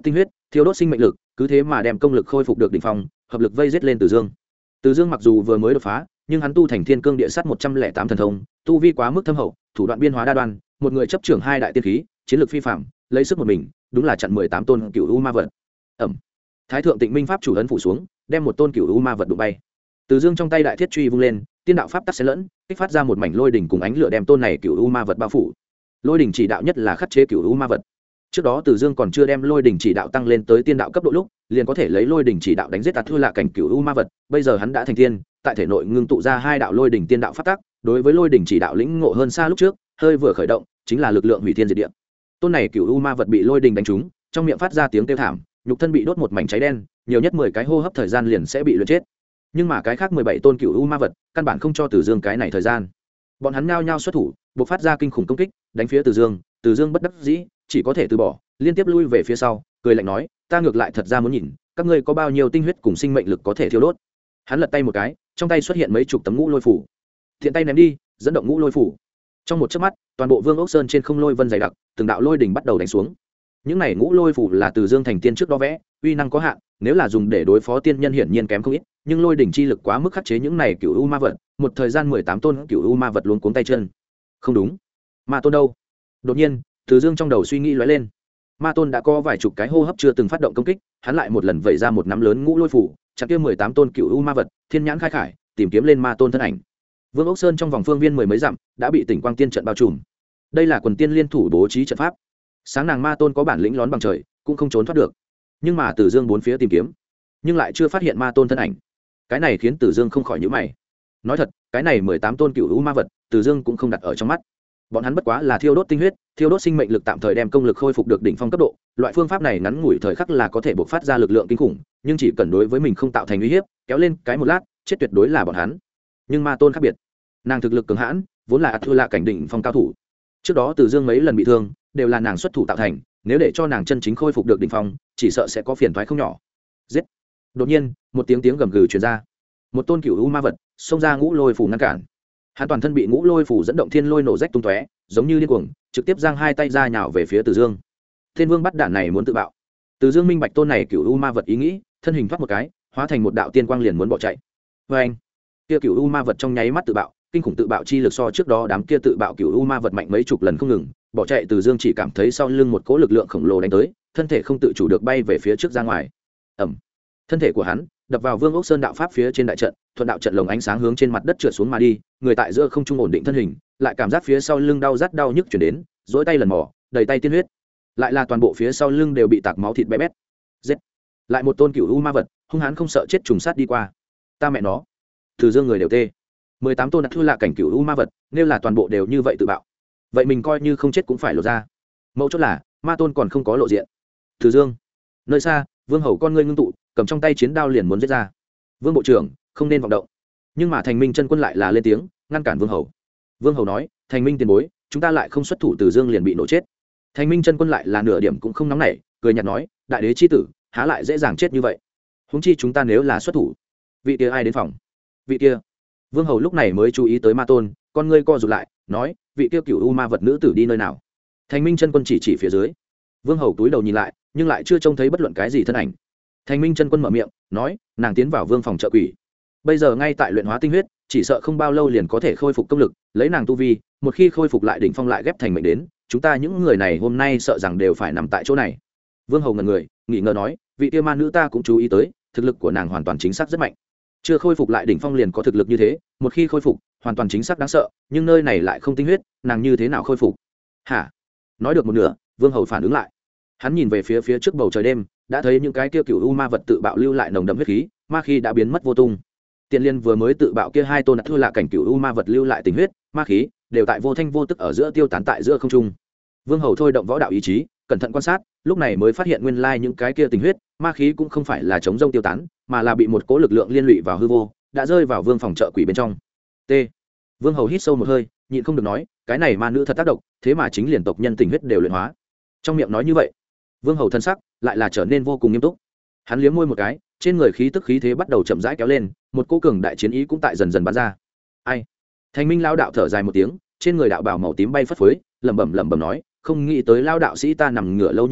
Speaker 1: thiêu đốt sinh mệnh lực, cứ thế mà đem công lực khôi phục được đỉnh phong, hợp lực vây giết lên Từ Dương. Từ Dương mặc dù vừa mới đột phá, nhưng hắn tu thành Thiên Cương Địa Sát 108 thần thông, tu vi quá mức thâm hậu, thủ đoạn biên hóa đa đoan, một người chấp trưởng hai đại tiên khí, chiến lược phi phàm, lấy sức một mình, đúng là chặn 18 tôn cựu u ma vật. Ẩm. Thái thượng Tịnh Minh pháp chủ ấn phủ xuống, đem một tôn cựu u ma vật đụng bay. Từ Dương trong tay đại thiết truy vung lên, tiên đạo pháp tắc xen lẫn, kích phát ra một mảnh lôi đỉnh cùng ánh lửa đem tôn này cựu u ma vật bao phủ. Lôi đỉnh chỉ đạo nhất là khắc chế cựu u ma vật. Trước đó Từ Dương còn chưa đem lôi đỉnh chỉ đạo tăng lên tới tiên đạo cấp độ lúc, liền có thể lấy lôi đỉnh chỉ đạo đánh giết thua lạ cảnh cựu u ma vật, bây giờ hắn đã thành tiên, tại thể nội ngưng tụ ra hai đạo lôi đỉnh tiên đạo pháp tắc, đối với lôi đỉnh chỉ đạo lĩnh ngộ hơn xa lúc trước, hơi vừa khởi động, chính là lực lượng hủy thiên diệt địa. Tôn này cựu u ma vật bị lôi đỉnh đánh trúng, trong miệng phát ra tiếng kêu thảm, nhục thân bị đốt một mảnh cháy đen, nhiều nhất 10 cái hô hấp thời gian liền sẽ bị luyện chết. Nhưng mà cái khác 17 tôn cựu u ma vật, căn bản không cho Từ Dương cái này thời gian. Bọn hắn nhao nhao xuất thủ, bộc phát ra kinh khủng công kích, đánh phía Từ Dương, Từ Dương bất đắc dĩ, chỉ có thể từ bỏ, liên tiếp lui về phía sau, cười lạnh nói, ta ngược lại thật ra muốn nhìn, các ngươi có bao nhiêu tinh huyết cùng sinh mệnh lực có thể thiêu đốt. Hắn lật tay một cái, trong tay xuất hiện mấy chục tấm ngũ lôi phủ. Thiện tay ném đi, dẫn động ngũ lôi phủ. Trong một chớp mắt, toàn bộ Vương Ốc Sơn trên không lôi vân dày đặc, từng đạo lôi đỉnh bắt đầu đánh xuống. Những này ngũ lôi phủ là Từ Dương thành tiên trước đó vẽ, uy năng có hạn, nếu là dùng để đối phó tiên nhân hiển nhiên kém không ít, nhưng lôi đỉnh chi lực quá mức khắc chế những này cựu u ma vật, một thời gian 18 tôn cựu u ma vật luống cuống tay chân. Không đúng, ma tôn đâu? Đột nhiên, Từ Dương trong đầu suy nghĩ lóe lên. Ma tôn đã có vài chục cái hô hấp chưa từng phát động công kích, hắn lại một lần vẩy ra một nắm lớn ngũ lôi phủ, chặt kia 18 tôn cựu u ma vật, thiên nhãn khai khải, tìm kiếm lên ma tôn thân ảnh. Vương Ốc Sơn trong vòng phương viên mười mấy dặm đã bị Tỉnh Quang Tiên trận bao trùm. Đây là quần tiên liên thủ bố trí trận pháp. Sáng nàng ma tôn có bản lĩnh lón bằng trời, cũng không trốn thoát được. Nhưng mà Từ Dương bốn phía tìm kiếm, nhưng lại chưa phát hiện ma tôn thân ảnh. Cái này khiến Từ Dương không khỏi nhíu mày. Nói thật, cái này 18 tôn cựu u ma vật, Từ Dương cũng không đặt ở trong mắt. Bọn hắn bất quá là thiêu đốt tinh huyết, thiêu đốt sinh mệnh lực tạm thời đem công lực khôi phục được đỉnh phong cấp độ, loại phương pháp này ngắn ngủi thời khắc là có thể bộc phát ra lực lượng kinh khủng, nhưng chỉ cần đối với mình không tạo thành uy hiếp, kéo lên cái một lát, chết tuyệt đối là bọn hắn. Nhưng ma tôn khác biệt, nàng thực lực cường hãn, vốn là thua lạ cảnh đỉnh phong cao thủ. Trước đó Từ Dương mấy lần bị thương, đều là nàng xuất thủ tạo thành, nếu để cho nàng chân chính khôi phục được đỉnh phong, chỉ sợ sẽ có phiền toái không nhỏ. Giết! Đột nhiên, một tiếng gầm gừ truyền ra. Một tôn cựu u ma vật xông ra ngũ lôi phủ ngăn cản. Hắn toàn thân bị ngũ lôi phủ dẫn động thiên lôi nổ rách tung tóe, giống như điên cuồng, trực tiếp giang hai tay ra nhào về phía Từ Dương. Thiên Vương bắt đạn này muốn tự bạo. Từ Dương minh bạch tôn này cựu u ma vật ý nghĩ, thân hình thoát một cái, hóa thành một đạo tiên quang liền muốn bỏ chạy. Và anh, kia cựu u ma vật trong nháy mắt tự bạo, kinh khủng tự bạo chi lực so trước đó đám kia tự bạo cựu u ma vật mạnh mấy chục lần không ngừng, bỏ chạy Từ Dương chỉ cảm thấy sau lưng một cỗ lực lượng khổng lồ đánh tới, thân thể không tự chủ được bay về phía trước ra ngoài. Ầm. Thân thể của hắn đập vào Vương Ốc Sơn đạo pháp phía trên đại trận, thuận đạo trận lồng ánh sáng hướng trên mặt đất trượt xuống mà đi, người tại giữa không trung ổn định thân hình, lại cảm giác phía sau lưng đau rát đau nhức chuyển đến, dỗi tay lần mò, đầy tay tiên huyết, lại là toàn bộ phía sau lưng đều bị tạc máu thịt bé bét. Giết! Lại một tôn cựu u ma vật, hung hãn không sợ chết trùng sát đi qua. Ta mẹ nó! Từ Dương người đều tê. 18 tôn đã thua lạ cảnh cựu u ma vật, nếu là toàn bộ đều như vậy tự bạo, vậy mình coi như không chết cũng phải lộ ra. Mẫu chốt là ma tôn còn không có lộ diện. Từ Dương, nơi xa, Vương Hầu con ngươi ngưng tụ, cầm trong tay chiến đao liền muốn giết ra. Vương bộ trưởng, không nên vọng động. Nhưng mà Thành Minh chân quân lại là lên tiếng ngăn cản Vương Hầu. Vương Hầu nói, Thành Minh tiền bối, chúng ta lại không xuất thủ, Từ Dương liền bị nổ chết. Thành Minh chân quân lại là nửa điểm cũng không nóng nảy, cười nhạt nói, đại đế chi tử há lại dễ dàng chết như vậy. Huống chi chúng ta nếu là xuất thủ, vị kia ai đến phòng? Vị kia. Vương Hầu lúc này mới chú ý tới ma tôn, con ngươi co rụt lại, nói, vị kia cửu u ma vật nữ tử đi nơi nào? Thành Minh chân quân chỉ phía dưới. Vương Hầu túi đầu nhìn lại, nhưng lại chưa trông thấy bất luận cái gì thân ảnh. Thành Minh chân quân mở miệng, nói, nàng tiến vào vương phòng trợ quỷ. Bây giờ ngay tại luyện hóa tinh huyết, chỉ sợ không bao lâu liền có thể khôi phục công lực, lấy nàng tu vi, một khi khôi phục lại đỉnh phong lại ghép thành mệnh đến, chúng ta những người này hôm nay sợ rằng đều phải nằm tại chỗ này. Vương Hầu ngẩn người, nghĩ ngờ nói, vị tiêu ma nữ ta cũng chú ý tới, thực lực của nàng hoàn toàn chính xác rất mạnh. Chưa khôi phục lại đỉnh phong liền có thực lực như thế, một khi khôi phục, hoàn toàn chính xác đáng sợ, nhưng nơi này lại không tinh huyết, nàng như thế nào khôi phục? Hả? Nói được một nửa, Vương Hầu phản ứng lại. Hắn nhìn về phía trước bầu trời đêm, đã thấy những cái kia cựu u ma vật tự bạo lưu lại nồng đậm huyết khí, ma khí đã biến mất vô tung. Tiên Liên vừa mới tự bạo kia hai tôn thua lạ cảnh cựu u ma vật lưu lại tình huyết, ma khí đều tại vô thanh vô tức ở giữa tiêu tán tại giữa không trung. Vương Hầu thôi động võ đạo ý chí, cẩn thận quan sát, lúc này mới phát hiện nguyên lai những cái kia tình huyết, ma khí cũng không phải là chống rông tiêu tán, mà là bị một cỗ lực lượng liên lụy vào hư vô, đã rơi vào vương phòng trợ quỷ bên trong. T. Vương Hầu hít sâu một hơi, nhịn không được nói, cái này ma nữ thật tác động, thế mà chính liền tộc nhân tình huyết đều luyện hóa. Trong miệng nói như vậy, Vương Hầu thân sắc lại là trở nên vô cùng nghiêm túc. Hắn liếm môi một cái, trên người khí tức khí thế bắt đầu chậm rãi kéo lên, một cỗ cường đại chiến ý cũng tại dần dần bắn ra. Ai? Thành Minh lão đạo thở dài một tiếng, trên người đạo bào màu tím bay phất phới, lẩm bẩm nói, không nghĩ tới lão đạo sĩ ta nằm ngửa lâu như vậy,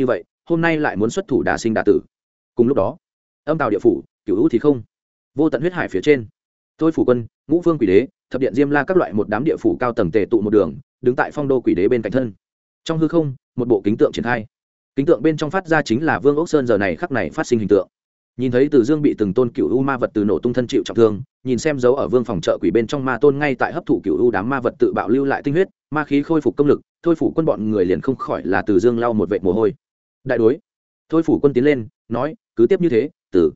Speaker 1: hôm nay lại muốn xuất thủ đả sinh đả tử. Cùng lúc đó, âm tào địa phủ, cửu u thì không, vô tận huyết hải phía trên, thôi phủ quân, ngũ vương quỷ đế, thập điện diêm la các loại một đám địa phủ cao tầng tề tụ một đường, đứng tại phong đô quỷ đế bên cạnh thân. Trong hư không, một bộ kính tượng triển khai, kính tượng bên trong phát ra chính là Vương Ốc Sơn giờ này khắc này phát sinh hình tượng. Nhìn thấy Từ Dương bị từng tôn cựu u ma vật từ nổ tung thân chịu trọng thương, nhìn xem dấu ở vương phòng trợ quỷ bên trong ma tôn ngay tại hấp thụ cựu u đám ma vật tự bạo lưu lại tinh huyết, ma khí khôi phục công lực, thôi phủ quân bọn người liền không khỏi là Từ Dương lau một vệt mồ hôi. Đại đối, thôi phủ quân tiến lên, nói, cứ tiếp như thế,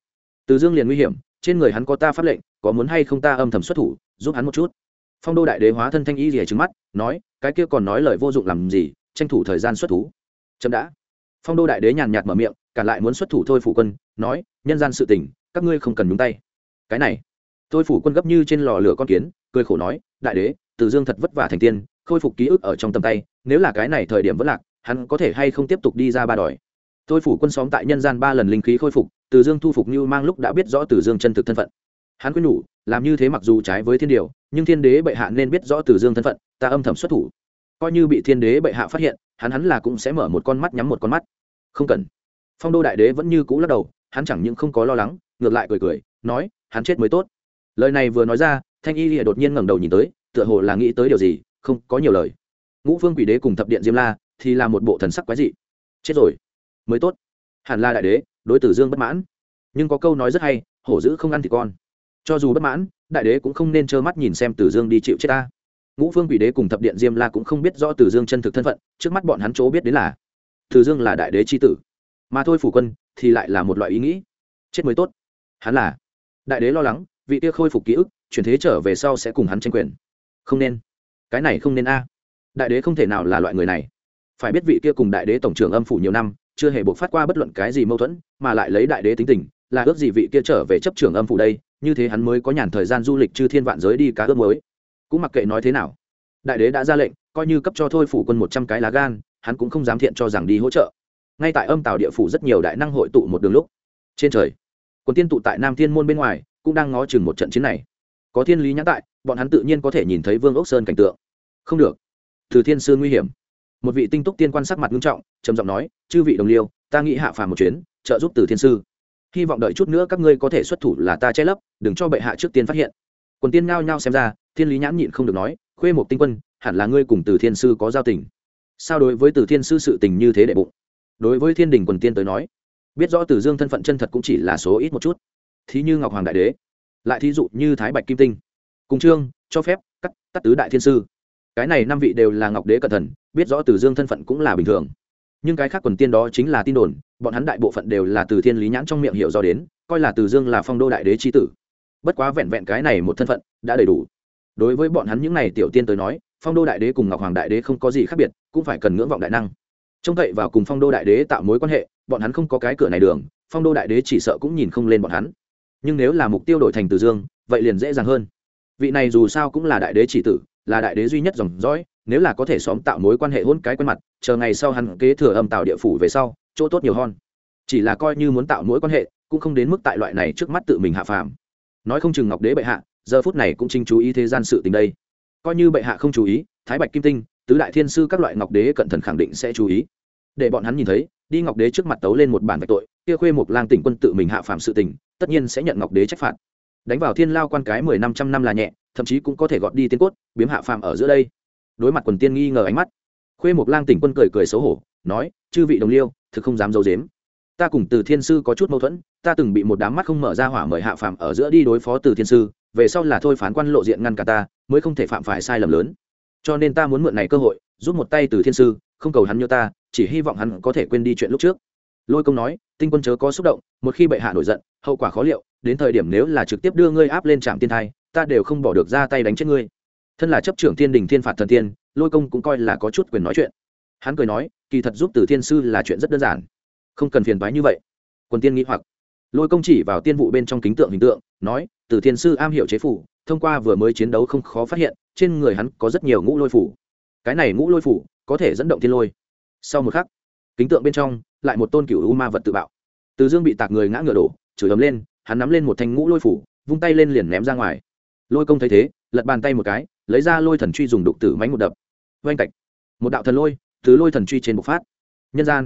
Speaker 1: Từ Dương liền nguy hiểm, trên người hắn có ta pháp lệnh, có muốn hay không ta âm thầm xuất thủ, giúp hắn một chút. Phong đô đại đế hóa thân thanh y rìa trừng mắt, nói, cái kia còn nói lời vô dụng làm gì, tranh thủ thời gian xuất thủ. Chậm đã. Phong đô đại đế nhàn nhạt mở miệng, cản lại muốn xuất thủ thôi phủ quân, nói, nhân gian sự tình, các ngươi không cần nhúng tay. Cái này, thôi phủ quân gấp như trên lò lửa con kiến, cười khổ nói, đại đế, Từ Dương thật vất vả thành tiên, khôi phục ký ức ở trong tầm tay, nếu là cái này thời điểm vẫn lạc, hắn có thể hay không tiếp tục đi ra ba đòi. Thôi phủ quân xóm tại nhân gian 3 lần linh khí khôi phục, Từ Dương thu phục như mang lúc đã biết rõ Từ Dương chân thực thân phận. Hắn quyết nhủ, làm như thế mặc dù trái với thiên điều, nhưng thiên đế bệ hạ nên biết rõ Từ Dương thân phận, ta âm thầm xuất thủ. Coi như bị thiên đế bệ hạ phát hiện, hắn là cũng sẽ mở một con mắt nhắm một con mắt. Không cần. Phong đô đại đế vẫn như cũ lắc đầu, hắn chẳng những không có lo lắng, ngược lại cười cười, nói, hắn chết mới tốt. Lời này vừa nói ra, thanh y lìa đột nhiên ngẩng đầu nhìn tới, tựa hồ là nghĩ tới điều gì, không có nhiều lời. Ngũ vương quỷ đế cùng thập điện diêm la thì là một bộ thần sắc quái dị. Chết rồi mới tốt. Hẳn là đại đế đối Từ Dương bất mãn, nhưng có câu nói rất hay, hổ dữ không ăn thịt con. Cho dù bất mãn, đại đế cũng không nên trơ mắt nhìn xem Từ Dương đi chịu chết ta. Ngũ vương quỷ đế cùng thập điện diêm la cũng không biết rõ Từ Dương chân thực thân phận, trước mắt bọn hắn chỗ biết đến là Từ Dương là đại đế chi tử, mà thôi phủ quân thì lại là một loại ý nghĩ, chết mới tốt. Hắn là đại đế lo lắng vị kia khôi phục ký ức, chuyển thế trở về sau sẽ cùng hắn tranh quyền. Không nên, cái này không nên a. Đại đế không thể nào là loại người này. Phải biết vị kia cùng đại đế tổng trưởng âm phủ nhiều năm, chưa hề buộc phát qua bất luận cái gì mâu thuẫn, mà lại lấy đại đế tính tình, là ước gì vị kia trở về chấp trưởng âm phủ đây, như thế hắn mới có nhàn thời gian du lịch chư thiên vạn giới đi cá ước mới. Cũng mặc kệ nói thế nào, đại đế đã ra lệnh, coi như cấp cho thôi phủ quân 100 cái lá gan, hắn cũng không dám thiện cho rằng đi hỗ trợ. Ngay tại âm tào địa phủ rất nhiều đại năng hội tụ một đường lúc, trên trời quân tiên tụ tại Nam Thiên môn bên ngoài cũng đang ngó chừng một trận chiến này. Có thiên lý nhãn tại, bọn hắn tự nhiên có thể nhìn thấy Vương Ốc Sơn cảnh tượng. Không được, Từ Thiên sư nguy hiểm. Một vị tinh túc tiên quan sắc mặt nghiêm trọng, trầm giọng nói, chư vị đồng liêu, ta nghĩ hạ phàm một chuyến, trợ giúp Từ Thiên sư, hy vọng đợi chút nữa các ngươi có thể xuất thủ là ta che lấp, đừng cho bệ hạ trước tiên phát hiện. Quần tiên nhao nhao xem ra, thiên lý nhãn nhịn không được nói, khuê một tinh quân, hẳn là ngươi cùng Từ Thiên sư có giao tình. Sao đối với Từ Thiên sư sự tình như thế đệ bụng? Đối với thiên đình quần tiên tới nói, biết rõ Từ Dương thân phận chân thật cũng chỉ là số ít một chút. Thí như Ngọc Hoàng đại đế, lại thí dụ như Thái Bạch Kim Tinh, cùng Trương cho phép cắt tắt tứ đại thiên sư, cái này 5 vị đều là Ngọc đế cẩn thận, biết rõ Từ Dương thân phận cũng là bình thường. Nhưng cái khác quần tiên đó chính là tin đồn, bọn hắn đại bộ phận đều là từ thiên lý nhãn trong miệng hiểu do đến, coi là Từ Dương là phong đô đại đế chi tử. Bất quá vẹn vẹn cái này một thân phận đã đầy đủ. Đối với bọn hắn những này tiểu tiên tới nói, phong đô đại đế cùng Ngọc Hoàng đại đế không có gì khác biệt, cũng phải cần ngưỡng vọng đại năng. Trông cậy vào cùng phong đô đại đế tạo mối quan hệ, bọn hắn không có cái cửa này đường, phong đô đại đế chỉ sợ cũng nhìn không lên bọn hắn. Nhưng nếu là mục tiêu đổi thành Từ Dương, vậy liền dễ dàng hơn. Vị này dù sao cũng là đại đế chỉ tử, là đại đế duy nhất dòng dõi, nếu là có thể xóm tạo mối quan hệ hôn cái quen mặt, chờ ngày sau hắn kế thừa âm tạo địa phủ về sau, chỗ tốt nhiều hơn. Chỉ là coi như muốn tạo mối quan hệ, cũng không đến mức tại loại này trước mắt tự mình hạ phàm. Nói không chừng Ngọc đế bệ hạ giờ phút này cũng chính chú ý thế gian sự tình đây. Coi như bệ hạ không chú ý, Thái Bạch Kim Tinh, tứ đại thiên sư các loại Ngọc đế cẩn thận khẳng định sẽ chú ý. Để bọn hắn nhìn thấy, đi Ngọc đế trước mặt tấu lên một bản vạch tội, kia khuê một lang tỉnh quân tự mình hạ phàm sự tình, tất nhiên sẽ nhận Ngọc đế trách phạt. Đánh vào thiên lao quan cái 10-500 năm là nhẹ, thậm chí cũng có thể gọt đi tiên cốt, biếm hạ phàm ở giữa đây. Đối mặt quần tiên nghi ngờ ánh mắt, khuê một lang tỉnh quân cười cười xấu hổ, nói, chư vị đồng liêu, thực không dám giấu giếm, ta cùng Từ Thiên sư có chút mâu thuẫn, ta từng bị một đám mắt không mở ra hỏa mời hạ phàm ở giữa đi đối phó Từ Thiên sư, về sau là thôi phán quan lộ diện ngăn cả ta, mới không thể phạm phải sai lầm lớn, cho nên ta muốn mượn này cơ hội giúp một tay Từ Thiên sư, không cầu hắn nhớ ta, chỉ hy vọng hắn có thể quên đi chuyện lúc trước. Lôi Công nói, tinh quân chớ có xúc động, một khi bệ hạ nổi giận, hậu quả khó liệu, đến thời điểm nếu là trực tiếp đưa ngươi áp lên trạm tiên thai, ta đều không bỏ được ra tay đánh chết ngươi. Thân là chấp trưởng thiên đình thiên phạt thần tiên, Lôi Công cũng coi là có chút quyền nói chuyện. Hắn cười nói, kỳ thật giúp Từ Thiên sư là chuyện rất đơn giản, không cần phiền toái như vậy. Quần tiên nghĩ hoặc, Lôi Công chỉ vào tiên vụ bên trong kính tượng hình tượng, nói, Từ Thiên sư am hiểu chế phủ, thông qua vừa mới chiến đấu không khó phát hiện, trên người hắn có rất nhiều ngũ lôi phủ, cái này ngũ lôi phủ có thể dẫn động thiên lôi. Sau một khắc, kính tượng bên trong lại một tôn cửu u ma vật tự bạo. Từ Dương bị tạc người ngã ngựa đổ, chửi ầm lên, hắn nắm lên một thanh ngũ lôi phủ, vung tay lên liền ném ra ngoài. Lôi Công thấy thế, lật bàn tay một cái, lấy ra lôi thần truy dùng đục tử mánh một đập. Oanh cạch, một đạo thần lôi từ lôi thần truy trên bộc phát. Nhân gian,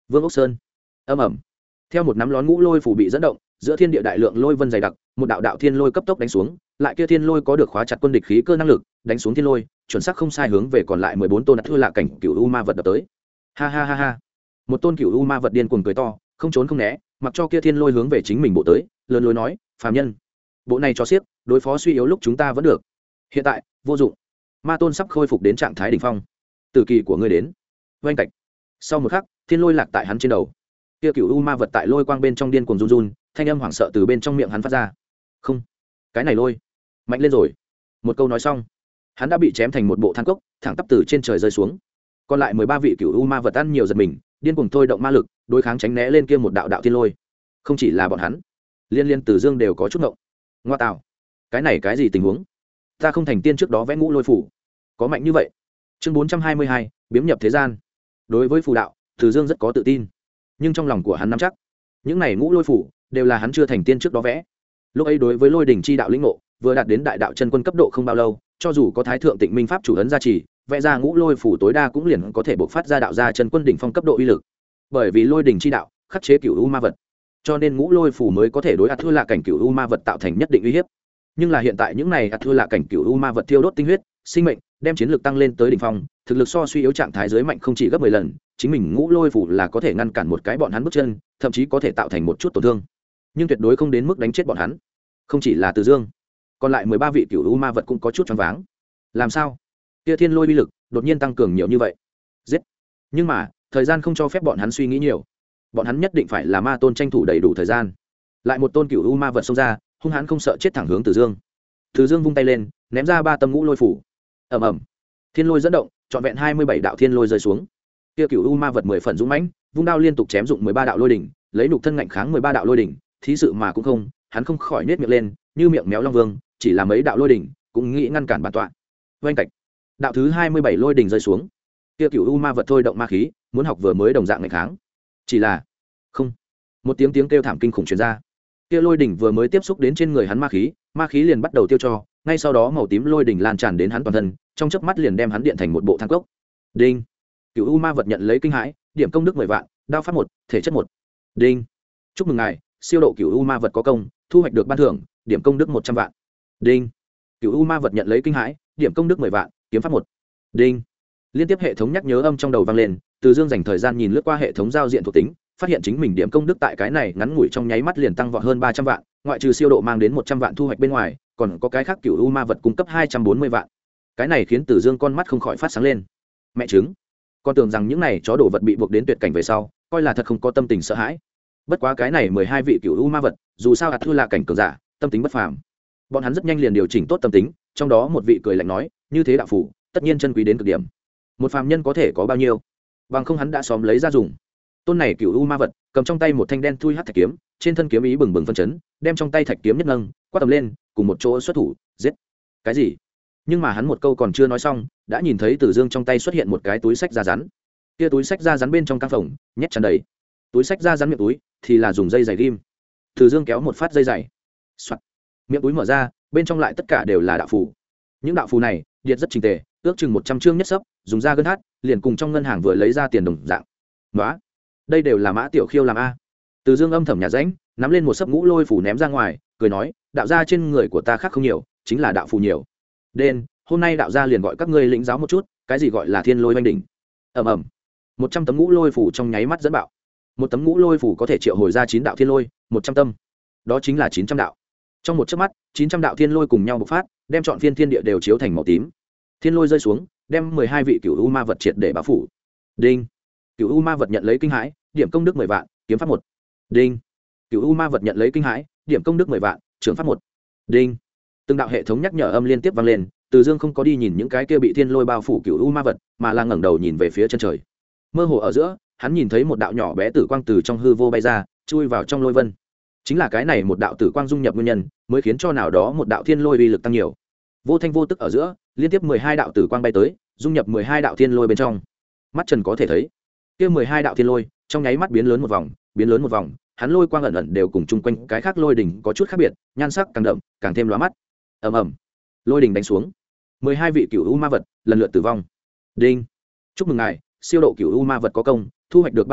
Speaker 1: Vương ốc sơn. Âm ẩm. Theo một nắm lón ngũ lôi phủ bị dẫn động, giữa thiên địa đại lượng lôi vân dày đặc, một đạo đạo thiên lôi cấp tốc đánh xuống, lại kia thiên lôi có được khóa chặt quân địch khí cơ năng lực, đánh xuống thiên lôi, chuẩn xác không sai hướng về còn lại 14 tôn thưa lạ cảnh cửu u ma vật đập tới. Ha ha ha ha. Một tôn cửu u ma vật điên cuồng cười to, không trốn không né, mặc cho kia thiên lôi hướng về chính mình bộ tới, lớn lối nói, phàm nhân, bộ này cho xiếc, đối phó suy yếu lúc chúng ta vẫn được. Hiện tại, vô dụng. Ma tôn sắp khôi phục đến trạng thái đỉnh phong. Tử kỳ của ngươi đến. Oanh cạch. Sau một khắc, thiên lôi lạc tại hắn trên đầu. Kia cửu u ma vật tại lôi quang bên trong điên cuồng run run, thanh âm hoảng sợ từ bên trong miệng hắn phát ra. Không, cái này lôi mạnh lên rồi. Một câu nói xong, hắn đã bị chém thành một bộ than cốc, thẳng tắp từ trên trời rơi xuống. Còn lại 13 vị cửu u ma vật ăn nhiều giật mình, điên cuồng thôi động ma lực, đối kháng tránh né lên kia một đạo đạo thiên lôi. Không chỉ là bọn hắn, liên liên Tử Dương đều có chút ngộng. Ngoa tạo, cái này cái gì tình huống? Ta không thành tiên trước đó vẽ ngũ lôi phủ, có mạnh như vậy? Chương 422, biếm nhập thế gian. Đối với phù đạo, Tử Dương rất có tự tin, nhưng trong lòng của hắn nắm chắc, những này ngũ lôi phủ đều là hắn chưa thành tiên trước đó vẽ. Lúc ấy đối với lôi đỉnh chi đạo lĩnh ngộ, vừa đạt đến đại đạo chân quân cấp độ không bao lâu, cho dù có thái thượng tịnh minh pháp chủ ấn gia trì, vẽ ra ngũ lôi phủ tối đa cũng liền có thể bộc phát ra đạo gia chân quân đỉnh phong cấp độ uy lực. Bởi vì lôi đỉnh chi đạo khắc chế cửu u ma vật, cho nên ngũ lôi phủ mới có thể đối ạt thưa lạ cảnh cửu u ma vật tạo thành nhất định uy hiếp. Nhưng là hiện tại những này ạt thưa lạ cảnh cửu u ma vật thiêu đốt tinh huyết, sinh mệnh, đem chiến lược tăng lên tới đỉnh phong, thực lực so suy yếu trạng thái dưới mạnh không chỉ gấp 10 lần, chính mình ngũ lôi phủ là có thể ngăn cản một cái bọn hắn bước chân, thậm chí có thể tạo thành một chút tổn thương, nhưng tuyệt đối không đến mức đánh chết bọn hắn. Không chỉ là Từ Dương, còn lại 13 vị cửu u ma vật cũng có chút choáng váng. Làm sao? Kia thiên lôi uy lực đột nhiên tăng cường nhiều như vậy? Giết! Nhưng mà, thời gian không cho phép bọn hắn suy nghĩ nhiều. Bọn hắn nhất định phải là ma tôn tranh thủ đầy đủ thời gian. Lại một tôn cửu u ma vật xông ra, hung hãn không sợ chết thẳng hướng Từ Dương. Từ Dương vung tay lên, ném ra 3 tâm ngũ lôi phủ. Ầm ầm. Thiên lôi dẫn động, trọn vẹn 27 đạo thiên lôi rơi xuống. Kia cửu u ma vật 10 phần dũng mãnh, vung đao liên tục chém dụng 13 đạo lôi đỉnh, lấy nhục thân ngạnh kháng 13 đạo lôi đỉnh, thí sự mà cũng không, hắn không khỏi nhếch miệng lên, như miệng méo long vương, chỉ là mấy đạo lôi đỉnh, cũng nghĩ ngăn cản bản tọa. Oanh cạch. Đạo thứ 27 lôi đỉnh rơi xuống. Kia cửu u ma vật thôi động ma khí, muốn học vừa mới đồng dạng ngạnh kháng. Chỉ là không. Một tiếng tiếng kêu thảm kinh khủng truyền ra. Kia lôi đỉnh vừa mới tiếp xúc đến trên người hắn ma khí liền bắt đầu tiêu cho, ngay sau đó màu tím lôi đỉnh lan tràn đến hắn toàn thân, trong chớp mắt liền đem hắn điện thành một bộ than cốc. Đinh. Cửu u ma vật nhận lấy kinh hãi, điểm công đức 10 vạn, đao pháp 1, thể chất 1. Đinh. Chúc mừng ngài, siêu độ cửu u ma vật có công, thu hoạch được ban thưởng, điểm công đức 100 vạn. Đinh. Cửu u ma vật nhận lấy kinh hãi, điểm công đức 10 vạn, kiếm pháp 1. Đinh. Liên tiếp hệ thống nhắc nhớ âm trong đầu vang lên, Từ Dương dành thời gian nhìn lướt qua hệ thống giao diện thuộc tính, phát hiện chính mình điểm công đức tại cái này ngắn ngủi trong nháy mắt liền tăng vọt hơn 300 vạn, ngoại trừ siêu độ mang đến 100 vạn thu hoạch bên ngoài, còn có cái khác cửu u ma vật cung cấp 240 vạn. Cái này khiến Từ Dương con mắt không khỏi phát sáng lên. Mẹ chứng, con tưởng rằng những này chó đồ vật bị buộc đến tuyệt cảnh về sau, coi là thật không có tâm tình sợ hãi. Bất quá cái này 12 vị cửu u ma vật, dù sao thưa là cảnh cường giả, tâm tính bất phàm. Bọn hắn rất nhanh liền điều chỉnh tốt tâm tính, trong đó một vị cười lạnh nói, như thế đạo phủ, tất nhiên chân quý đến cực điểm. Một phàm nhân có thể có bao nhiêu? Bằng không hắn đã xóm lấy ra dùng. Tôn này cửu u ma vật, cầm trong tay một thanh đen thui hắc thạch kiếm, trên thân kiếm ý bừng bừng phân chấn, đem trong tay thạch kiếm nhất nâng, quát tầm lên, cùng một chỗ xuất thủ, giết. Cái gì? Nhưng mà hắn một câu còn chưa nói xong, đã nhìn thấy Từ Dương trong tay xuất hiện một cái túi sách da rắn. Kia túi sách da rắn bên trong căng phồng, nhét tràn đầy. Túi sách da rắn miệng túi thì là dùng dây dày ghim. Từ Dương kéo một phát dây dày. Soạt. Miệng túi mở ra, bên trong lại tất cả đều là đạo phù. Những đạo phù này, điệt rất chỉnh tề, ước chừng 100 chương nhất sấp, dùng da gân hát, liền cùng trong ngân hàng vừa lấy ra tiền đồng dạng. Đó, đây đều là Mã Tiểu Khiêu làm a. Từ Dương âm thầm nhà rãnh, nắm lên một sấp ngũ lôi phù ném ra ngoài, cười nói, đạo gia trên người của ta khác không nhiều, chính là đạo phù nhiều. Đen, hôm nay đạo gia liền gọi các ngươi lĩnh giáo một chút, cái gì gọi là thiên lôi oanh đỉnh. Ầm ầm. 100 tấm ngũ lôi phù trong nháy mắt dẫn bạo. Một tấm ngũ lôi phù có thể triệu hồi ra 9 đạo thiên lôi, 100 tâm. Đó chính là 900 đạo. Trong một chớp mắt, 900 đạo thiên lôi cùng nhau bộc phát, đem trọn phiên thiên địa đều chiếu thành màu tím. Thiên lôi rơi xuống, đem 12 vị cửu u ma vật triệt để bao phủ. Đinh. Cửu u ma vật nhận lấy kinh hãi, điểm công đức 10 vạn, kiếm pháp 1. Đinh. Cửu u ma vật nhận lấy kinh hãi, điểm công đức 10 vạn, trường pháp 1. Đinh. Từng đạo hệ thống nhắc nhở âm liên tiếp vang lên, Từ Dương không có đi nhìn những cái kia bị thiên lôi bao phủ cửu u ma vật, mà là ngẩng đầu nhìn về phía chân trời. Mơ hồ ở giữa, hắn nhìn thấy một đạo nhỏ bé tử quang từ trong hư vô bay ra, chui vào trong lôi vân. Chính là cái này một đạo tử quang dung nhập nguyên nhân, mới khiến cho nào đó một đạo thiên lôi uy lực tăng nhiều. Vô thanh vô tức ở giữa, liên tiếp 12 đạo tử quang bay tới, dung nhập 12 đạo thiên lôi bên trong. Mắt Trần có thể thấy, kia 12 đạo thiên lôi, trong nháy mắt biến lớn một vòng, hắn lôi quang ẩn ẩn đều cùng chung quanh cái khác lôi đỉnh có chút khác biệt, nhan sắc càng đậm, càng thêm lóa mắt. Ầm ầm, lôi đỉnh đánh xuống, 12 vị cửu u ma vật lần lượt tử vong. Đinh, chúc mừng ngài, siêu độ cửu u ma vật có công, thu hoạch được ban thưởng,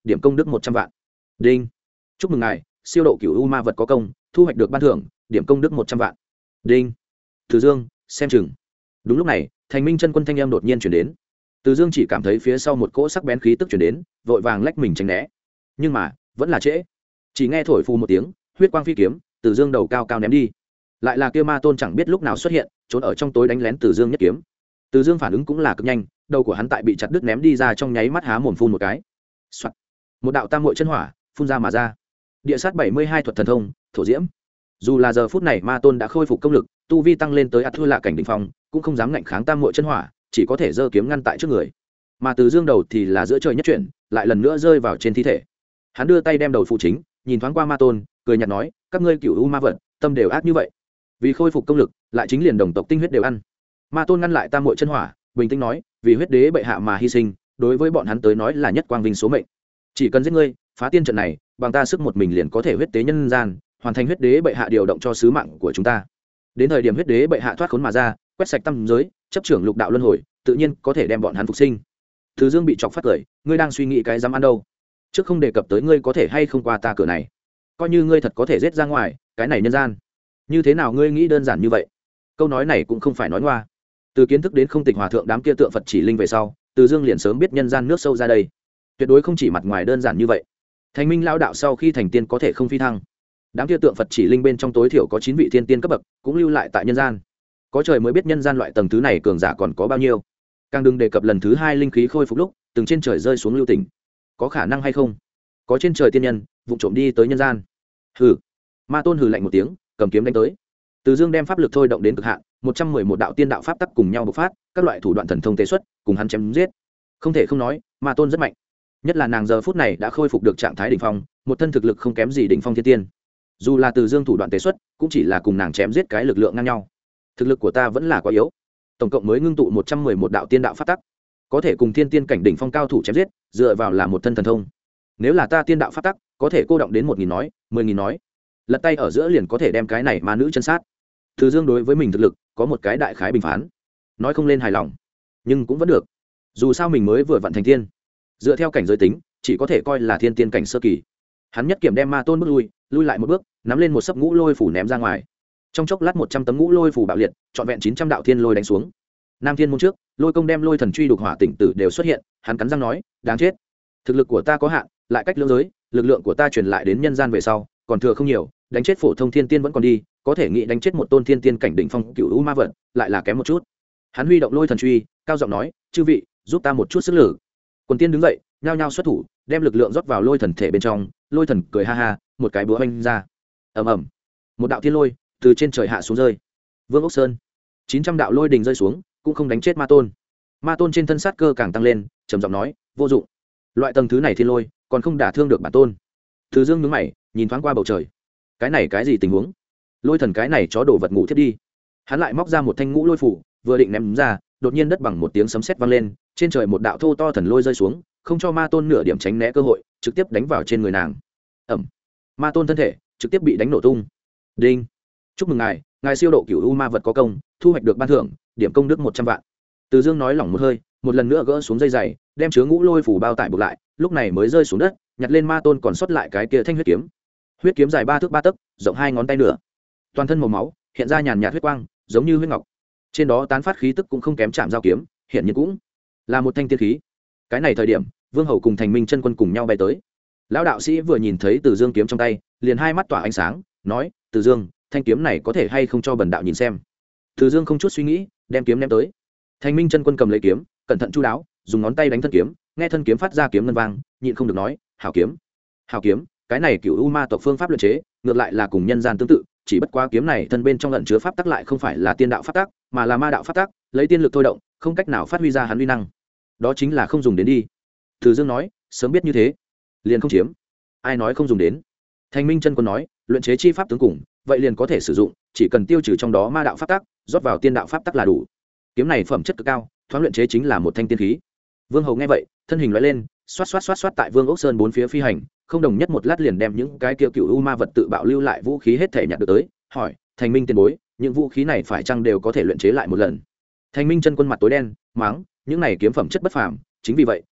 Speaker 1: điểm công đức 100 vạn. Đinh. Chúc mừng ngài, siêu độ cửu u ma vật có công, thu hoạch được ban thưởng, điểm công đức 100 vạn. Đinh. Từ Dương, xem chừng. Đúng lúc này, Thành Minh chân quân thanh âm đột nhiên chuyển đến. Từ Dương chỉ cảm thấy phía sau một cỗ sắc bén khí tức chuyển đến, vội vàng lách mình tránh né. Nhưng mà, vẫn là trễ. Chỉ nghe thổi phù một tiếng, huyết quang phi kiếm, Từ Dương đầu cao cao ném đi. Lại là kia ma tôn chẳng biết lúc nào xuất hiện, trốn ở trong tối đánh lén Từ Dương nhất kiếm. Từ Dương phản ứng cũng là cực nhanh, đầu của hắn tại bị chặt đứt ném đi ra trong nháy mắt há mồm phun một cái. Soạt. Một đạo tam muội chân hỏa phun ra mà ra. Địa sát 72 thuật thần thông, thổ diễm. Dù là giờ phút này ma tôn đã khôi phục công lực, tu vi tăng lên tới ắt thua lạ cảnh đỉnh phong, cũng không dám ngạnh kháng tam muội chân hỏa, chỉ có thể giơ kiếm ngăn tại trước người. Mà Từ Dương đầu thì là giữa trời nhất chuyển, lại lần nữa rơi vào trên thi thể. Hắn đưa tay đem đầu phụ chính, nhìn thoáng qua ma tôn, cười nhạt nói, các ngươi cửu u ma vật, tâm đều ác như vậy. Vì khôi phục công lực, lại chính liền đồng tộc tinh huyết đều ăn. Ma tôn ngăn lại tam muội chân hỏa, bình tĩnh nói, vì huyết đế bệ hạ mà hy sinh, đối với bọn hắn tới nói là nhất quang vinh số mệnh. Chỉ cần giết ngươi, phá tiên trận này, bằng ta sức một mình liền có thể huyết tế nhân gian, hoàn thành huyết đế bệ hạ điều động cho sứ mạng của chúng ta. Đến thời điểm huyết đế bệ hạ thoát khốn mà ra, quét sạch tam giới, chấp trưởng lục đạo luân hồi, tự nhiên có thể đem bọn hắn phục sinh. Từ Dương bị chọc phát cười, ngươi đang suy nghĩ cái dám ăn đâu? Trước không đề cập tới ngươi có thể hay không qua ta cửa này, coi như ngươi thật có thể giết ra ngoài, cái này nhân gian, như thế nào ngươi nghĩ đơn giản như vậy? Câu nói này cũng không phải nói ngoa. Từ kiến thức đến không tịch hòa thượng đám kia tượng Phật chỉ linh về sau, Từ Dương liền sớm biết nhân gian nước sâu ra đây, tuyệt đối không chỉ mặt ngoài đơn giản như vậy. Thành Minh lão đạo sau khi thành tiên có thể không phi thăng, đám kia tượng Phật chỉ linh bên trong tối thiểu có 9 vị thiên tiên cấp bậc, cũng lưu lại tại nhân gian. Có trời mới biết nhân gian loại tầng thứ này cường giả còn có bao nhiêu. Càng đừng đề cập lần thứ 2 linh khí khôi phục lúc, từng trên trời rơi xuống lưu tỉnh, có khả năng hay không? Có trên trời tiên nhân, vụ trộm đi tới nhân gian. Hừ. Ma tôn hừ lạnh một tiếng, cầm kiếm đánh tới. Từ Dương đem pháp lực thôi động đến cực hạn, 111 đạo tiên đạo pháp tắc cùng nhau bộc phát, các loại thủ đoạn thần thông tế xuất, cùng hắn chém giết. Không thể không nói, Ma tôn rất mạnh. Nhất là nàng giờ phút này đã khôi phục được trạng thái đỉnh phong, một thân thực lực không kém gì đỉnh phong thiên tiên. Dù là Từ Dương thủ đoạn tế xuất, cũng chỉ là cùng nàng chém giết cái lực lượng ngang nhau. Thực lực của ta vẫn là quá yếu. Tổng cộng mới ngưng tụ 111 đạo tiên đạo pháp tắc, có thể cùng thiên tiên cảnh đỉnh phong cao thủ chém giết, dựa vào là một thân thần thông. Nếu là ta tiên đạo pháp tắc, có thể cô động đến 1000 nói, 10000 nói. Lật tay ở giữa liền có thể đem cái này ma nữ chân sát. Từ Dương đối với mình thực lực có một cái đại khái bình phán, nói không lên hài lòng, nhưng cũng vẫn được. Dù sao mình mới vừa vận thành tiên, dựa theo cảnh giới tính, chỉ có thể coi là thiên tiên cảnh sơ kỳ. Hắn nhất kiểm đem ma tôn bước lui lại một bước, nắm lên một sấp ngũ lôi phủ ném ra ngoài. Trong chốc lát 100 tấm ngũ lôi phủ bạo liệt, trọn vẹn 900 đạo thiên lôi đánh xuống. Nam thiên môn trước, lôi công đem lôi thần truy đục hỏa tỉnh tử đều xuất hiện, hắn cắn răng nói, đáng chết. Thực lực của ta có hạn, lại cách lưỡng giới, lực lượng của ta truyền lại đến nhân gian về sau, còn thừa không nhiều, đánh chết phổ thông thiên tiên vẫn còn đi, có thể nghĩ đánh chết một tôn thiên tiên cảnh đỉnh phong cựu u ma vật, lại là kém một chút. Hắn huy động lôi thần truy, cao giọng nói, chư vị, giúp ta một chút sức lực. Quần tiên đứng dậy, nhao nhao xuất thủ, đem lực lượng rót vào lôi thần thể bên trong. Lôi thần cười ha ha, một cái búa vung ra, ầm ầm, một đạo thiên lôi từ trên trời hạ xuống rơi. Vương Ốc Sơn, 900 đạo lôi đình rơi xuống, cũng không đánh chết ma tôn. Ma tôn trên thân sát cơ càng tăng lên, trầm giọng nói, vô dụng. Loại tầng thứ này thiên lôi còn không đả thương được bản tôn. Từ Dương nhướng mày, nhìn thoáng qua bầu trời, cái này cái gì tình huống? Lôi thần cái này chó đổ vật ngủ thiết đi. Hắn lại móc ra một thanh ngũ lôi phủ, vừa định ném ra, đột nhiên đất bằng một tiếng sấm sét vang lên, trên trời một đạo thô to thần lôi rơi xuống, không cho ma tôn nửa điểm tránh né cơ hội, trực tiếp đánh vào trên người nàng. Ẩm. Ma tôn thân thể trực tiếp bị đánh nổ tung. Đinh. Chúc mừng ngài, ngài siêu độ cửu u ma vật có công, thu hoạch được ban thưởng, điểm công đức 100 vạn. Từ Dương nói lỏng một hơi, một lần nữa gỡ xuống dây giày, đem chứa ngũ lôi phủ bao tải buộc lại, lúc này mới rơi xuống đất, nhặt lên ma tôn còn sót lại cái kia thanh huyết kiếm. Huyết kiếm dài 3 thước 3 tấc, rộng 2 ngón tay nửa, toàn thân màu máu, hiện ra nhàn nhạt huyết quang, giống như huyết ngọc. Trên đó tán phát khí tức cũng không kém chạm dao kiếm, hiện nhiên cũng là một thanh tiên khí. Cái này thời điểm, Vương Hầu cùng Thành Minh chân quân cùng nhau bay tới. Lão đạo sĩ vừa nhìn thấy Từ Dương kiếm trong tay, liền hai mắt tỏa ánh sáng, nói, Từ Dương, thanh kiếm này có thể hay không cho bần đạo nhìn xem? Từ Dương không chút suy nghĩ, đem kiếm ném tới. Thành Minh chân quân cầm lấy kiếm, cẩn thận chu đáo, dùng ngón tay đánh thân kiếm, nghe thân kiếm phát ra kiếm ngân vang, nhịn không được nói, hảo kiếm, hảo kiếm. Cái này cựu u ma tộc phương pháp luyện chế, ngược lại là cùng nhân gian tương tự, chỉ bất quá kiếm này thân bên trong ẩn chứa pháp tắc lại không phải là tiên đạo pháp tắc, mà là ma đạo pháp tắc, lấy tiên lực thôi động, không cách nào phát huy ra hắn uy năng. Đó chính là không dùng đến đi. Từ Dương nói, sớm biết như thế, liền không chiếm. Ai nói không dùng đến? Thành Minh chân quân nói, luyện chế chi pháp tướng cùng, vậy liền có thể sử dụng, chỉ cần tiêu trừ trong đó ma đạo pháp tắc, rót vào tiên đạo pháp tắc là đủ. Kiếm này phẩm chất cực cao, thoáng luyện chế chính là một thanh tiên khí. Vương Hầu nghe vậy, thân hình lóe lên, xoát tại Vương Ốc Sơn bốn phía phi hành, không đồng nhất một lát liền đem những cái kia cựu u ma vật tự bạo lưu lại vũ khí hết thể nhặt được tới, hỏi, Thành Minh tiền bối, những vũ khí này phải chăng đều có thể luyện chế lại một lần? Thành Minh chân quân mặt tối đen, mắng, những này kiếm phẩm chất bất phàm, chính vì vậy,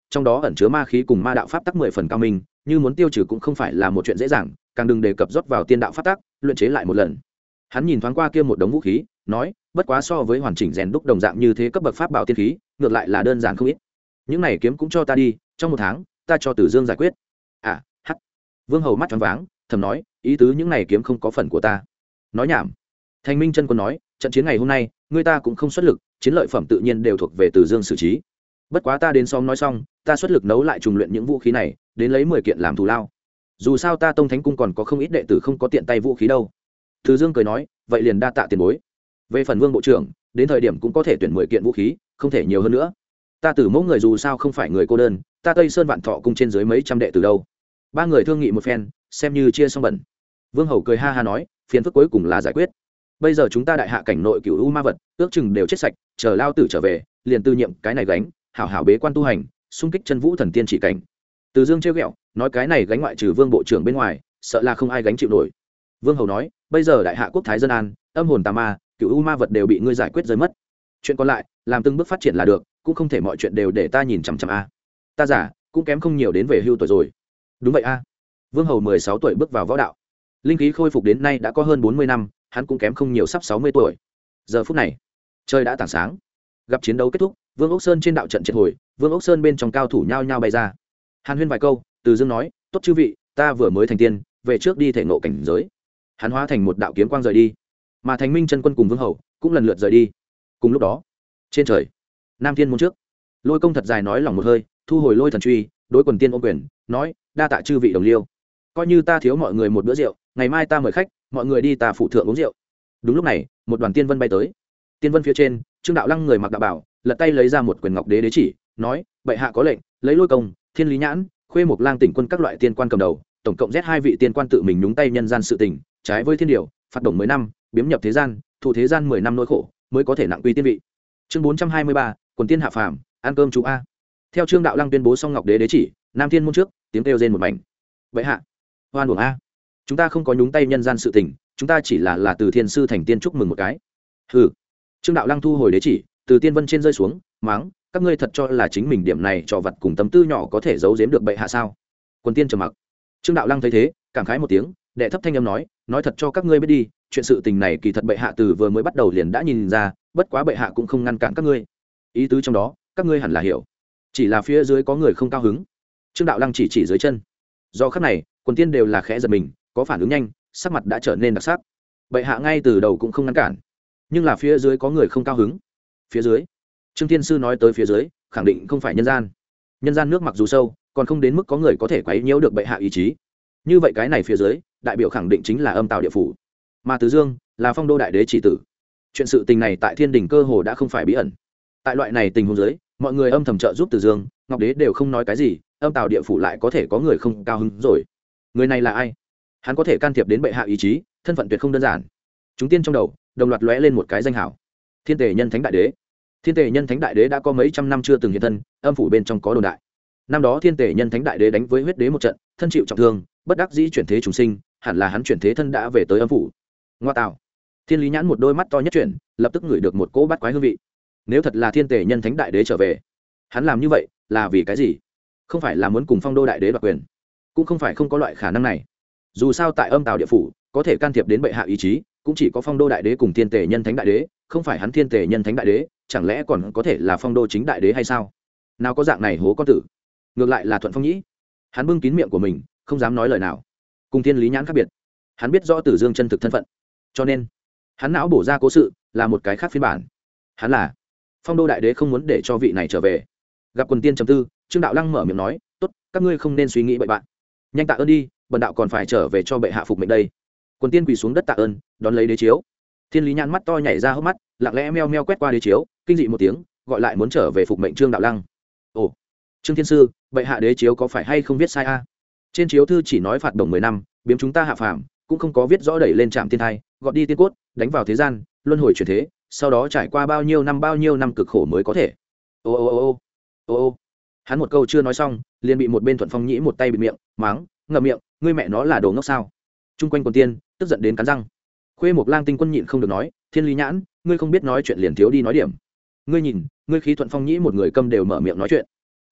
Speaker 1: trong đó ẩn chứa ma khí cùng ma đạo pháp tắc 10 phần cao minh, như muốn tiêu trừ cũng không phải là một chuyện dễ dàng, càng đừng đề cập rót vào tiên đạo pháp tắc luyện chế lại một lần. Hắn nhìn thoáng qua kia một đống vũ khí, nói, bất quá so với hoàn chỉnh rèn đúc đồng dạng như thế cấp bậc pháp bảo tiên khí, ngược lại là đơn giản không ít. Những này kiếm cũng cho ta đi, trong 1 tháng ta cho Tử Dương giải quyết. À, hắc. Vương Hầu mắt tròn váng, thầm nói, ý tứ những này kiếm không có phần của ta. Nói nhảm. Thành Minh chân quân nói, trận chiến ngày hôm nay người ta cũng không xuất lực, chiến lợi phẩm tự nhiên đều thuộc về Tử Dương xử trí. Bất quá ta đến xóm nói xong, ta xuất lực nấu lại trùng luyện những vũ khí này, đến lấy 10 kiện làm thù lao. Dù sao ta Tông Thánh cung còn có không ít đệ tử không có tiện tay vũ khí đâu. Tử Dương cười nói, vậy liền đa tạ tiền bối. Về phần Vương bộ trưởng, đến thời điểm cũng có thể tuyển 10 kiện vũ khí, không thể nhiều hơn nữa. Ta Tử mẫu người dù sao không phải người cô đơn, ta Tây Sơn Vạn Thọ cung trên dưới mấy trăm đệ tử đâu. 3 người thương nghị một phen, xem như chia xong bẩn. Vương Hầu cười ha ha nói, phiền phức cuối cùng là giải quyết. Bây giờ chúng ta đại hạ cảnh nội cửu u ma vật, ước chừng đều chết sạch, chờ lao tử trở về, liền tư nhiệm cái này gánh, hảo hảo bế quan tu hành, xung kích chân vũ thần tiên chỉ cảnh. Từ Dương trêu ghẹo, nói cái này gánh ngoại trừ Vương bộ trưởng bên ngoài, sợ là không ai gánh chịu nổi. Vương Hầu nói, bây giờ đại hạ quốc thái dân an, âm hồn tà ma, cửu u ma vật đều bị ngươi giải quyết rơi mất. Chuyện còn lại, làm từng bước phát triển là được, cũng không thể mọi chuyện đều để ta nhìn chằm chằm a. Ta giả, cũng kém không nhiều đến về hưu tuổi rồi. Đúng vậy a. Vương Hầu 16 tuổi bước vào võ đạo, linh khí khôi phục đến nay đã có hơn 40 năm, hắn cũng kém không nhiều sắp 60 tuổi. Giờ phút này, trời đã tảng sáng, gặp chiến đấu kết thúc, Vương Ốc Sơn trên đạo trận triệt hồi, Vương Ốc Sơn bên trong cao thủ nhao nhao bay ra. Hàn Huyên vài câu, Từ Dương nói, tốt chư vị, ta vừa mới thành tiên, về trước đi thể ngộ cảnh giới. Hắn hóa thành một đạo kiếm quang rời đi, mà Thành Minh chân quân cùng Vương Hầu cũng lần lượt rời đi. Cùng lúc đó, trên trời, Nam Thiên môn trước, Lôi Công thật dài nói lòng một hơi, thu hồi Lôi thần truy, đối quần tiên ôm quyền, nói, đa tạ chư vị đồng liêu, coi như ta thiếu mọi người một bữa rượu, ngày mai ta mời khách, mọi người đi ta phụ thượng uống rượu. Đúng lúc này, một đoàn tiên vân bay tới. Tiên vân phía trên, Trương Đạo Lăng người mặc đạo bảo, lật tay lấy ra một quyền ngọc đế đế chỉ, nói, bệ hạ có lệnh, lấy Lôi Công, Thiên Lý Nhãn, Khuê Mộc Lang tỉnh quân các loại tiên quan cầm đầu, tổng cộng giết 2 vị tiên quan tự mình nhúng tay nhân gian sự tình, trái với thiên điều, phạt đồng 10 năm, biếm nhập thế gian, thụ thế gian 10 năm nỗi khổ, mới có thể nặng quy tiên vị. Chương 423, quần tiên hạ phàm, ăn cơm chú a. Theo Trương Đạo Lăng tuyên bố xong ngọc đế đế chỉ, Nam Thiên môn trước, tiếng kêu rên một mảnh. Bệ hạ, hoan uổng a, chúng ta không có nhúng tay nhân gian sự tình, chúng ta chỉ là từ thiên sư thành tiên chúc mừng một cái. Hừ. Trương Đạo Lăng thu hồi đế chỉ, từ tiên vân trên rơi xuống, mắng, các ngươi thật cho là chính mình điểm này trò vặt cùng tâm tư nhỏ có thể giấu giếm được bệ hạ sao? Quần tiên trầm mặc. Trương Đạo Lăng thấy thế, cảm khái một tiếng, đệ thấp thanh âm nói thật cho các ngươi biết đi, chuyện sự tình này kỳ thật bệ hạ từ vừa mới bắt đầu liền đã nhìn ra, bất quá bệ hạ cũng không ngăn cản các ngươi. Ý tứ trong đó, các ngươi hẳn là hiểu. Chỉ là phía dưới có người không cao hứng. Trương Đạo Lăng chỉ dưới chân. Do khắc này, quần tiên đều là khẽ giật mình, có phản ứng nhanh, sắc mặt đã trở nên đặc sắc. Bệ hạ ngay từ đầu cũng không ngăn cản, nhưng là phía dưới có người không cao hứng. Phía dưới, Trương Thiên Sư nói tới phía dưới, khẳng định không phải nhân gian. Nhân gian nước mặc dù sâu, còn không đến mức có người có thể quấy nhiễu được bệ hạ ý chí. Như vậy cái này phía dưới, đại biểu khẳng định chính là âm tào địa phủ, mà Từ Dương là phong đô đại đế chỉ tử. Chuyện sự tình này tại Thiên Đình cơ hồ đã không phải bí ẩn. Tại loại này tình huống dưới, mọi người âm thầm trợ giúp Từ Dương, Ngọc Đế đều không nói cái gì, âm tào địa phủ lại có thể có người không cao hứng rồi. Người này là ai? Hắn có thể can thiệp đến bệ hạ ý chí, thân phận tuyệt không đơn giản. Chúng tiên trong đầu đồng loạt lóe lên một cái danh hảo: Thiên Tề Nhân Thánh Đại Đế. Thiên Tề Nhân Thánh Đại Đế đã có mấy trăm năm chưa từng hiện thân, âm phủ bên trong có đồn đại. Năm đó Thiên Tề Nhân Thánh Đại Đế đánh với Huyết Đế một trận, thân chịu trọng thương, bất đắc dĩ chuyển thế trùng sinh, hẳn là hắn chuyển thế thân đã về tới âm phủ. Ngoa tạo. Thiên Lý Nhãn một đôi mắt to nhất chuyển, lập tức ngửi được một cỗ bát quái hương vị. Nếu thật là Thiên Tề Nhân Thánh Đại Đế trở về, hắn làm như vậy là vì cái gì? Không phải là muốn cùng Phong Đô Đại Đế đoạt quyền, cũng không phải không có loại khả năng này. Dù sao tại âm tào địa phủ, có thể can thiệp đến bệ hạ ý chí, cũng chỉ có Phong Đô Đại Đế cùng Thiên Tề Nhân Thánh Đại Đế, không phải hắn Thiên Tề Nhân Thánh Đại Đế, chẳng lẽ còn có thể là Phong Đô chính Đại Đế hay sao? Nào có dạng này hố con tử. Ngược lại là Thuận Phong Nhĩ, hắn bưng kín miệng của mình, không dám nói lời nào. Cùng Thiên Lý Nhãn khác biệt, hắn biết rõ Tử Dương chân thực thân phận, cho nên hắn não bổ ra cố sự là một cái khác phiên bản. Hắn là Phong Đô Đại Đế không muốn để cho vị này trở về. Gặp quần tiên trầm tư, Trương Đạo Lăng mở miệng nói, tốt, các ngươi không nên suy nghĩ bậy bạn, nhanh tạ ơn đi, bần đạo còn phải trở về cho bệ hạ phục mệnh đây. Quần tiên quỳ xuống đất tạ ơn, đón lấy đế chiếu. Thiên Lý Nhãn mắt to nhảy ra hốc mắt, lặng lẽ meo meo quét qua đế chiếu, kinh dị một tiếng, gọi lại muốn trở về phục mệnh Trương Đạo Lăng. Ồ, Trương Thiên Sư, bệ hạ đế chiếu có phải hay không viết sai a? Trên chiếu thư chỉ nói phạt đồng 10 năm, biếm chúng ta hạ phàm, cũng không có viết rõ đẩy lên trạm tiên thai, gọt đi tiên cốt, đánh vào thế gian, luân hồi chuyển thế, sau đó trải qua bao nhiêu năm cực khổ mới có thể. Ô ô ô ô ô ô. Hắn một câu chưa nói xong, liền bị một bên Thuận Phong Nhĩ một tay bịt miệng, mắng, ngậm miệng, ngươi mẹ nó là đồ ngốc sao? Trung quanh quần tiên tức giận đến cắn răng. Khuê Mộc Lang tinh quân nhịn không được nói, Thiên Lý Nhãn, ngươi không biết nói chuyện liền thiếu đi nói điểm. Ngươi nhìn, ngươi khí Thuận Phong Nhĩ một người câm đều mở miệng nói chuyện.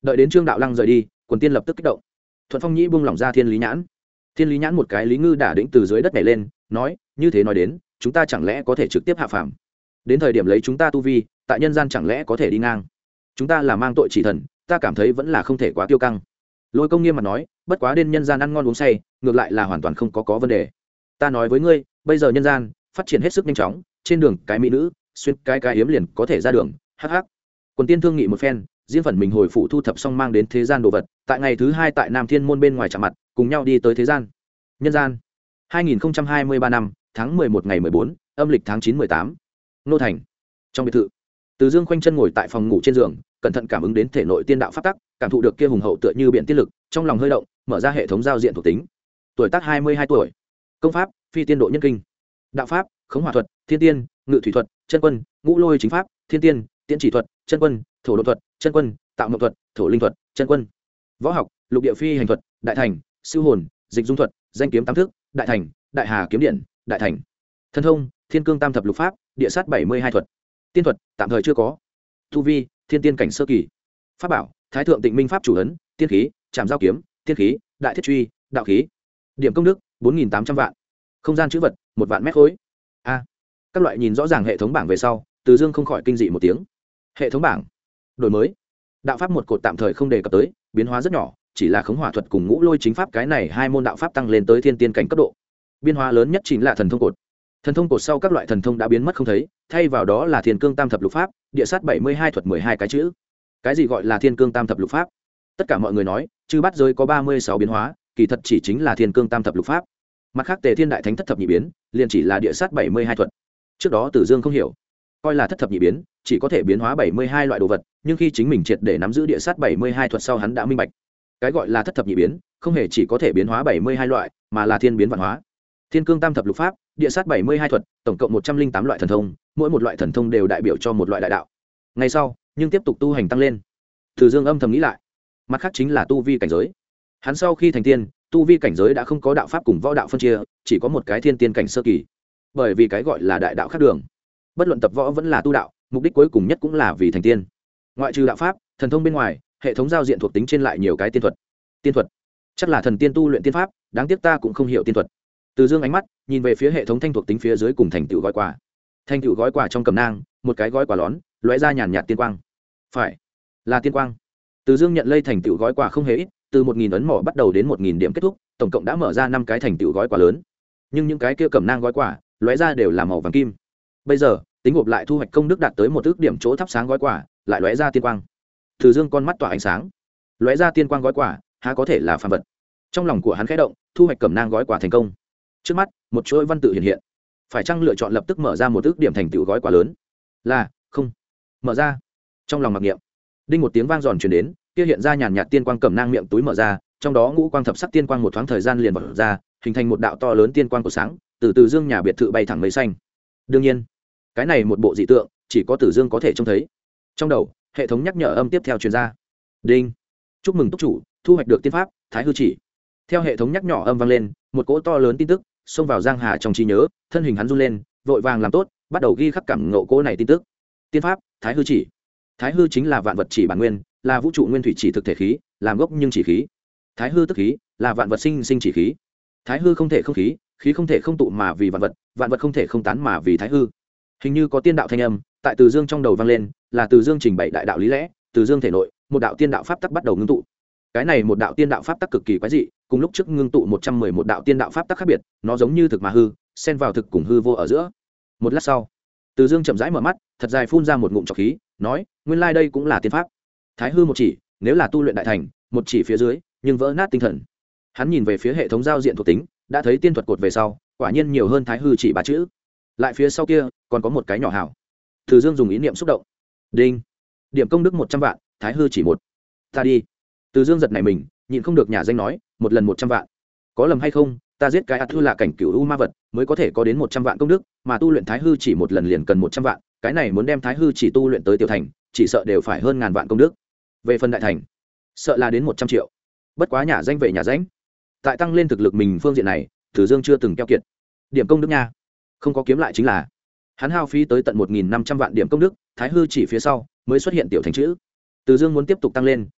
Speaker 1: Đợi đến Trương Đạo Lăng rời đi, quần tiên lập tức kích động. Thuận Phong Nhĩ buông lỏng ra Thiên Lý Nhãn. Thiên Lý Nhãn một cái lý ngư đả đĩnh từ dưới đất nhảy lên, nói, như thế nói đến, chúng ta chẳng lẽ có thể trực tiếp hạ phàm? Đến thời điểm lấy chúng ta tu vi, tại nhân gian chẳng lẽ có thể đi ngang? Chúng ta là mang tội chỉ thần, ta cảm thấy vẫn là không thể quá kiêu căng. Lôi Công nghiêm mặt nói, bất quá đến nhân gian ăn ngon uống say, ngược lại là hoàn toàn không có vấn đề. Ta nói với ngươi, bây giờ nhân gian phát triển hết sức nhanh chóng, trên đường cái mỹ nữ, xuyên cái yếm liền có thể ra đường. Hắc hắc. Quần tiên thương nghị một phen, riêng phần mình hồi phụ thu thập xong mang đến thế gian đồ vật, tại ngày thứ 2 tại Nam Thiên môn bên ngoài chạm mặt, cùng nhau đi tới thế gian. Nhân gian 2023 năm tháng 11 ngày 14, âm lịch tháng 9 18. Nô thành. Trong biệt thự, Từ Dương khoanh chân ngồi tại phòng ngủ trên giường, cẩn thận cảm ứng đến thể nội tiên đạo pháp tắc, cảm thụ được kia hùng hậu tựa như biển tiên lực, trong lòng hơi động, mở ra hệ thống giao diện thuộc tính. Tuổi tác 22 tuổi. Công pháp: Phi tiên độ nhân kinh. Đạo pháp: Khống hỏa thuật, Thiên tiên, Ngự thủy thuật, Chân quân, Ngũ lôi chính pháp, Thiên tiên, Tiễn chỉ thuật, Chân quân, Thổ độ thuật, Chân quân, Tạo mộng thuật, Thổ linh thuật, Chân quân. Võ học: Lục địa phi hành thuật, Đại thành, Siêu hồn, Dịch dung thuật, Danh kiếm tam thức, Đại thành, Đại hà kiếm điện, Đại thành. Thần thông: Thiên cương tam thập lục pháp, Địa sát 72 thuật. Tiên thuật: Tạm thời chưa có. Tu vi: Thiên tiên cảnh sơ kỳ. Pháp bảo: Thái thượng tịnh minh pháp chủ ấn, tiên khí, Trảm giao kiếm, tiên khí, Đại thiết truy, đạo khí. Điểm công đức: 4.800 vạn. Không gian chữ vật: 1 vạn mét khối. Các loại nhìn rõ ràng hệ thống bảng về sau, Từ Dương không khỏi kinh dị một tiếng. Hệ thống bảng đổi mới. Đạo pháp một cột tạm thời không đề cập tới, biến hóa rất nhỏ, chỉ là khống hỏa thuật cùng ngũ lôi chính pháp cái này hai môn đạo pháp tăng lên tới thiên tiên cảnh cấp độ. Biến hóa lớn nhất chính là thần thông cột. Thần thông cột sau các loại thần thông đã biến mất không thấy, thay vào đó là thiên cương tam thập lục pháp, địa sát 72 thuật 12 cái chữ. Cái gì gọi là thiên cương tam thập lục pháp? Tất cả mọi người nói, chư bát giới có 36 biến hóa, kỳ thật chỉ chính là thiên cương tam thập lục pháp. Mặt khác Tề Thiên Đại Thánh thất thập nhị biến, liền chỉ là địa sát 72 thuật. Trước đó Tử Dương không hiểu, coi là thất thập nhị biến, chỉ có thể biến hóa 72 loại đồ vật, nhưng khi chính mình triệt để nắm giữ địa sát 72 thuật sau hắn đã minh bạch. Cái gọi là thất thập nhị biến, không hề chỉ có thể biến hóa 72 loại, mà là thiên biến vạn hóa. Thiên cương tam thập lục pháp, địa sát 72 thuật, tổng cộng 108 loại thần thông, mỗi một loại thần thông đều đại biểu cho một loại đại đạo. Ngày sau, nhưng tiếp tục tu hành tăng lên. Tử Dương âm thầm nghĩ lại. Mặt khác chính là tu vi cảnh giới. Hắn sau khi thành tiên, tu vi cảnh giới đã không có đạo pháp cùng võ đạo phân chia, chỉ có một cái thiên tiên cảnh sơ kỳ. Bởi vì cái gọi là đại đạo khác đường, bất luận tập võ vẫn là tu đạo, mục đích cuối cùng nhất cũng là vì thành tiên. Ngoại trừ đạo pháp, thần thông bên ngoài, hệ thống giao diện thuộc tính trên lại nhiều cái tiên thuật. Tiên thuật chắc là thần tiên tu luyện tiên pháp, đáng tiếc ta cũng không hiểu tiên thuật. Từ Dương ánh mắt nhìn về phía hệ thống thanh thuộc tính phía dưới cùng thành tựu gói quà. Thành tựu gói quà trong cầm nang, một cái gói quà lón lóe ra nhàn nhạt tiên quang. Phải là tiên quang. Từ Dương nhận lấy thành tựu gói quà không hề ít, từ 1000 ấn mỏ bắt đầu đến 1000 điểm kết thúc, tổng cộng đã mở ra 5 cái thành tựu gói quà lớn. Nhưng những cái kia cầm nang gói quà lóe ra đều là màu vàng kim. Bây giờ tính gộp lại thu hoạch công đức đạt tới 1 ức điểm chỗ thắp sáng gói quà, lại lóe ra tiên quang. Từ Dương con mắt tỏa ánh sáng, lóe ra tiên quang gói quà há có thể là phàm vật. Trong lòng của hắn khẽ động, thu hoạch cẩm nang gói quà thành công. Trước mắt một chuỗi văn tự hiện hiện, phải chăng lựa chọn lập tức mở ra 1 ức điểm thành tựu gói quà lớn? Là không. Mở ra. Trong lòng mặc niệm, đinh một tiếng vang giòn truyền đến, kia hiện ra nhàn nhạt tiên quang cẩm nang miệng túi mở ra, trong đó ngũ quang thập sắc tiên quang một thoáng thời gian liền bật ra, hình thành một đạo to lớn tiên quang của sáng, từ Từ Dương nhà biệt thự bay thẳng mây xanh. Đương nhiên, cái này một bộ dị tượng chỉ có Tử Dương có thể trông thấy. Trong đầu, hệ thống nhắc nhở âm tiếp theo truyền ra. Đinh, chúc mừng túc chủ thu hoạch được tiên pháp Thái hư chỉ. Theo hệ thống nhắc nhỏ âm vang lên, một cỗ to lớn tin tức xông vào Giang Hà trong trí nhớ, thân hình hắn run lên, vội vàng làm tốt, bắt đầu ghi khắc cảm ngộ cỗ này tin tức. Tiên pháp Thái hư chỉ. Thái hư chính là vạn vật chỉ bản nguyên, là vũ trụ nguyên thủy chỉ thực thể khí, làm gốc nhưng chỉ khí. Thái hư tức khí, là vạn vật sinh sinh chỉ khí. Thái hư không thể không khí, khí không thể không tụ mà vì vạn vật không thể không tán mà vì thái hư. Hình như có tiên đạo thanh âm tại Từ Dương trong đầu vang lên, là Từ Dương trình bày đại đạo lý lẽ, Từ Dương thể nội một đạo tiên đạo pháp tắc bắt đầu ngưng tụ. Cái này một đạo tiên đạo pháp tắc cực kỳ quái dị, cùng lúc trước ngưng tụ 111 đạo tiên đạo pháp tắc khác biệt, nó giống như thực mà hư, xen vào thực cùng hư vô ở giữa. Một lát sau, Từ Dương chậm rãi mở mắt, thật dài phun ra một ngụm trọc khí, nói: nguyên lai đây cũng là tiên pháp. Thái hư một chỉ, nếu là tu luyện đại thành, một chỉ phía dưới, nhưng vỡ nát tinh thần. Hắn nhìn về phía hệ thống giao diện thuộc tính, đã thấy tiên thuật cột về sau, quả nhiên nhiều hơn Thái hư chỉ 3 chữ. Lại phía sau kia, còn có một cái nhỏ hảo. Từ Dương dùng ý niệm xúc động. Đinh. Điểm công đức 100 vạn, Thái hư chỉ 1. Ta đi. Từ Dương giật nảy mình, nhịn không được nhà danh nói, một lần 100 vạn. Có lầm hay không, ta giết cái thư là cảnh cửu u ma vật, mới có thể có đến 100 vạn công đức, mà tu luyện Thái hư chỉ một lần liền cần 100 vạn, cái này muốn đem Thái hư chỉ tu luyện tới tiểu thành, chỉ sợ đều phải hơn ngàn vạn công đức. Về phần đại thành, sợ là đến 100 triệu. Bất quá nhà danh về nhà danh. Tại tăng lên thực lực mình phương diện này, Từ Dương chưa từng keo kiệt. Điểm công đức nha, không có kiếm lại chính là. Hắn hao phí tới tận 1500 vạn điểm công đức, Thái hư chỉ phía sau mới xuất hiện tiểu thành chữ. Từ Dương muốn tiếp tục tăng lên,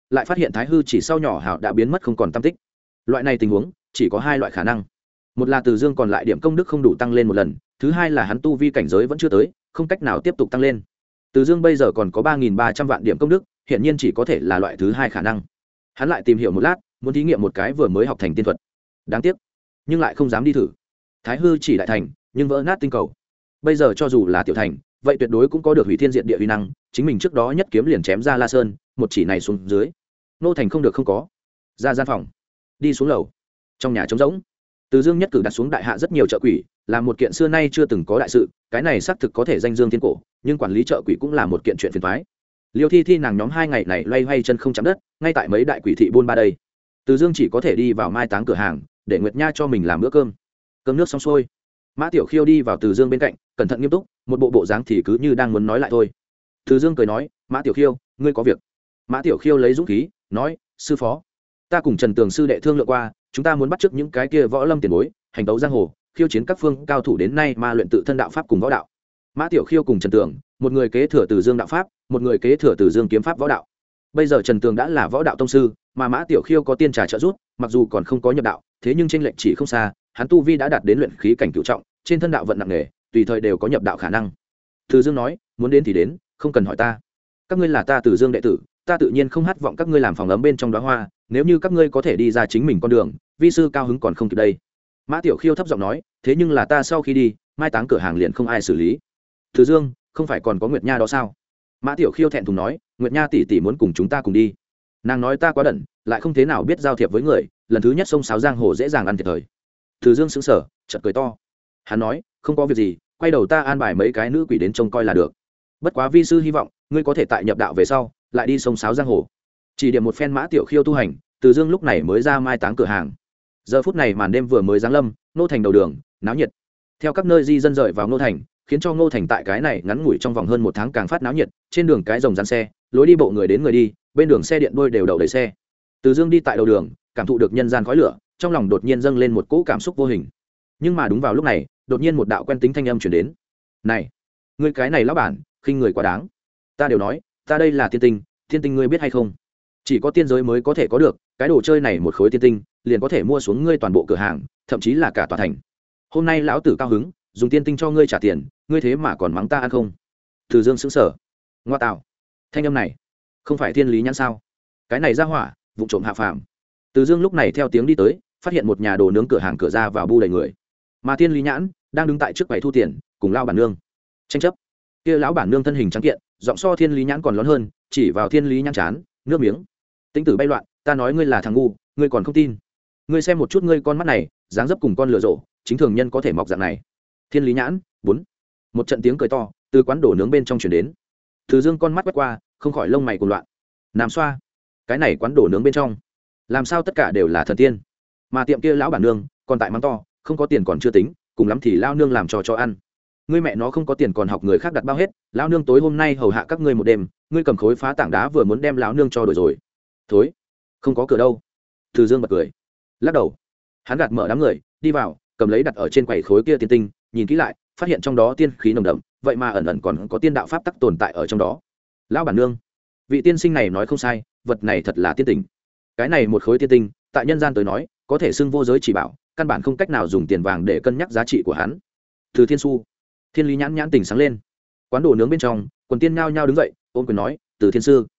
Speaker 1: lại phát hiện thái hư chỉ sau nhỏ hào đã biến mất không còn tam tích. Loại này tình huống chỉ có hai loại khả năng, một là Từ Dương còn lại điểm công đức không đủ tăng lên một lần, thứ hai là hắn tu vi cảnh giới vẫn chưa tới, không cách nào tiếp tục tăng lên. Từ Dương bây giờ còn có 3.300 vạn điểm công đức, hiện nhiên chỉ có thể là loại thứ hai khả năng. Hắn lại tìm hiểu một lát, muốn thí nghiệm một cái vừa mới học thành tiên thuật, đáng tiếc nhưng lại không dám đi thử. Thái hư chỉ đại thành nhưng vỡ nát tinh cầu, bây giờ cho dù là tiểu thành vậy tuyệt đối cũng có được hủy thiên diện địa uy năng. Chính mình trước đó nhất kiếm liền chém ra La Sơn, một chỉ này xuống dưới nô thành không được không có. Ra gian phòng, đi xuống lầu, trong nhà trống rỗng. Từ Dương nhất cử đặt xuống đại hạ rất nhiều chợ quỷ, là một kiện xưa nay chưa từng có đại sự. Cái này xác thực có thể danh dương thiên cổ, nhưng quản lý chợ quỷ cũng là một kiện chuyện phiền toái. Liêu Thi Thi nàng nhóm 2 ngày này loay hoay chân không chạm đất, ngay tại mấy đại quỷ thị buôn ba đây. Từ Dương chỉ có thể đi vào mai táng cửa hàng, để Nguyệt Nha cho mình làm bữa cơm. Cơm nước xong xuôi, Mã Tiểu Khiêu đi vào Từ Dương bên cạnh, cẩn thận nghiêm túc, một bộ dáng thì cứ như đang muốn nói lại thôi. Từ Dương cười nói, Mã Tiểu Khiêu, ngươi có việc. Mã Tiểu Khiêu lấy dũng khí nói, sư phó, ta cùng Trần Tường sư đệ thương lượng qua, chúng ta muốn bắt chước những cái kia võ lâm tiền bối, hành tấu giang hồ, khiêu chiến các phương cao thủ đến nay mà luyện tự thân đạo pháp cùng võ đạo. Mã Tiểu Khiêu cùng Trần Tường, một người kế thừa Từ Dương đạo pháp, một người kế thừa Từ Dương kiếm pháp võ đạo. Bây giờ Trần Tường đã là võ đạo tông sư, mà Mã Tiểu Khiêu có tiên trà trợ giúp, mặc dù còn không có nhập đạo, thế nhưng chênh lệch chỉ không xa, hắn tu vi đã đạt đến luyện khí cảnh cửu trọng, trên thân đạo vận nặng nề, tùy thời đều có nhập đạo khả năng. Từ Dương nói, muốn đến thì đến, không cần hỏi ta. Các ngươi là ta Từ Dương đệ tử, ta tự nhiên không hát vọng các ngươi làm phòng ấm bên trong đóa hoa, nếu như các ngươi có thể đi ra chính mình con đường, vi sư cao hứng còn không kịp đây. Mã Tiểu Khiêu thấp giọng nói, thế nhưng là ta sau khi đi, mai táng cửa hàng liền không ai xử lý. Từ Dương, không phải còn có Nguyệt Nha đó sao? Mã Tiểu Khiêu thẹn thùng nói, Nguyệt Nha tỷ tỷ muốn cùng chúng ta cùng đi. Nàng nói ta quá đần, lại không thế nào biết giao thiệp với người, lần thứ nhất xông xáo giang hồ dễ dàng ăn thiệt thời. Từ Dương sững sờ, chợt cười to. Hắn nói, không có việc gì, quay đầu ta an bài mấy cái nữ quỷ đến trông coi là được. Bất quá vi sư hy vọng ngươi có thể tại nhập đạo về sau lại đi xông xáo giang hồ. Chỉ điểm một phen Mã Tiểu Khiêu tu hành, Từ Dương lúc này mới ra mai táng cửa hàng. Giờ phút này màn đêm vừa mới giáng lâm, nô thành đầu đường náo nhiệt. Theo các nơi di dân rời vào nô thành, khiến cho Ngô Thành tại cái này ngắn ngủi trong vòng hơn một tháng càng phát náo nhiệt. Trên đường cái rồng rắn xe, lối đi bộ người đến người đi, bên đường xe điện đôi đều đậu đầy xe. Từ Dương đi tại đầu đường, cảm thụ được nhân gian khói lửa, trong lòng đột nhiên dâng lên một cỗ cảm xúc vô hình. Nhưng mà đúng vào lúc này, đột nhiên một đạo quen tính thanh âm truyền đến. "Này, ngươi cái này lão bản, khinh người quá đáng. Ta đều nói, ta đây là tiên tinh, tiên tinh ngươi biết hay không? Chỉ có tiên giới mới có thể có được, cái đồ chơi này một khối tiên tinh, liền có thể mua xuống ngươi toàn bộ cửa hàng, thậm chí là cả tòa thành. Hôm nay lão tử cao hứng, dùng tiên tinh cho ngươi trả tiền, ngươi thế mà còn mắng ta ăn không?" Từ Dương sững sờ. Ngoa tạo, thanh âm này không phải thiên lý nhãn sao? Cái này ra hỏa vụ trộm hạ phàm. Từ Dương lúc này theo tiếng đi tới, phát hiện một nhà đồ nướng cửa hàng cửa ra vào bu đầy người, mà thiên lý nhãn đang đứng tại trước quầy thu tiền, cùng lao bản nương tranh chấp. Kia lão bản nương thân hình trắng kiện, giọng so thiên lý nhãn còn lớn hơn, chỉ vào thiên lý nhãn chán, nước miếng. Tính tử bay loạn, ta nói ngươi là thằng ngu, ngươi còn không tin? Ngươi xem một chút ngươi con mắt này, dáng dấp cùng con lừa rổ, chính thường nhân có thể mọc dạng này. Thiên lý nhãn bốn. Một trận tiếng cười to từ quán đổ nướng bên trong truyền đến. Từ Dương con mắt quét qua, không khỏi lông mày cuồng loạn. Nam xoa, cái này quán đổ nướng bên trong làm sao tất cả đều là thần tiên, mà tiệm kia lão bản nương còn tại mắng to, không có tiền còn chưa tính, cùng lắm thì lao nương làm cho ăn. Ngươi mẹ nó không có tiền còn học người khác đặt bao hết, lão nương tối hôm nay hầu hạ các ngươi một đêm, ngươi cầm khối phá tảng đá vừa muốn đem lão nương cho đổi rồi. Thối, không có cửa đâu. Từ Dương bật cười, lắc đầu. Hắn gạt mở đám người đi vào, cầm lấy đặt ở trên quầy khối kia tiên tinh, nhìn kỹ lại, phát hiện trong đó tiên khí nồng đậm, vậy mà ẩn ẩn còn có tiên đạo pháp tắc tồn tại ở trong đó. Lão bản nương, vị tiên sinh này nói không sai, vật này thật là tiên tinh. Cái này một khối tiên tinh, tại nhân gian tới nói, có thể xưng vô giới chỉ bảo, căn bản không cách nào dùng tiền vàng để cân nhắc giá trị của hắn. Từ Thiên Su, Thiên Lý nhãn nhãn tỉnh sáng lên. Quán đồ nướng bên trong, quần tiên nhao nhao đứng dậy, ôm quyền nói, "Từ Thiên sư,